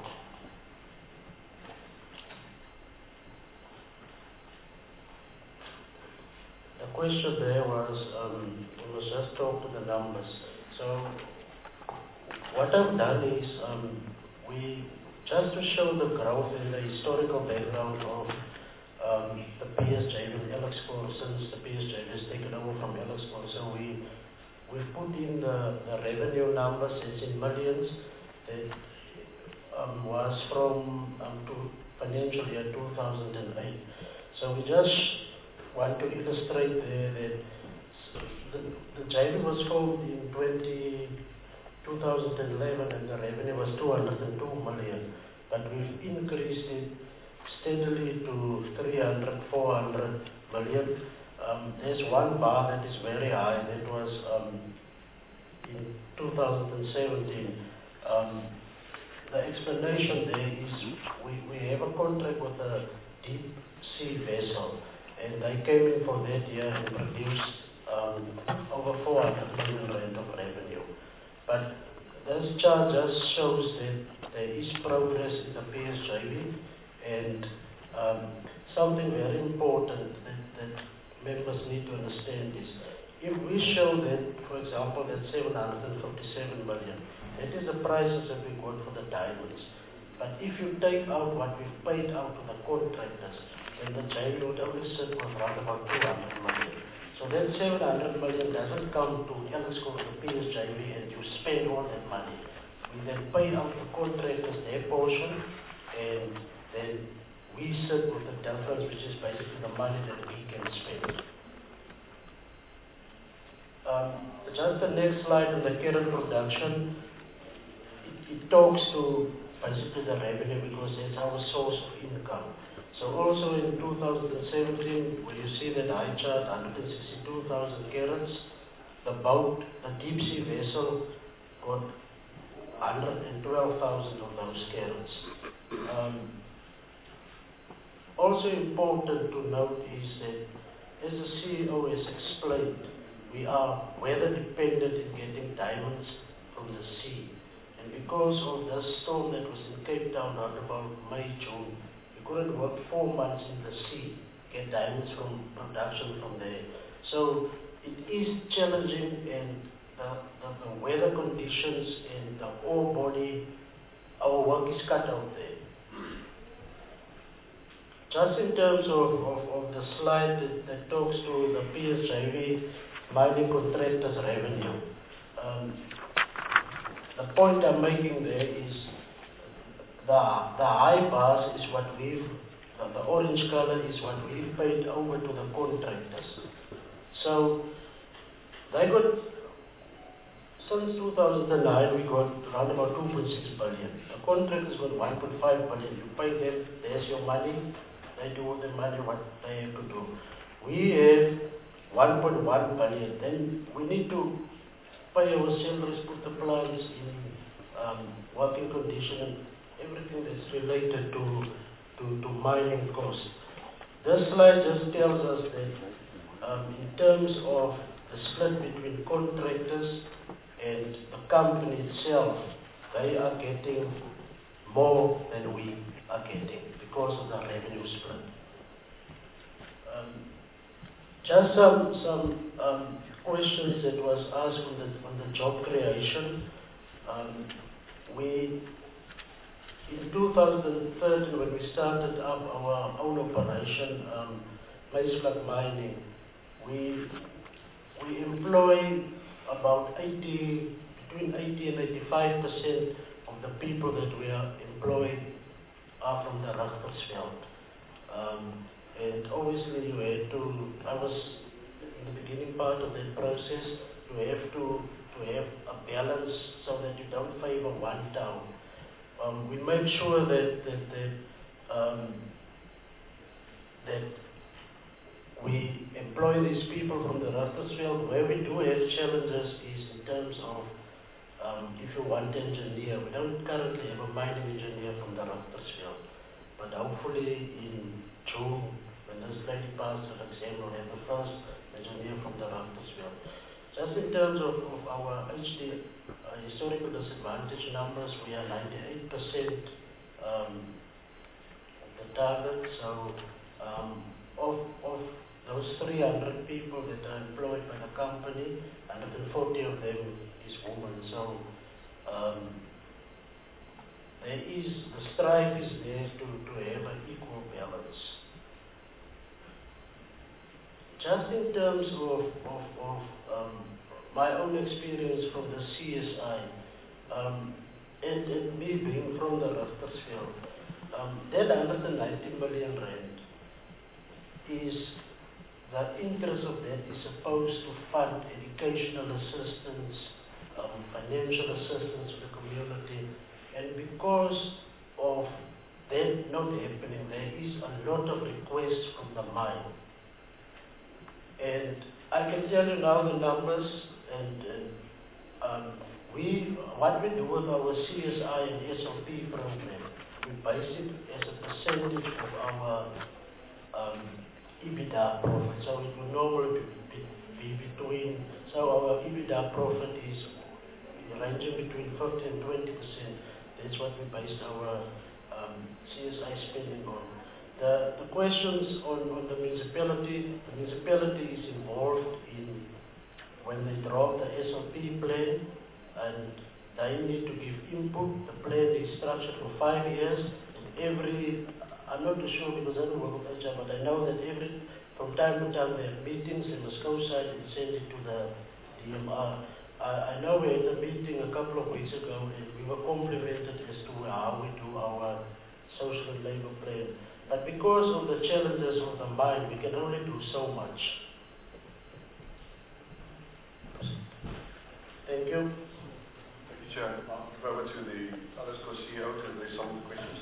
The question there was, um, we must just talk to the numbers. So, what I've done is, um, we, just to show the growth and the historical background of Um, the P S J V, Alex Paul, since the P S J V has taken over from Alex Paul, so we we put in the, the revenue numbers, it's in millions, that um, was from um, to financial year two thousand eight. So we just want to illustrate there that the, the J V was formed in two thousand eleven and the revenue was two hundred two million, but we've increased it steadily to three hundred, four hundred million. Um, there's one bar that is very high, that was um, in two thousand seventeen. Um, the explanation there is we, we have a contract with a deep sea vessel, and they came in for that year and produced um, over four hundred million rand of revenue. But this chart just shows that there is progress in the P S J V, and um, something very important that, that members need to understand is, if we show that, for example, that seven hundred fifty-seven million, that is the prices that we got for the diamonds. But if you take out what we've paid out to the contractors, then the J V would only sit with around about two hundred million. So that seven hundred million doesn't come to Ellisco to the P S J V and you spend all that money. We then pay out the contractors their portion, and then we sit with the difference, which is basically the money that we can spend. Um, just the next slide on the current production, it, it talks to basically the revenue, because that's our source of income. So also in two thousand seventeen, where you see that eye chart, one hundred sixty-two thousand carats, the boat, the deep sea vessel got one hundred twelve thousand of those carats. Um, also important to note is that, as the C E O has explained, we are weather dependent in getting diamonds from the sea. And because of the storm that was in Cape Town around about May, June, we couldn't work four months in the sea, get diamonds from production from there. So it is challenging, and the, the, the weather conditions and the ore body, our work is cut out there. Just in terms of, of, of the slide that, that talks to the P S J V mining contractors revenue. Um, the point I'm making there is the, the high bars is what we've, the, the orange color is what we've paid over to the contractors. So they got, since two thousand nine, we got around about two point six billion. The contractors got one point five billion. You pay them, there's your money. They do with the money what they have to do. We have one point one billion. Then we need to pay our salaries, put the plants in um, working condition, and everything that's related to, to, to mining costs. This slide just tells us that um, in terms of the split between contractors and the company itself, they are getting more than we are getting because of the revenue split. Um, just some some um, questions that was asked on the on the job creation. Um, we in two thousand thirteen, when we started up our own operation, um, Maisvlak Mining, we we employ about eighty between eighty and eighty-five percent of the people that we are employing are from the Richtersveld. Um, and obviously you had to, I was in the beginning part of that process, you have to, to have a balance so that you don't favor one town. Um, we made sure that, that, that, um, that we employ these people from the Richtersveld. Where we do have challenges is in terms of Um, if you want engineer, we don't currently have a mining engineer from the Richtersveld, but hopefully in June, when this lady passes the exam, we'll have the first engineer from the Richtersveld. Just in terms of, of our H D, uh, historical disadvantage numbers, we are ninety-eight percent um, of the target. So um, of, of those three hundred people that are employed by the company, one hundred forty of them is women. So um, there is, the strive is there to, to have an equal balance. Just in terms of, of, of um, my own experience from the C S I, um, and, and me being from the Raftersville, um, that one hundred ninety million rand is, the interest of that is supposed to fund educational assistance, um, financial assistance to the community, and because of that not happening, there is a lot of requests from the mine. And I can tell you now the numbers, and, and um, we, what we do with our C S I and S O P program, we base it as a percentage of our um, EBITDA profit. So it will normally be, be, be between, so our EBITDA profit is ranging between fifty and twenty percent. That's what we based our um, C S I spending on. The, the questions on, on the municipality, the municipality is involved in when they draw the S O P plan, and they need to give input. The plan is structured for five years, and every, I'm not too sure because I don't work with H R, but I know that every, from time to time they have meetings, they must go side and send it to the D M R. I, I know we had a meeting a couple of weeks ago, and we were complimented as to how we do our social and labor plan. But because of the challenges of the mine, we can only do so much. Thank you. Thank you, Chair. I'll give over to the Alexco C E O to raise some of the questions.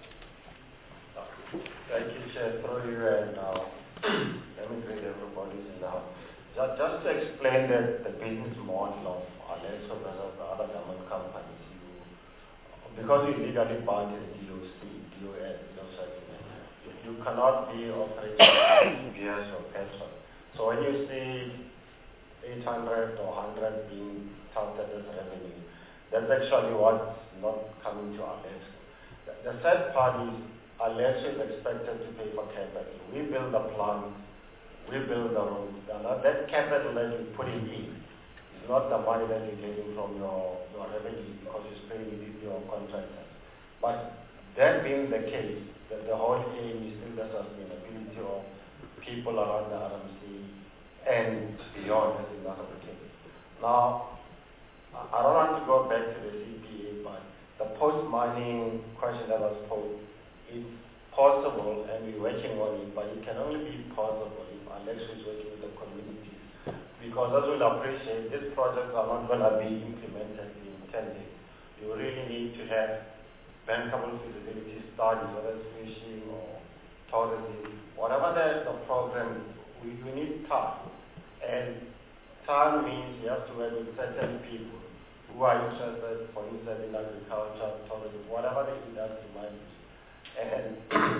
Thank you, Chair. Through you and uh, let me greet everybody now. Just, just to explain that the business model of Alexco versus the other government companies, you, because you legally part in D O C, D O S, D O C, you, you cannot be operating beers or petrol. So when you see eight hundred or one hundred being counted as revenue, that's actually what's not coming to Alexco. The, the third part is Alexco is expected to pay for capital. We build the plant, we build the road. That capital that you put in is not the money that you're getting from your, your revenue because you're paying with your contractors. But that being the case, the, the whole aim is still the sustainability of people around the R M C and beyond, as is not the case. Now, I don't want to go back to the C P A, but the post-mining question that was posed, it's possible, and we're working on it, but it can only be possible if Alexco is working with the communities. Because as we'll appreciate, these projects are not going to be implemented in ten days. You really need to have bankable feasibility studies, whether it's fishing or tourism, whatever the, the program is, we, we need time. And time means you have to work with certain people who are interested, for instance, in agriculture, tourism, whatever the industry might be. And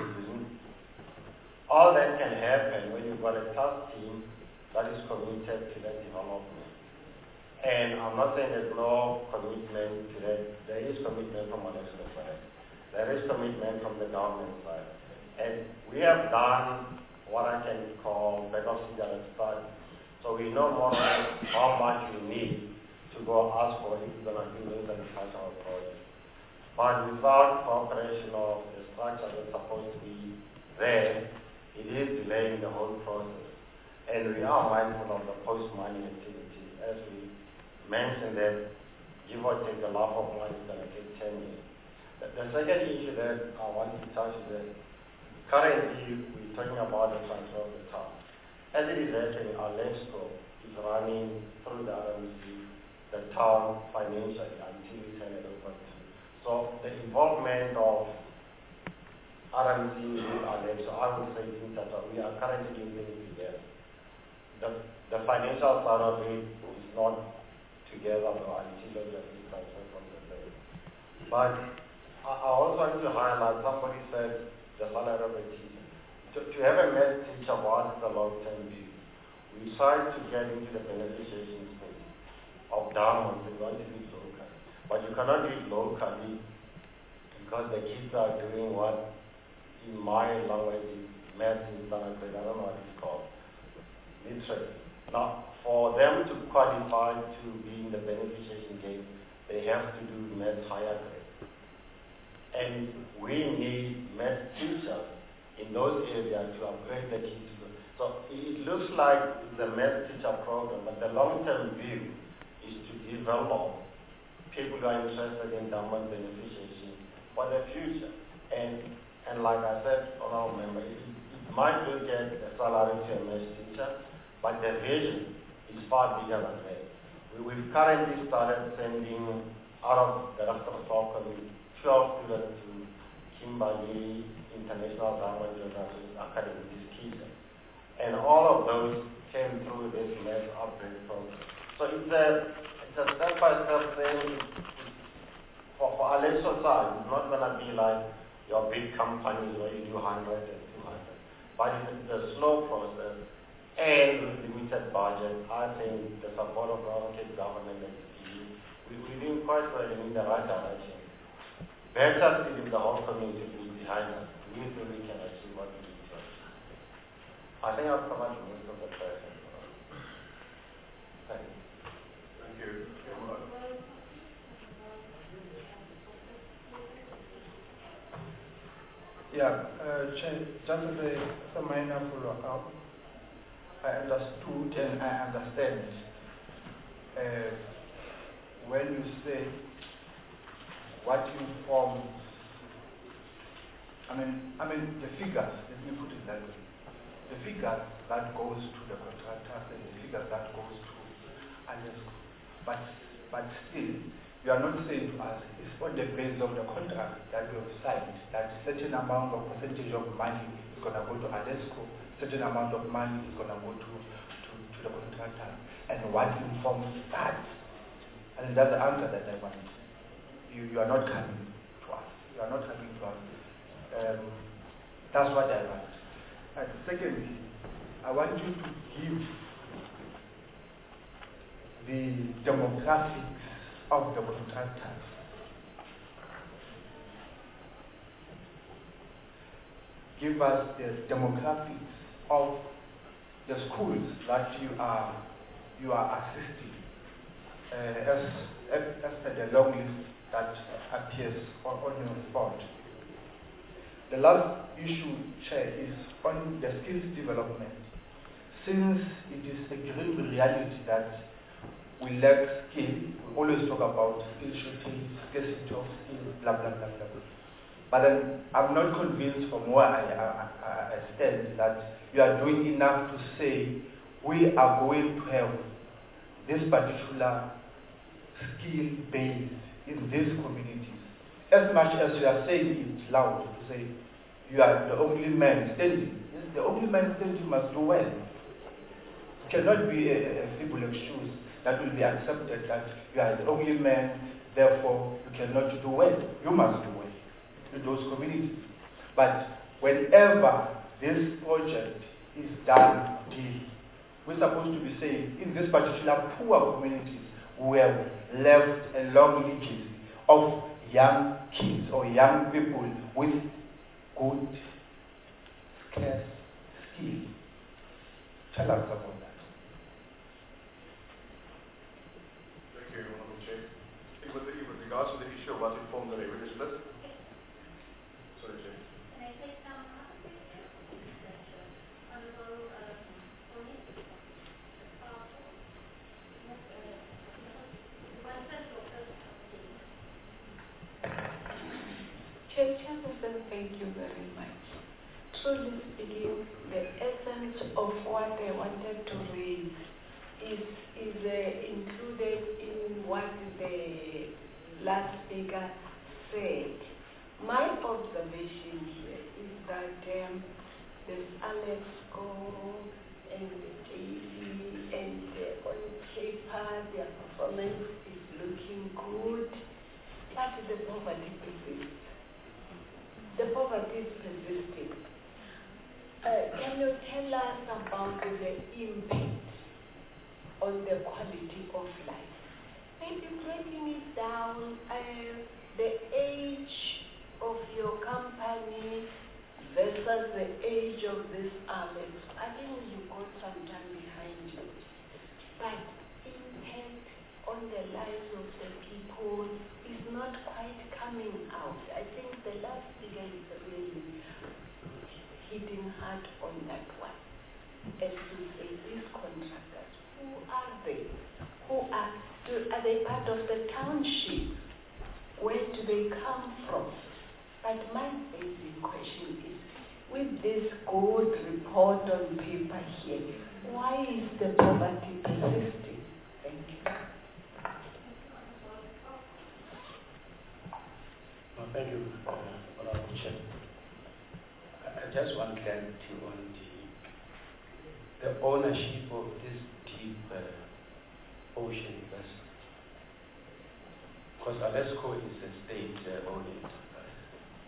all that can happen when you've got a task team that is committed to that development. And I'm not saying there's no commitment to that. There is commitment from Alexco side. There is commitment from the government side. And we have done what I can call back-of-cigarette study. So we know more or less how much we need to go ask for if we're going to do those agricultural projects. But without cooperation of the structure that's supposed to be there, it is delaying the whole process. And we are mindful of the post-mining activity. As we mentioned that, give or take the life of mine is going to take ten years. The, the second issue that I want to touch is that currently we're talking about the transfer of the town. As it is happening, Alexco is running through the R M C, the town financially until we turn it over to. So the involvement of R M C with Alexco, I would say things that we are currently doing things together. The, the financial side of it is not together until we have been transferred from the bank. But I, I also want to highlight, somebody said the salary of a teacher. To, to have a math teacher, what is the long-term view? We try to get into the beneficiation space of downwards, we want to do it locally. But you cannot do it locally because the kids are doing what, in my language, is math in standard grade, I don't know what it's called, literally. Now, for them to qualify to be in the beneficiation game, they have to do math higher grade. And we need math teachers in those areas to upgrade the kids. So it looks like it's a math teacher program, but the long-term view develop people who are interested in government beneficiary for the future. And and like I said, honorable member, it, it might look at a salary to a maths teacher, but the vision is far bigger than that. We, we've currently started sending out of the Rastafari Community twelve students to Kimberley International Government Journalism Academy this season. And all of those came through this mass upgrade program. So it's a, it's a step-by-step thing. For, for our lecture side, it's not going to be like your big companies where you do one hundred and two hundred. But it's a slow process and with limited budget. I think the support of our Cape government and we, we're doing quite well in the right direction. Better still if the whole community is behind us. We feel we can achieve what we need to achieve. I think I've covered most of the questions. Thank you. Thank you. Yeah, uh, Chair, just as a, as a minor follow-up, I understood and I understand uh, when you say what informs, I mean, I mean the figures, let me put it that way, the figures that goes to the contractors and the figures that goes to ALESCO, but, but still, you are not saying to us, it's on the basis of the contract that we have signed, that certain amount of percentage of money is going to go to ALESCO, certain amount of money is going to go to, to, to the contractor, and what informs that. And that's the answer that I want. You, you are not coming to us. You are not coming to us. Um, that's what I want. And secondly, I want you to give the demographics of the contractors. Give us the demographics of the schools that you are you are assisting uh, as, as as per the long list that appears on, on your report. The last issue, Chair, is on the skills development. Since it is a grim reality that we lack skill, we always talk about skill shortage, scarcity of skill, blah, blah, blah, blah, blah. But then I'm not convinced from where I, I, I stand that you are doing enough to say we are going to have this particular skill base in these communities. As much as you are saying it loud to say you are the only man standing. Yes, the only man standing must do well. It cannot be a, a feeble excuse that will be accepted that you are the only man, therefore you cannot do well. You must do well in those communities. But whenever this project is done, we're supposed to be saying in this particular poor communities we have left a long legacy of young kids or young people with good, scarce skills. Tell us about that. Thank you, Honourable Chair. With, the, with regards to the issue of what informed the revenue split, sorry, Chair. Can I take some Honourable Tony? Chair, Chairperson, thank you very much. Truly speaking, the essence of what I wanted to raise is, is uh, included in what the last speaker said. My observation here is that um, there's ALESCO and the J V and uh, on paper their performance is looking good, but the poverty persists. The poverty is persisting. Uh, can you tell us about the impact on the quality of life? Maybe breaking it down, uh, the age of your company versus the age of this Alex. I think you got some time behind you. But impact on the lives of the people is not quite coming out. I think the last figure is really hitting hard on that one. As to say, these contractors, who are they? Who are, do, are they part of the township? Where do they come from? But my basic question is, with this good report on paper here, why is the poverty persisting? Thank you. Well, thank you, uh, Honorable Chair. I I just want clarity on the, the ownership of this deep uh, ocean vessel. Because Alesco is a state-owned uh, enterprise.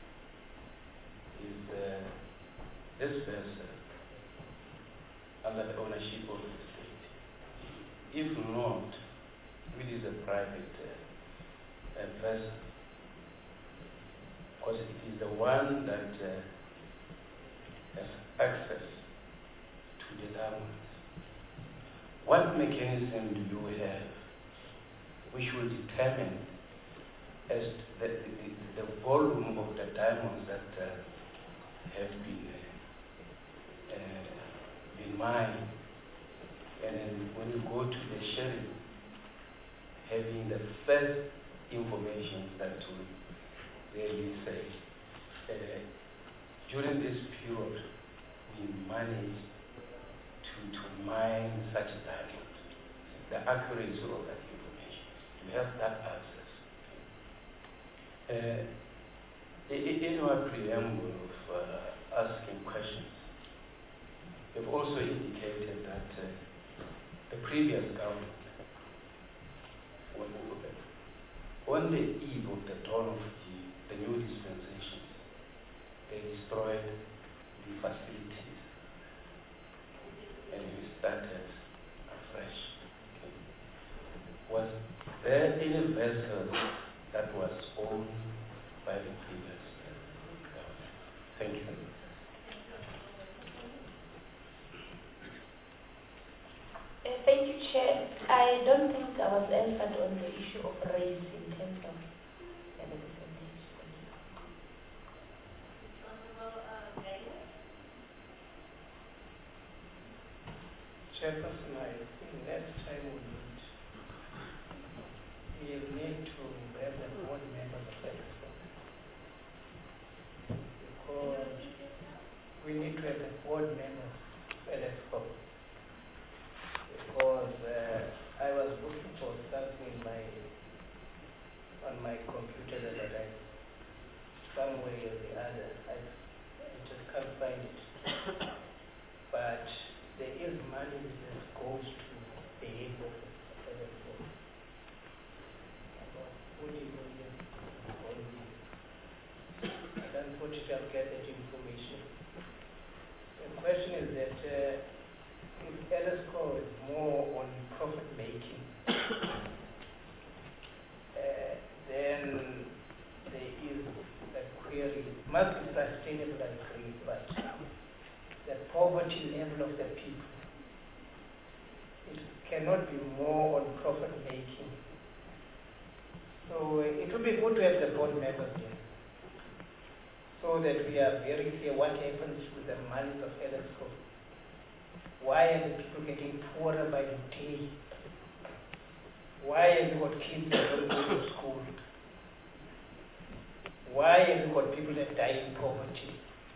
Is uh, this vessel under the ownership of the state? If not, it is a private uh, uh, vessel. Because it is the one that uh, has access to the diamonds. What mechanism do you have which will determine as the, the, the volume of the diamonds that uh, have been, uh, uh, been mined? And then when you go to the sharing, having the first information that will really say, uh, during this period, we managed to, to mine such diamonds, the accuracy of that information. You have that access. Uh, in, in our preamble of uh, asking questions, you've also indicated that uh, the previous government, on the eve of the dawn of the, the new dispensations, they destroyed the facilities and we started afresh. Okay. Was there any vessel that was owned by the previous government? Thank you. Uh, thank you, Chair. I don't think I was answered on the issue of race in terms of uh, the percentage. Chairperson, I think next time we meet, we need to have the board members of EXCO. Because we need to have the board members of EXCO. Because uh, I was looking for something in my, on my computer the other day, some way or the other. I just can't find it. But there is money that goes to the head office of EXCO. About forty million only. And unfortunately, I'll get that information. The question is that uh, if EXCO is more on profit making, uh, then there is a query. It must be sustainable, I agree, but the poverty level of the people, it cannot be more on profit making. So uh, it would be good to have the board members here, so that we are very clear what happens with the money of EXCO. Why are the people getting poorer by the day? Why have you got kids that don't go to school? Why have you got people that die in poverty?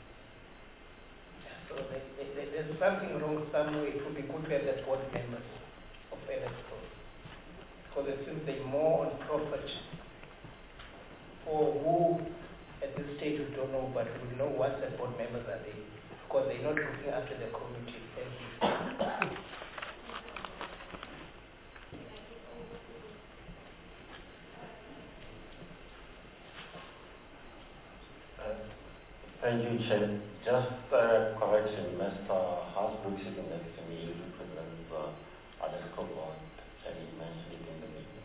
So there, there, there's something wrong somewhere. It would be good to have the board members of EXCO, because it seems they're more on profit. For who at this stage we don't know, but we know what the board members are there, because they're not looking after the community. Thank you. Uh, thank you, Chair. Just uh, correction, Mister Hasbrook sitting next to me represents uh, Alesco board, and he mentioned it in the meeting.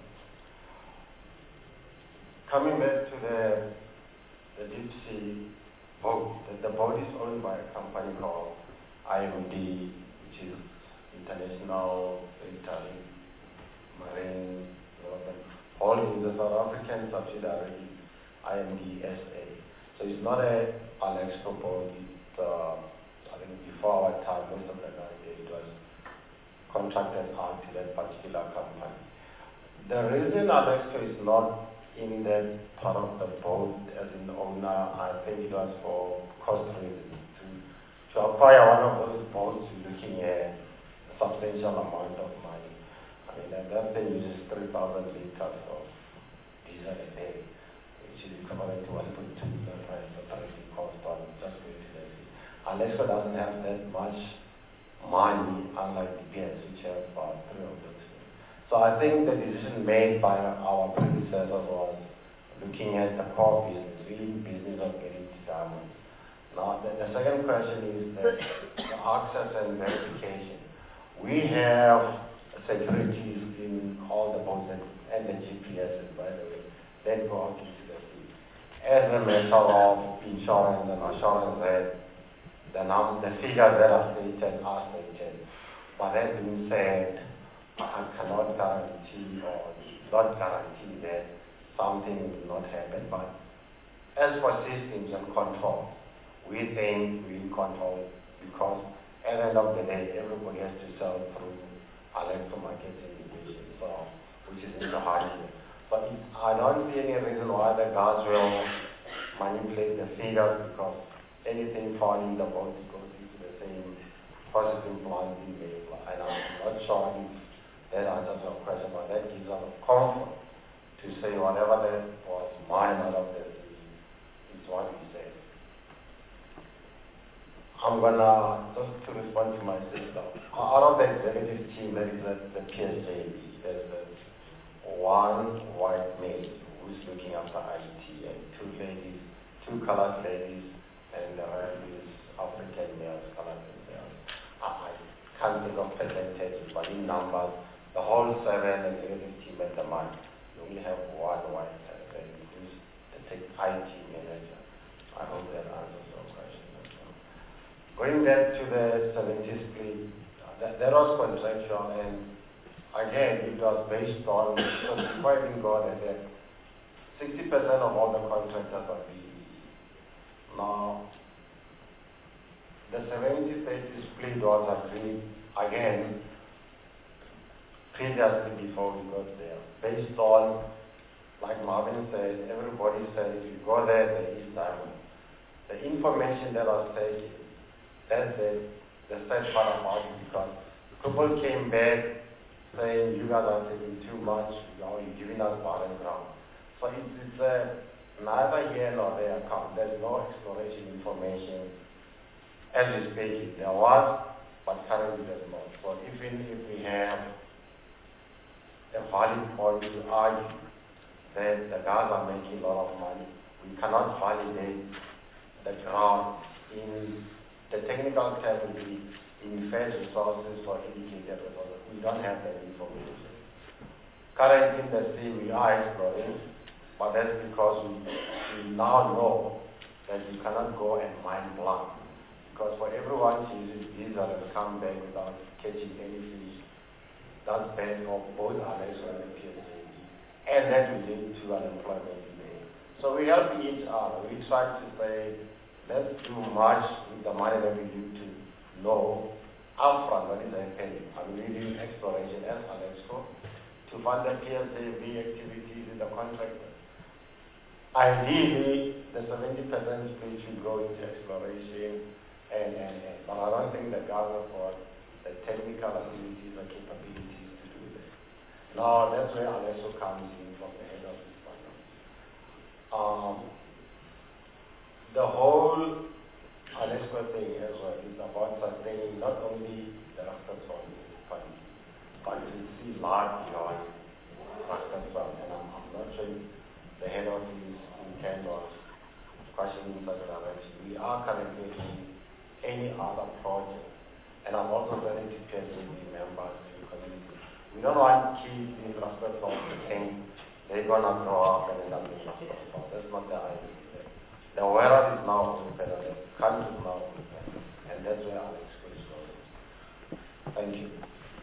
Coming back to the the deep sea boat, the, the boat is owned by a company called I M D, which is International Maritime Marine Development Holdings, the South African subsidiary, I M D S A. So it's not a Alexco boat. It, uh, I think before our time, most of the time it was contracted out to that particular company. The reason Alexco is not in that part of the boat as an owner, I think it was for cost reasons. To, to acquire one of those boats, you're looking at a substantial amount of money. I mean, that, that thing uses three thousand liters of diesel a day, which is equivalent to one point two million rand operating cost on just going to the sea. Alexco doesn't have that much money, unlike D P S, which have about three of those. So I think the decision made by our predecessors was looking at the core business, really business of getting to diamonds. Now, the, the second question is the, the access and verification. We have securities in all the boats and, and the G P Ss, by the way, that go out into the sea. As a matter of insurance and assurance that the, num the figures that are stated are stated, but that being said, I cannot guarantee or not guarantee that something will not happen. But as for systems and control, we think we control because at the end of the day, everybody has to sell through Alexco Marketing Division, so which is in the hardware. But I don't see any reason why the guys will manipulate the figures because anything found in the boat goes into the same processing plant in the and I'm not sure if that answers your question, but that gives us comfort to say whatever that was mine out of this is what we say. I'm gonna, just to respond to my sister, out of the executive team, there is the, the P S J B, there's the one white male who's looking after I T, and two ladies, two colored ladies, and the rest is African males, colored males. I, I can't think of percentages, but in numbers, the whole seven executive team at the moment, you only have one white person who's the I T manager. I hope that answers your question. Going back to the seventy split, that, that was contractual, and again, it was based on, because before I even got there, sixty percent of all the contractors are B E E. Now, the seventy thirty split was agreed, again, previously before we got there, based on, like Marvin said, everybody said if you go there, there is diamond. The information that was taken, that's the, the sad part about it, because people came back saying you guys are taking too much, you know, you're giving us barren ground. So it's, it's uh, neither here nor there. There's no exploration information as we speak. There was, but currently there's not. So even if we have a valid point to argue that the guys are making a lot of money, we cannot validate the ground in the technical term will be inferred resources or indicated resources. We don't have that information. Currently in the sea we are exploring, but that's because we, we now know that you cannot go and mine blank. Because for everyone who uses diesel and come back without catching any fish, that's bad for both Alexco and the P S A B. And that will lead to unemployment in there. So we help each other. We try to say, let's do much with the money that we need to know upfront what is happening. I mean, we do exploration as Alexco to fund the P S A B activities in the contractors. Ideally, the seventy percent split should go into exploration, and, and, and, but I don't think the government for the technical abilities or capabilities to do that. Now, that's where Alexco comes in from the head of this program. Um, the whole Alexco thing as well is about sustaining not only the Rasters Fund, but to see large beyond Rasters Fund. And I'm, I'm not sure the head office intent was questioning such a direction. We are currently in any other project. And I'm also very interested in the members in the community. We don't want kids in Rasters Fund to think they're going to grow up and end up in Rasters Fund. That's not the idea. The warehouse is now open, the country is now open, and that's where Alexco is going. Thank you.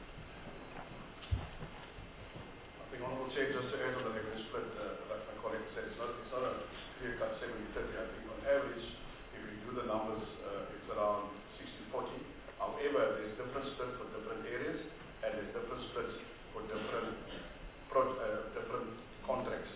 I think, Honourable Chair, just to add on the revenue split, uh, like my colleague said, it's not, it's not a clear-cut seventy thirty. I think on average, if we do the numbers, uh, it's around sixty forty. However, there's different splits for different areas. and there's different splits for different pro, uh, different contracts.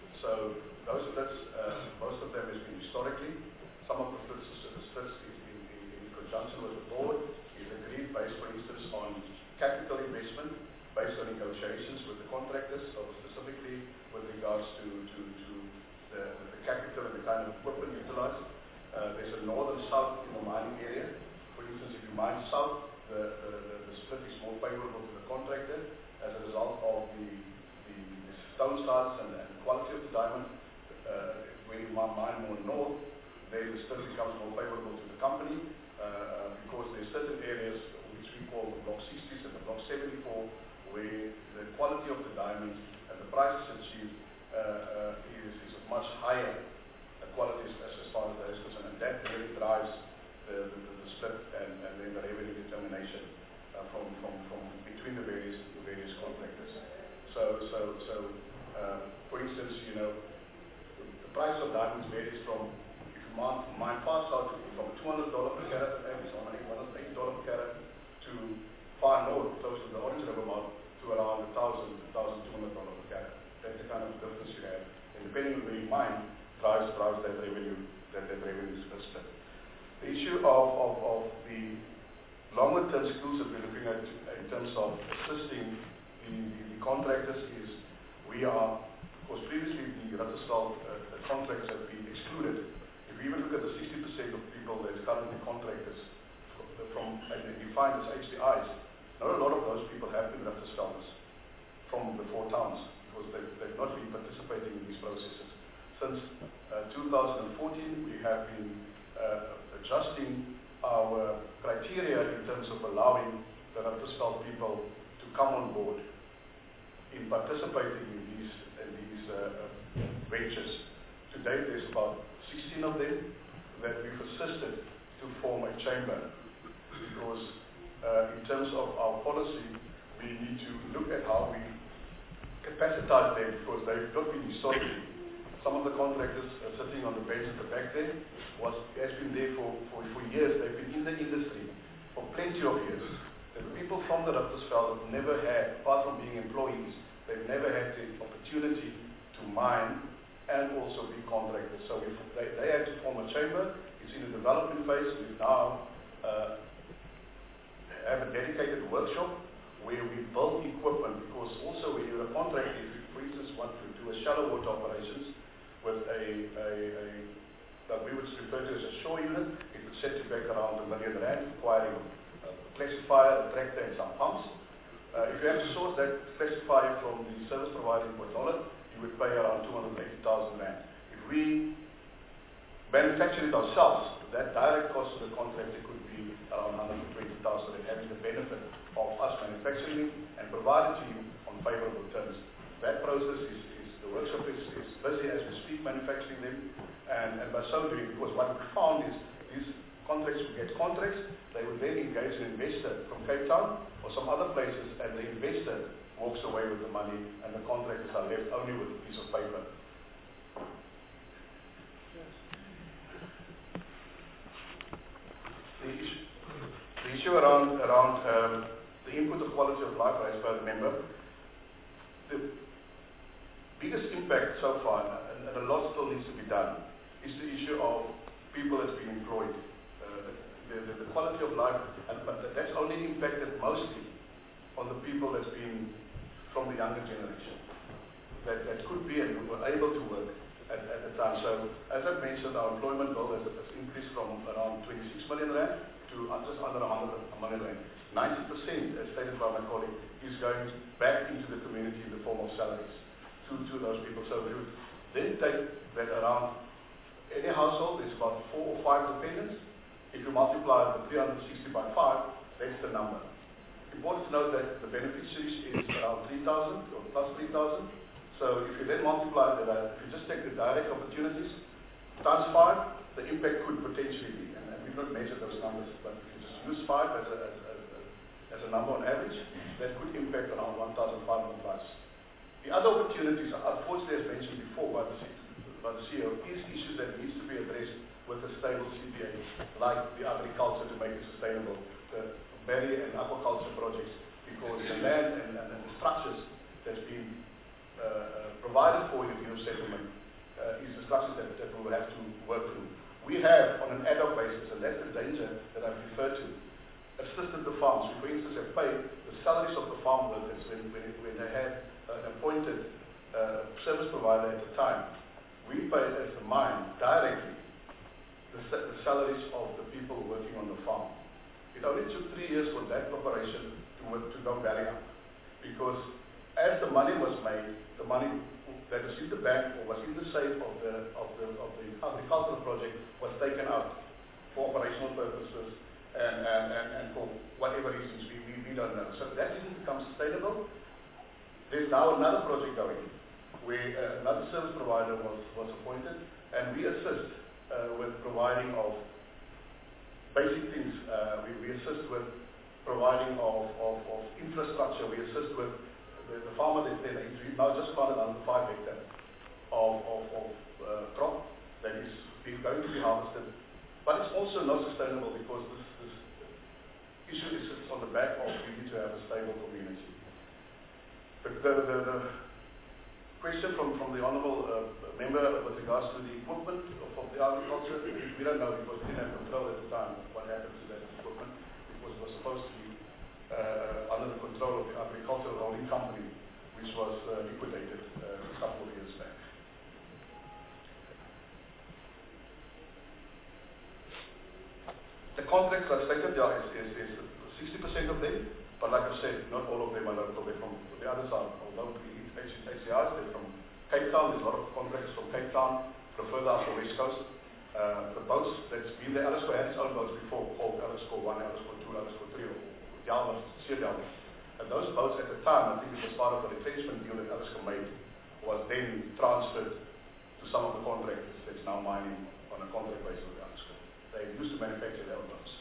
So those splits, uh, most of them has been historically. Some of the splits, the splits is in, in, in conjunction with the board is agreed based, for instance, on capital investment, based on negotiations with the contractors, so specifically with regards to, to, to the, the capital and the kind of equipment utilized. Uh, there's a north and south in the mining area. For instance, if you mine south, the, the, the, the split is more favorable to the contractor as a result of the, the, the stone size and, and the quality of the diamond. Uh, when you mine more north, then the split becomes more favorable to the company uh, because there's certain areas which we call the block sixties and the block seventy-four where the quality of the diamonds and the prices achieved uh, uh, is, is much higher uh, quality as, as far as that is concerned, and that really drives the, the, the split and, and then the revenue determination uh, from, from, from between the various the various contractors. So so so uh, for instance, you know, the, the price of diamonds varies from if you mine, mine far south from two hundred dollars per carat average on one hundred eighty dollars per carat to far north, close to the Orange River mouth, to around one thousand, one thousand two hundred dollars per carat. That's the kind of difference you have. And depending on where you mine, drives, drives that revenue, that, that revenue split. The issue of, of, of the longer term skills that we're looking at in terms of assisting the, the, the contractors is we are, of course, previously the Rutersdal uh, the contracts have been excluded. If we even look at the sixty percent of people that is currently contractors from, and defined as H D Is, not a lot of those people have been Rutersdalers from the four towns because they've, they've not been participating in these processes. Since uh, two thousand fourteen, we have been uh, adjusting our criteria in terms of allowing the Rutersdal people to come on board in participating in these, in these uh, ventures. To date, there's about sixteen of them that we've assisted to form a chamber because uh, in terms of our policy, we need to look at how we capacitize them because they've not been historically. Some of the contractors uh, sitting on the bench at the back there was, has been there for, for, for years. They've been in the industry for plenty of years. The people from the Rutersdal have never had, apart from being employees, they've never had the opportunity to mine and also be contractors. So if they, they had to form a chamber. It's in the development phase. We now uh, have a dedicated workshop where we build equipment because also when you're a contractor, if you, for instance, want to do a shallow water operations with a, a, a that we would refer to as a shore unit, it would set you back around a million rand, requiring a classifier, a tractor, and some pumps. Uh, if you have to source that classifier from the service provider in Port Nolloth, you would pay around two hundred eighty thousand rand. If we manufacture it ourselves, that direct cost to the contractor could be around one hundred twenty thousand and having the benefit of us manufacturing and providing to you on favorable terms. That process is, is the workshop is, is busy as we speak manufacturing them, and, and by so doing, because what we found is these contracts will get contracts, they will then engage an investor from Cape Town or some other places, and the investor walks away with the money, and the contractors are left only with a piece of paper. The issue, the issue around, around um, the input of quality of life raised by the member, the biggest impact so far, and, and a lot still needs to be done, is the issue of people that's been employed. Uh, the, the, the quality of life, and, but that's only impacted mostly on the people that's been from the younger generation, that, that could be and were able to work at, at the time. So, as I've mentioned, our employment bill has, has increased from around twenty-six million rand to just under one hundred million rand. ninety percent, as stated by my colleague, is going back into the community in the form of salaries to, to those people. So, we would then take that around any household, there's about four or five dependents. If you multiply the three hundred sixty by five, that's the number. Important to note that the beneficiaries is around three thousand or plus three thousand. So if you then multiply that, uh, if you just take the direct opportunities times five, the impact could potentially be, and, and we've not measured those numbers, but if you just use five as a, as a, as a number on average, that could impact around one thousand five hundred plus. The other opportunities, unfortunately, as mentioned before by the, by the C E O, is issues that needs to be addressed with a stable C P A, like the agriculture to make it sustainable, the berry and aquaculture projects because the land and, and the structures that's been uh, uh, provided for in the deed of settlement uh, is the structures that, that we will have to work through. We have, on an ad hoc basis, and that's the danger that I've referred to, assisted the farms. We, for instance, have paid the salaries of the farm workers when, when, when they had an appointed uh, service provider at the time. We paid as the mine directly the, the salaries of the people working on the farm. It only took three years for that operation to, work, to go belly up, because as the money was made, the money that was in the bank or was in the safe of the of the of the agricultural project was taken out for operational purposes and and, and, and for whatever reasons we, we, we don't know. So that didn't become sustainable. There's now another project going where uh, another service provider was, was appointed, and we assist uh, with providing of basic things. Uh, we, we assist with providing of, of, of infrastructure. We assist with the, the farmer that they now just planted under five hectares of, of, of uh, crop that is being, going to be harvested. But it's also not sustainable because this, this issue is sits on the back of we need to have a stable community. The, the, the, the question from, from the honourable uh, member with regards to the equipment of, of the agriculture, we, we don't know because we didn't have control at the time what happened to that equipment, because it was supposed to be uh, under the control of the agricultural holding company, which was uh, liquidated uh, a couple of years back. The contracts are stated there is, is, is sixty percent of them, but like I said, not all of them are local. They're from the others are, although H C Is, they're from Cape Town. There's a lot of contracts from Cape Town, from further up the west coast. Uh, the boats that's been there, Alice had its own boats before, called Alice one, Alice two, Alice three, or Yalmas, Sea Yalmas. And those boats at the time, I think it was part of the retrenchment deal that Alice made, was then transferred to some of the contractors that's now mining on a contract basis with Alice. They used to manufacture their own boats.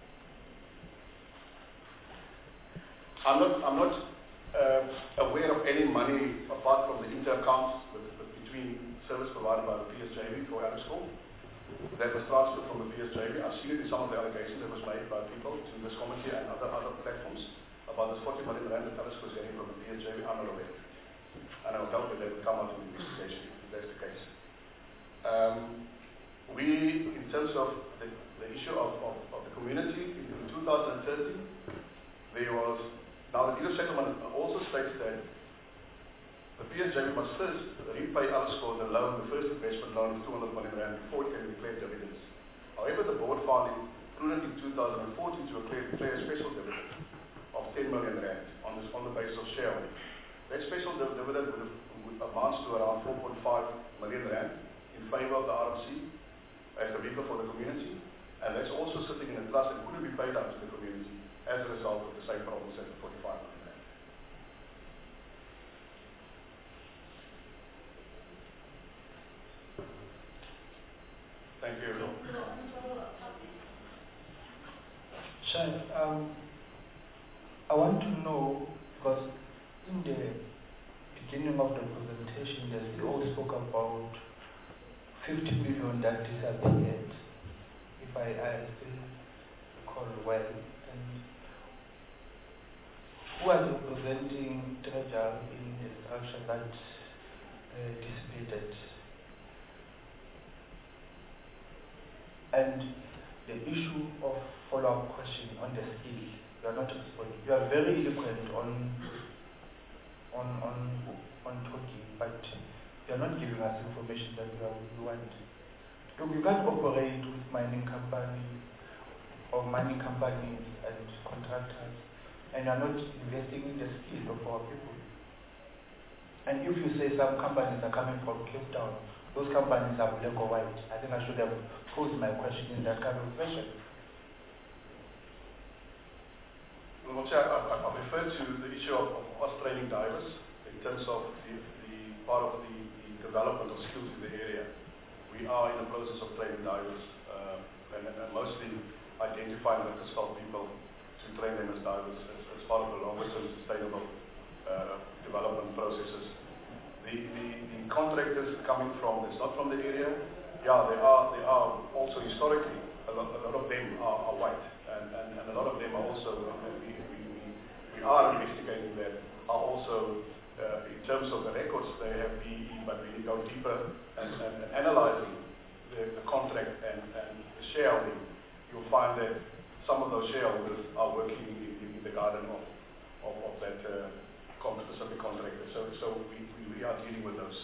I'm not, I'm not uh, aware of any money apart from the inter-accounts with, with, between service provided by the P S J V for Alice that was transferred from the P S J V. I've seen it in some of the allegations that was made by people to this committee and other other platforms about this forty million rand that Alice was getting from the P S J V. I'm not aware of it. And I would hope that they would come out in the investigation if that's the case. Um, we, in terms of the, the issue of, of, of the community, in, in two thousand thirteen, there was, now the deed of settlement also states that the P S J V must first repay Alice the loan, the first investment loan of two hundred million rand before it can declare dividends. However, the board found it prudent in two thousand fourteen to declare, declare a special dividend of ten million rand on, this, on the basis of shareholding. That special dividend would, have, would amounts to around four point five million rand in favour of the R M C as a vehicle for the community, and that's also sitting in a trust and couldn't be paid out to the community as a result of the same problems as the forty-five million rand. Thank you. Shane, um, I want to know, because in the beginning of the presentation, yes, you all spoke about fifty million that disappeared, if I, I still recall well. And who was representing Treasure in the structure that uh, dissipated? And the issue of follow-up question on the skill, you are not responding. You are very eloquent on on on on talking, but you are not giving us information that you, are, you want. Look, you can't operate with mining companies or mining companies and contractors, and you are not investing in the skill of our people. And if you say some companies are coming from Cape Town, those companies are black or white. I think I should have posed my question in that kind of fashion. Well, I, I, I refer to the issue of, of us training divers in terms of the, the part of the, the development of skills in the area. We are in the process of training divers uh, and, and mostly identifying the skilled people to train them as divers as, as part of the longer-term sustainable uh, development processes. The, the, the contractors coming from, it's not from the area, yeah, they are, they are also historically, a lot, a lot of them are, are white, and, and, and a lot of them are also, uh, we, we, we, we are investigating that are also, uh, in terms of the records, they have B E E, but when you go deeper and, and, and analyzing the, the contract and, and the shareholding, you'll find that some of those shareholders are working in, in, in the garden of, of, of that uh, specific contractor. So, so we, we, we are dealing with those.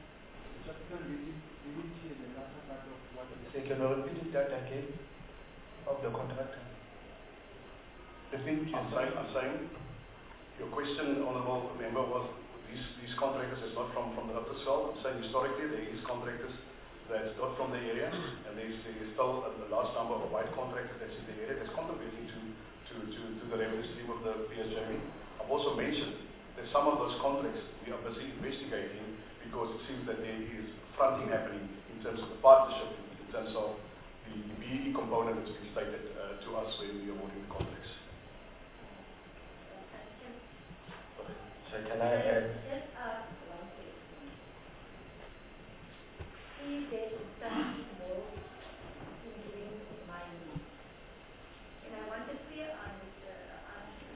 Can you repeat that again of the contractor? Repeat. I'm saying, I'm saying, your question, honourable member, was these, these contractors is not from, from the Uppersveld. I'm saying historically there is contractors that's not from the area, and there's, there's still a, a large number of white contractors that's in the area that's contributing to, to, to, to the revenue stream of the P S J V. I've also mentioned that some of those contracts we are busy investigating because it seems that there is fronting happening in terms of the partnership, in terms of the B E E component that's been stated uh, to us when we are awarding the contracts. So can I add? Just ask one question. See, there is some more in doing mining. And I want a clear answer, answer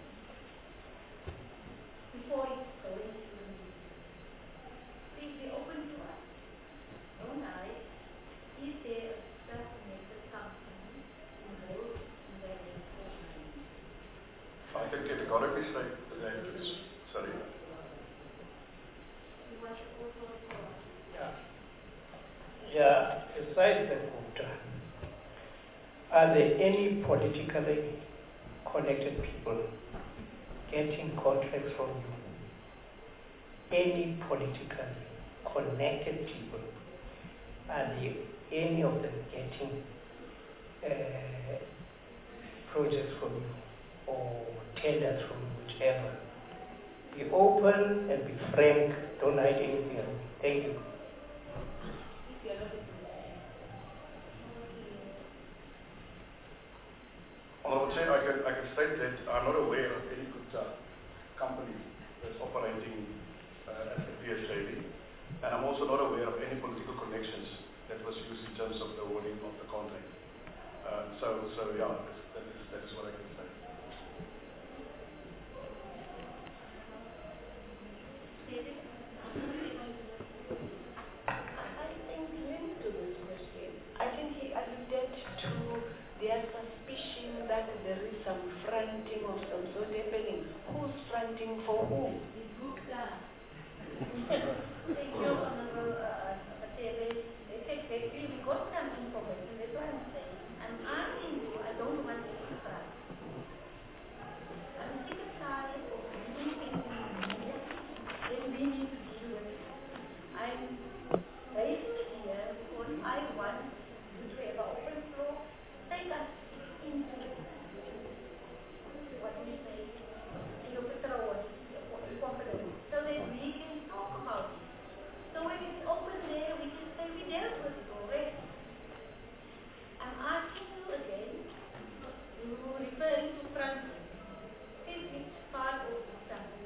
before it's going to the please be open to us. Don't I? Is there a self-connected company involved in that mining? If I can categorically say that, sorry. Yeah. Yeah, besides the Gupta, are there any politically connected people getting contracts from you? Any politically connected people? Are there any of them getting uh, projects from you or tenders from you, whichever? Be open and be frank. Don't hide anything else. Thank you. Honourable Chair, I can, I can state that I'm not aware of any good uh, company that's operating uh, at the P S J V, and I'm also not aware of any political connections that was used in terms of the awarding of the contract. Uh, so, so yeah, that's, that is, that is what I can say. I think linked to this question, I think he alluded to their suspicion that there is some fronting of some sort happening. Who's fronting for who? Thank you, Honourable uh, Matebe. Effectively, we got some information. That's what I'm saying. I'm asking you, I don't want to be front. I'm sick and tired of doing things in the media. Then we need to deal with it. I'm raising it here because I want to have an open floor. Take us into what we say, you know, control, confidence, so that we can talk about it. So when it's open there, we can say we dealt with it already. I'm asking you again, you referring to fronting. Is it part of the study?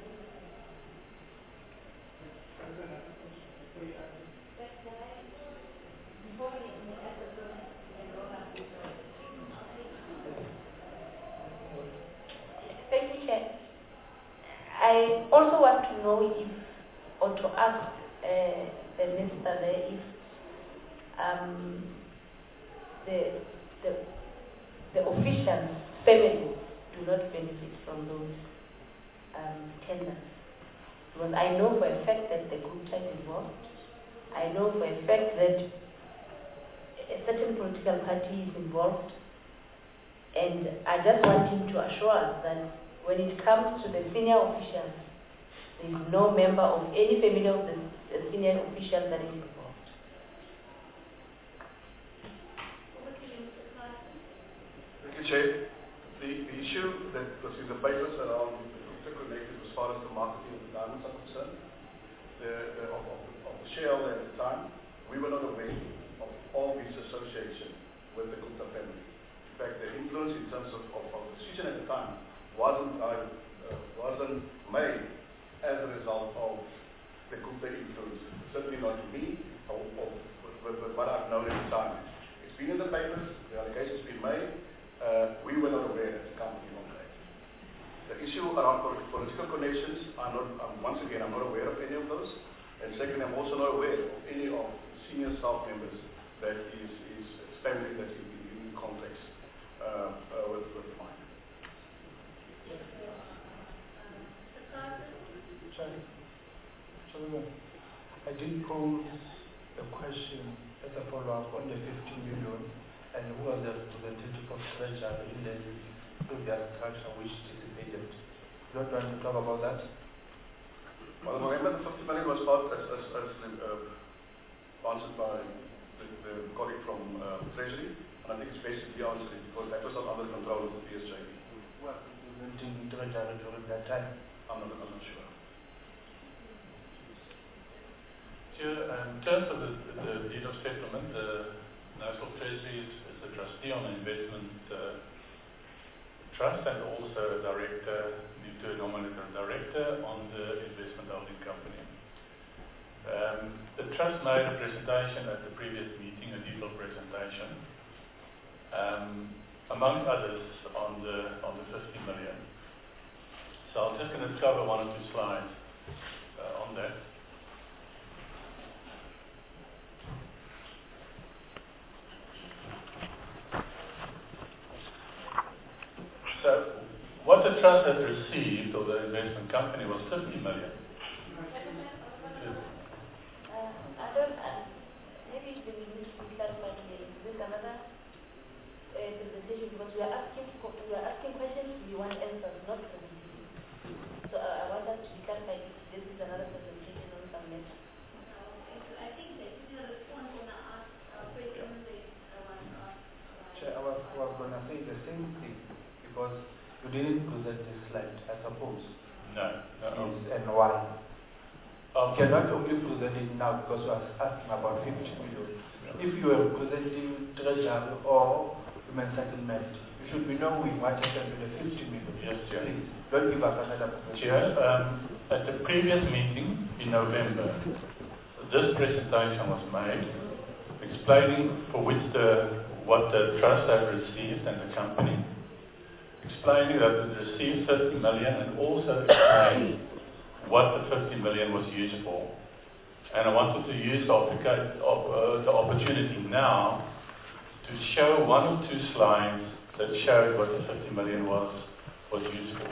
Thank you, Chair. I also want to know if, or to ask uh, the minister there if um, the, the, the officials, families, do not benefit from those um, tenders. Because I know for a fact that the group chat is involved. I know for a fact that a certain political party is involved. And I just want him to assure us that when it comes to the senior officials, there is no member of any family of the, the senior officials that is involved. Thank you, Chair. The, the issue that was in the papers around the interconnected as far as the marketing of the diamonds are concerned, the, the, of, of, of the shareholder at the time, we were not aware of all this association with the Gupta family. In fact, the influence in terms of, of, of the decision at the time wasn't, uh, uh, wasn't made as a result of the Gupta influence. Certainly not to me, or, or with, with what I've known at the time. It's been in the papers, the allegations been made, uh, we were not aware as a company on that. The issue around political connections, I'm not, I'm, once again, I'm not aware of any of those. And secondly, I'm also not aware of any of the senior staff members that is, is family that is in context uh, uh, with, with mine. Sorry. Sorry. I did pose a question as a follow-up on the fifty million and who was the representative of treasure in the previous structure which dissipated. You don't want to talk about that? Well, remember the fifty million was part as, as, as uh, answered by the, the colleague from uh, Treasury, and I think it's basically answered it because that was not under control of the P S J B. Well, representing treasury during that time. I'm not, I'm not sure. Chair, um, in terms of the, the deed of settlement, the National Treasury is, is a trustee on the investment uh, trust and also a director, need to nominate a director on the investment holding company. Um, the trust made a presentation at the previous meeting, a detailed presentation, um, among others on the on the fifty million. So I'm just going to cover one or two slides uh, on that. So, what the trust had received, or the investment company, was fifty million. Uh, I don't, uh, maybe we need to clarify here. Is this another uh, presentation? Because we are asking for, we are asking questions, we want answers, not presentation. So uh, I want that to be clarified. This is another presentation on some matter. I think that is a response when I ask uh, questions that I want to ask. Chair, I was, I was going to say the same thing because you didn't present this slide, I suppose. No, no. Yes, and why? Um, you cannot only present it now because you are asking about fifty million. Yeah. If you are presenting treasury or human settlement, you should be knowing what happened to the fifty million. Yes, Chair. Please, don't give us another presentation. Chair, um, at the previous meeting in November, this presentation was made explaining for which the what the trust had received and the company, explaining that it received fifty million and also explaining what the fifty million was used for. And I wanted to use the, uh, the opportunity now to show one or two slides that showed what the fifty million was, was used for.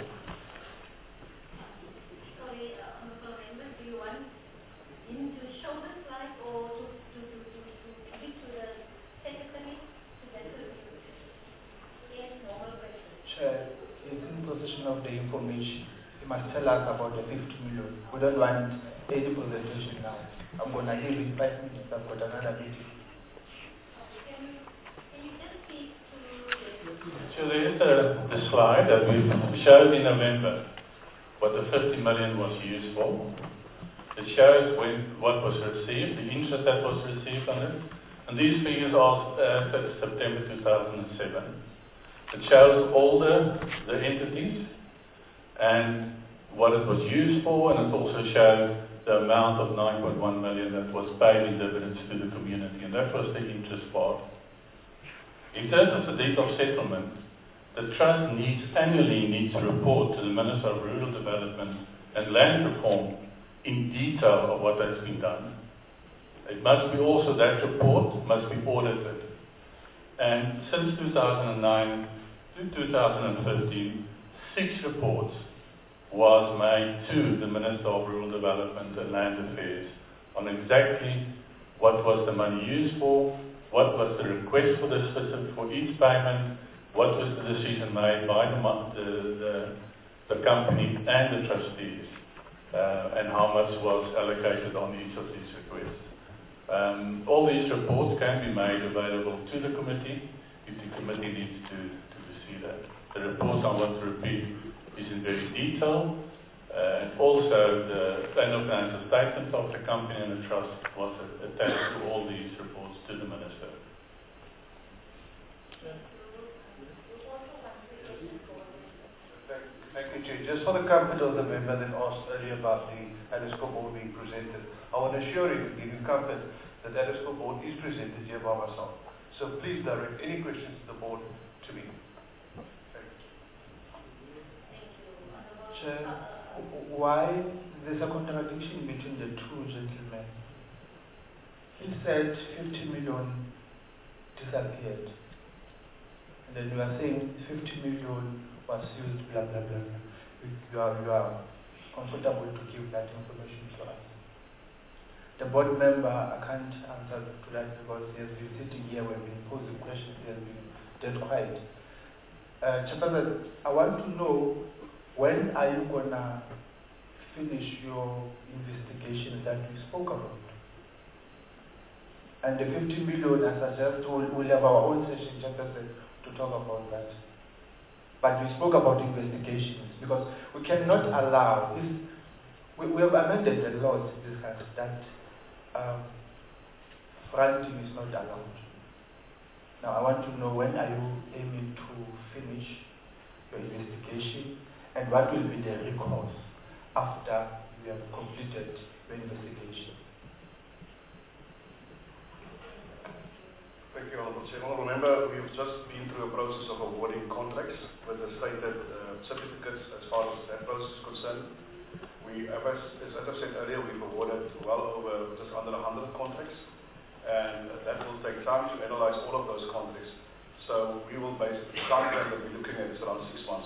Sorry, uh, Honourable Member, do you want him to show the slide or to, to, to, to, to speak to the Secretary? To that yes, normal question. Chair, he's in possession of the information. He must tell us about the fifty million. We don't want any presentation now. I'm going to leave in five minutes. I've got another meeting. Can, can you just speak to the... So there is the, the slide that we showed in November, what the fifty million was used for. It shows when what was received, the interest that was received on it. And these figures are uh, September two thousand seven. It shows all the, the entities and what it was used for, and it also shows the amount of nine point one million that was paid in dividends to the community, and that was the interest part. In terms of the deed of settlement, the trust needs annually needs to report to the Minister of Rural Development and Land Reform in detail of what has been done. It must be also, that report must be audited. And since two thousand nine to two thousand fifteen, six reports was made to the Minister of Rural Development and Land Affairs on exactly what was the money used for, what was the request for the specific for each payment, what was the decision made by the the, the, the company and the trustees, uh, and how much was allocated on each of these requests. Um, all these reports can be made available to the committee if the committee needs to, to see that. The report I want to repeat is in very detail, uh, and also the plan of financial statements of the company and the trust was attached to all these reports to the Minister. Thank you, Chair. Just for the comfort of the member that asked earlier about the ADISCO board being presented, I want to assure you, give you comfort, that the ADISCO board is presented here by myself. So please direct any questions to the board to me. Chair, why there's a contradiction between the two gentlemen? He said fifty million disappeared. And then you are saying fifty million was used, blah, blah, blah. You are, you are comfortable to give that information to us. The board member, I can't answer to that because he has been sitting here, we've been posing questions, he has been dead quiet. Uh, Chairperson, I want to know, when are you going to finish your investigations that we spoke about? And the fifty million, I suggest, we'll, we'll have our own session, Chairperson, to talk about that. But we spoke about investigations because we cannot allow, this, we, we have amended the law to discuss that um, fronting is not allowed. Now I want to know, when are you aiming to finish your investigation and what will be the recourse after you have completed your investigation? Thank you, Honourable Chair. Honourable Member, we have just been through a process of awarding contracts with the stated uh, certificates as far as that process is concerned. We, as, as I said earlier, we've awarded well over just under one hundred contracts, and that will take time to analyze all of those contracts. So we will base the time frame that we're looking at is around six months.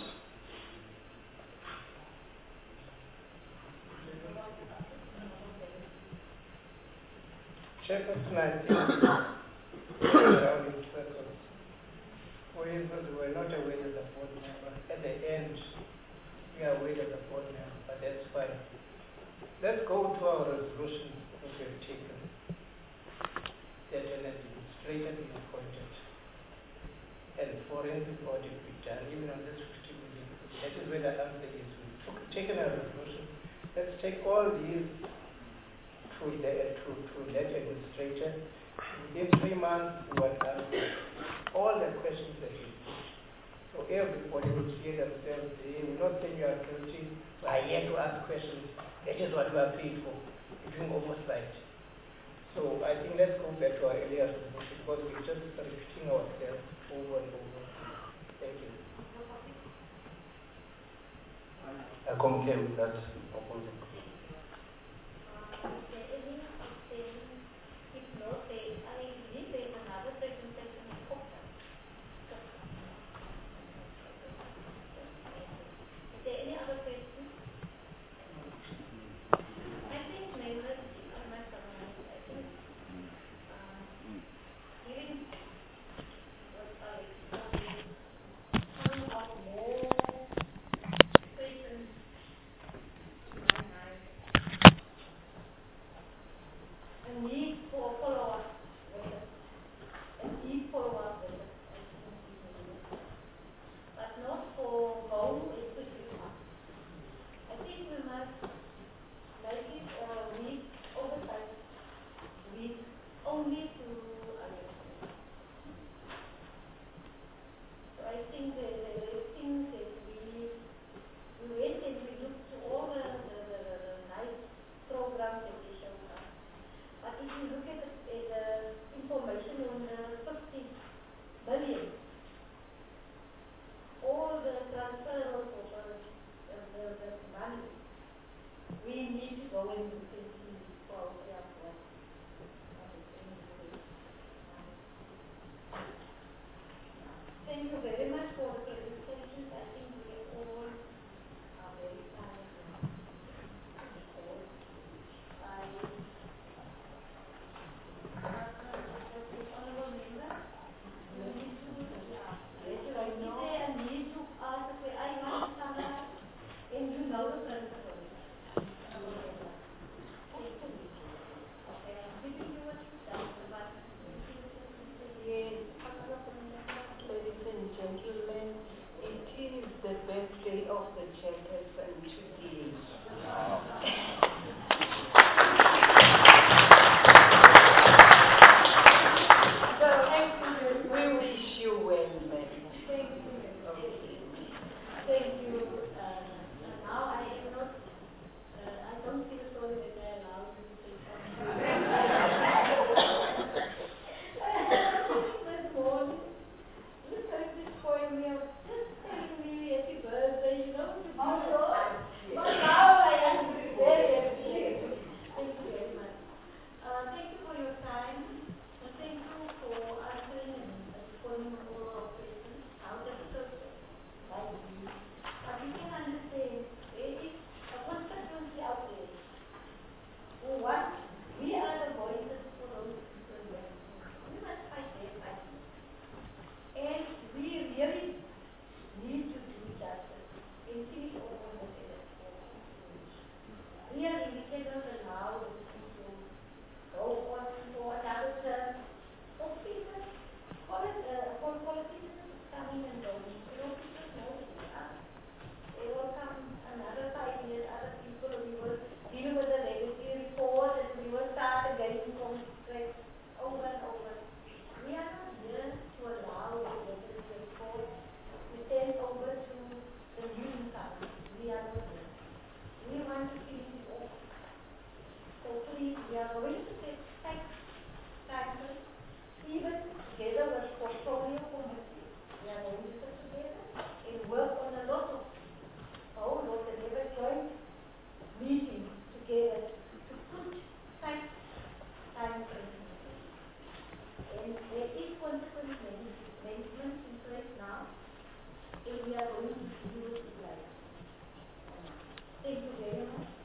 Chairperson, I think around in circles. For instance, we were not aware of the board member. At the end, we are aware of the board member, but that's fine. Let's go to our resolution that we have taken. That an administrator be appointed and forensic audit be done, even on this fifty million. That is where the answer is. We've taken a resolution. Let's take all these to the to, to that administrator. Within three months, we will answer all the questions that you put. So everybody will hear themselves. They will not say you are guilty. I here to ask questions. That is what we are paid for. We're doing oversight. So I think let's go back to our earlier resolution because we're just repeating ourselves over and over. Thank you. I concur with that proposal. are going to use it like. Thank you very much.